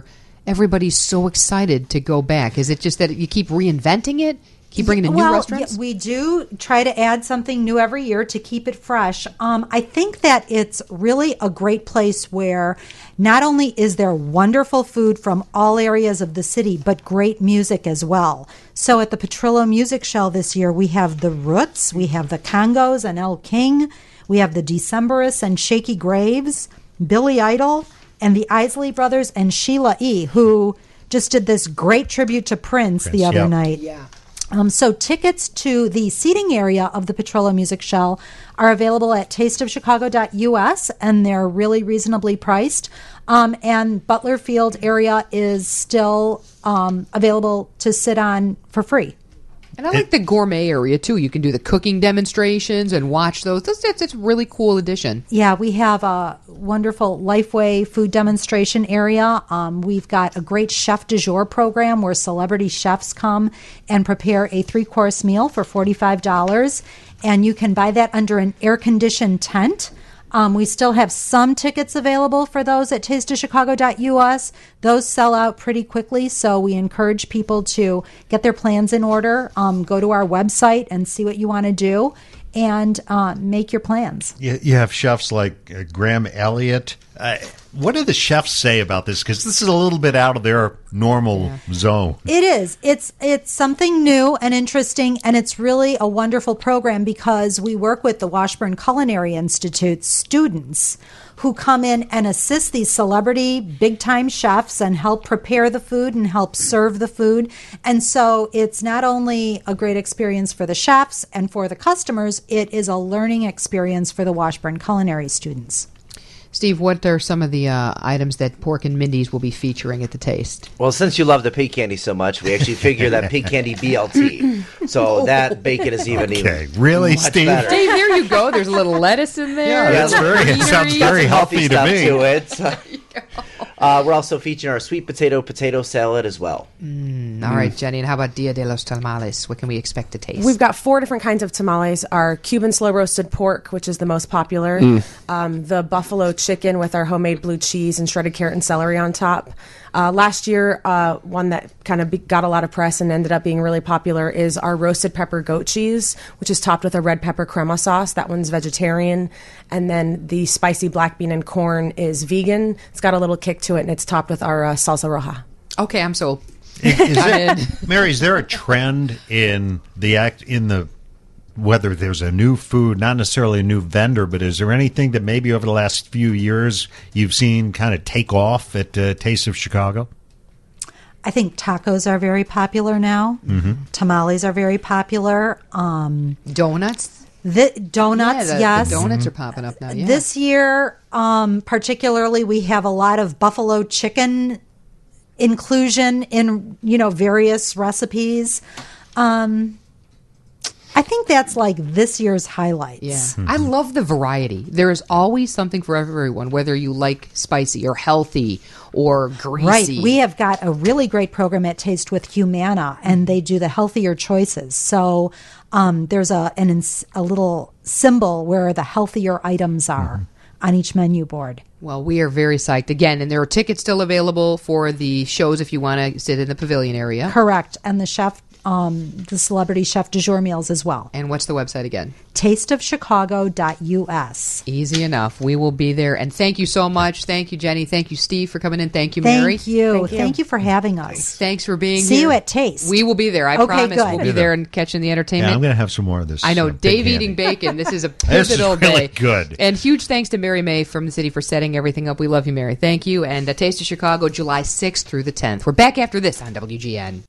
everybody's so excited to go back? Is it just that you keep reinventing it? Keep bringing in well, new restaurants? yeah, we do try to add something new every year to keep it fresh. Um, I think that it's really a great place where not only is there wonderful food from all areas of the city, but great music as well. So at the Petrillo Music Shell this year, we have the Roots, we have the Congos and El King, we have the Decemberists and Shaky Graves, Billy Idol, and the Isley Brothers and Sheila E., who just did this great tribute to Prince, Prince, the other yep. night. Yeah. Um, so tickets to the seating area of the Petrillo Music Shell are available at taste of chicago dot u s, and they're really reasonably priced. Um, and Butler Field area is still um, available to sit on for free. And I like the gourmet area, too. You can do the cooking demonstrations and watch those. That's, that's, that's a really cool addition. Yeah, we have a wonderful Lifeway food demonstration area. Um, we've got a great chef du jour program where celebrity chefs come and prepare a three-course meal for forty-five dollars. And you can buy that under an air-conditioned tent. Um, we still have some tickets available for those at taste of chicago dot u s. Those sell out pretty quickly, so we encourage people to get their plans in order, um, go to our website and see what you want to do, and uh, make your plans. You, you have chefs like uh, Graham Elliott. Uh, what do the chefs say about this? Because this is a little bit out of their normal yeah. zone. It is. It's it's something new and interesting, and it's really a wonderful program because we work with the Washburn Culinary Institute students who come in and assist these celebrity big-time chefs and help prepare the food and help serve the food. And so it's not only a great experience for the chefs and for the customers, it is a learning experience for the Washburn Culinary students. Steve, what are some of the uh, items that Pork and Mindy's will be featuring at the Taste? Well, since you love the pig candy so much, we actually figure that pig candy B L T. So that bacon is even okay. even really, much Steve? better. Dave, here you go. There's a little lettuce in there. Yeah, that's very, it sounds very healthy to me. To it. Uh, we're also featuring our sweet potato potato salad as well. Mm, all mm. right, Jenny. And how about Dia de los Tamales? What can we expect to taste? We've got four different kinds of tamales. Our Cuban slow roasted pork, which is the most popular. Mm. Um, the buffalo chicken with our homemade blue cheese and shredded carrot and celery on top. Uh, last year, uh, one that kind of be- got a lot of press and ended up being really popular is our roasted pepper goat cheese, which is topped with a red pepper crema sauce. That one's vegetarian. And then the spicy black bean and corn is vegan. It's got a little kick to it, and it's topped with our uh, salsa roja. Okay, I'm sold. Is, is it, Mary, is there a trend in the act in the whether there's a new food, not necessarily a new vendor, but is there anything that maybe over the last few years you've seen kind of take off at uh, Taste of Chicago? I think tacos are very popular now. Mm-hmm. Tamales are very popular. Um, donuts? The donuts, yeah, the, yes. The donuts are popping up now, yeah. This year, um, particularly, we have a lot of buffalo chicken inclusion in, you know, various recipes. Um I think that's like this year's highlights. Yeah. Mm-hmm. I love the variety. There is always something for everyone, whether you like spicy or healthy or greasy. Right. We have got a really great program at Taste with Humana, and they do the healthier choices. So um, there's a, an, a little symbol where the healthier items are mm-hmm. on each menu board. Well, we are very psyched. Again, and there are tickets still available for the shows if you want to sit in the pavilion area. Correct. And the chef Um, the celebrity chef du jour meals as well. And what's the website again? taste of chicago dot u s. Easy enough. We will be there. And thank you so much. Thank you, Jenny. Thank you, Steve, for coming in. Thank you, Mary. Thank you. Thank you, Thank you for having us. Thanks for being See here. See you at Taste. We will be there. I okay, promise good. we'll be there and catching the entertainment. Yeah, I'm going to have some more of this. I know. Uh, Dave eating bacon. This is a pivotal this is really day. Good. And huge thanks to Mary May from the city for setting everything up. We love you, Mary. Thank you. And uh, Taste of Chicago, July sixth through the tenth. We're back after this on W G N.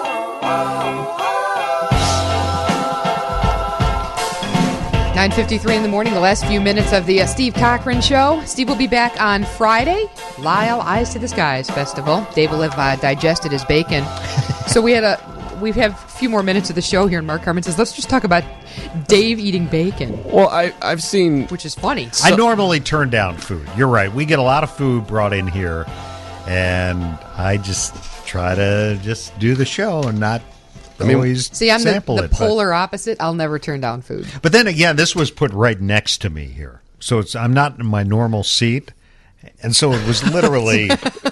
nine fifty-three in the morning, the last few minutes of the uh, Steve Cochran Show. Steve will be back on Friday, Lyle Eyes to the Skies Festival. Dave will have uh, digested his bacon. So we had a we have a few more minutes of the show here, and Mark Carmen says, let's just talk about Dave eating bacon. Well, I, I've seen... Which is funny. So, I normally turn down food. You're right. We get a lot of food brought in here, and I just try to just do the show and not... I mean, always see, I'm the, sample the it, polar but, opposite. I'll never turn down food. But then again, this was put right next to me here, so it's I'm not in my normal seat, and so it was literally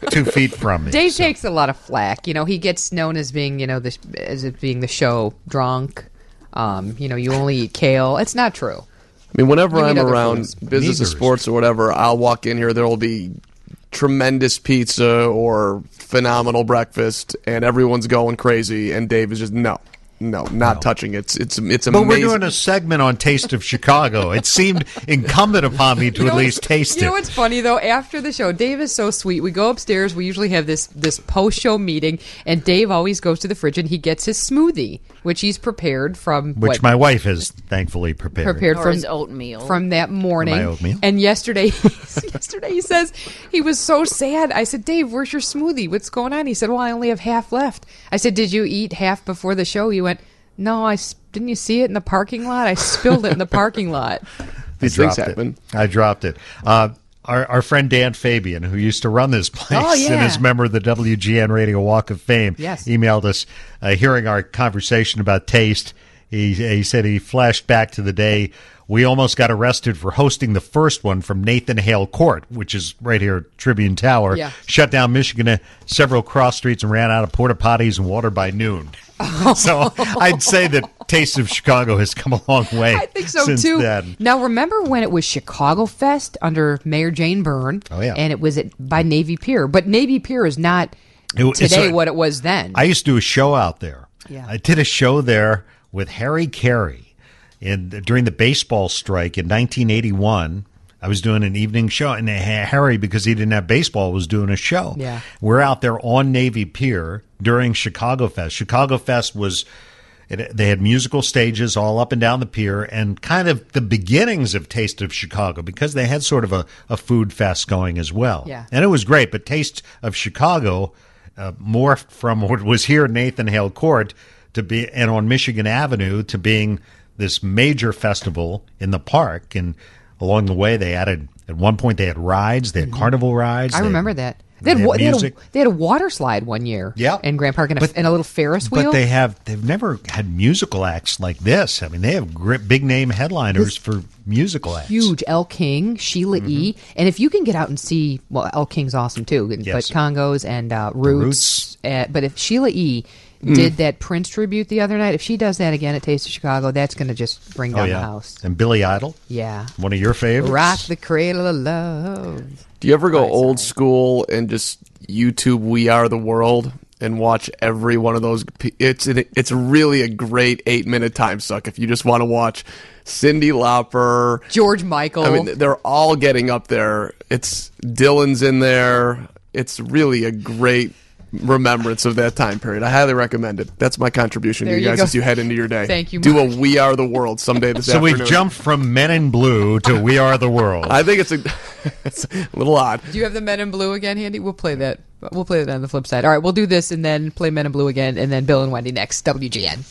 two feet from me. Dave takes a lot of flack. You know, he gets known as being, you know, the, as it being the show drunk. Um, you know, you only eat kale. It's not true. I mean, whenever You I'm eat other around foods. business or Neither is sports or whatever, I'll walk in here. There will be tremendous pizza or phenomenal breakfast, and everyone's going crazy. And Dave is just no, no, not touching it. It's it's it's But amazing. we're doing a segment on Taste of Chicago. It seemed incumbent upon me to You at know least what's- taste You know it. what's funny though? After the show, Dave is so sweet. We go upstairs. We usually have this this post show meeting, and Dave always goes to the fridge and he gets his smoothie, which he's prepared from Which what, my wife has thankfully prepared. prepared Or from his oatmeal. from that morning. My oatmeal. And yesterday, yesterday he says he was so sad. I said, Dave, where's your smoothie? What's going on? He said, well, I only have half left. I said, did you eat half before the show? He went, no, I s- didn't you see it in the parking lot? I spilled it in the parking lot. I These dropped things it. happen. I dropped it. Uh, our, our friend Dan Fabian, who used to run this place Oh, yeah. and is a member of the W G N Radio Walk of Fame, Yes. emailed us uh, hearing our conversation about taste. He, he said he flashed back to the day we almost got arrested for hosting the first one from Nathan Hale Court, which is right here at Tribune Tower. Yeah. Shut down Michigan, uh, several cross streets, and ran out of porta potties and water by noon. So I'd say that Taste of Chicago has come a long way. I think so since too. then. Now, remember when it was Chicago Fest under Mayor Jane Byrne? Oh, yeah. And it was at, by Navy Pier. But Navy Pier is not It- it's today a- what it was then. I used to do a show out there. Yeah. I did a show there with Harry Carey in during the baseball strike in nineteen eighty-one. I was doing an evening show, and Harry, because he didn't have baseball, was doing a show. Yeah. We're out there on Navy Pier during Chicago Fest. Chicago Fest was, it, they had musical stages all up and down the pier, and kind of the beginnings of Taste of Chicago, because they had sort of a, a food fest going as well. Yeah. And it was great, but Taste of Chicago uh, morphed from what was here at Nathan Hale Court to be, and on Michigan Avenue, to being this major festival in the park. And along the way, they added, at one point, they had rides, they had carnival rides. I they- remember that. They had, they had wa- they, had a, music. they had a water slide one year Yeah. in Grand Park and a, But- and a little Ferris wheel. But they have, they've never had musical acts like this. I mean, they have great, big name headliners for musical acts. Huge. El King, Sheila E. And if you can get out and see, well, El King's awesome too, Mm-hmm. Yes. but Congos and uh, Roots. Roots. Uh, but if Sheila E. did that Prince tribute the other night, if she does that again at Taste of Chicago, that's going to just bring Oh, down yeah. the house. And Billy Idol, Yeah. one of your favorites. Rock the cradle of love. Do you ever go old school and just YouTube We Are the World and watch every one of those? p- It's an, it's really a great eight minute time suck if you just want to watch Cyndi Lauper, George Michael. I mean, they're all getting up there. It's Dylan's in there. It's really a great remembrance of that time period. I highly recommend it. That's my contribution There to you you guys go. as you head into your day. Thank you, Do Mark. a We Are the World someday this So afternoon. we've jumped from Men in Blue to We Are the World. I think it's a, it's a little odd. Do you have the Men in Blue again, Handy? We'll play that. We'll play that on the flip side. All right, we'll do this and then play Men in Blue again, and then Bill and Wendy next. W G N.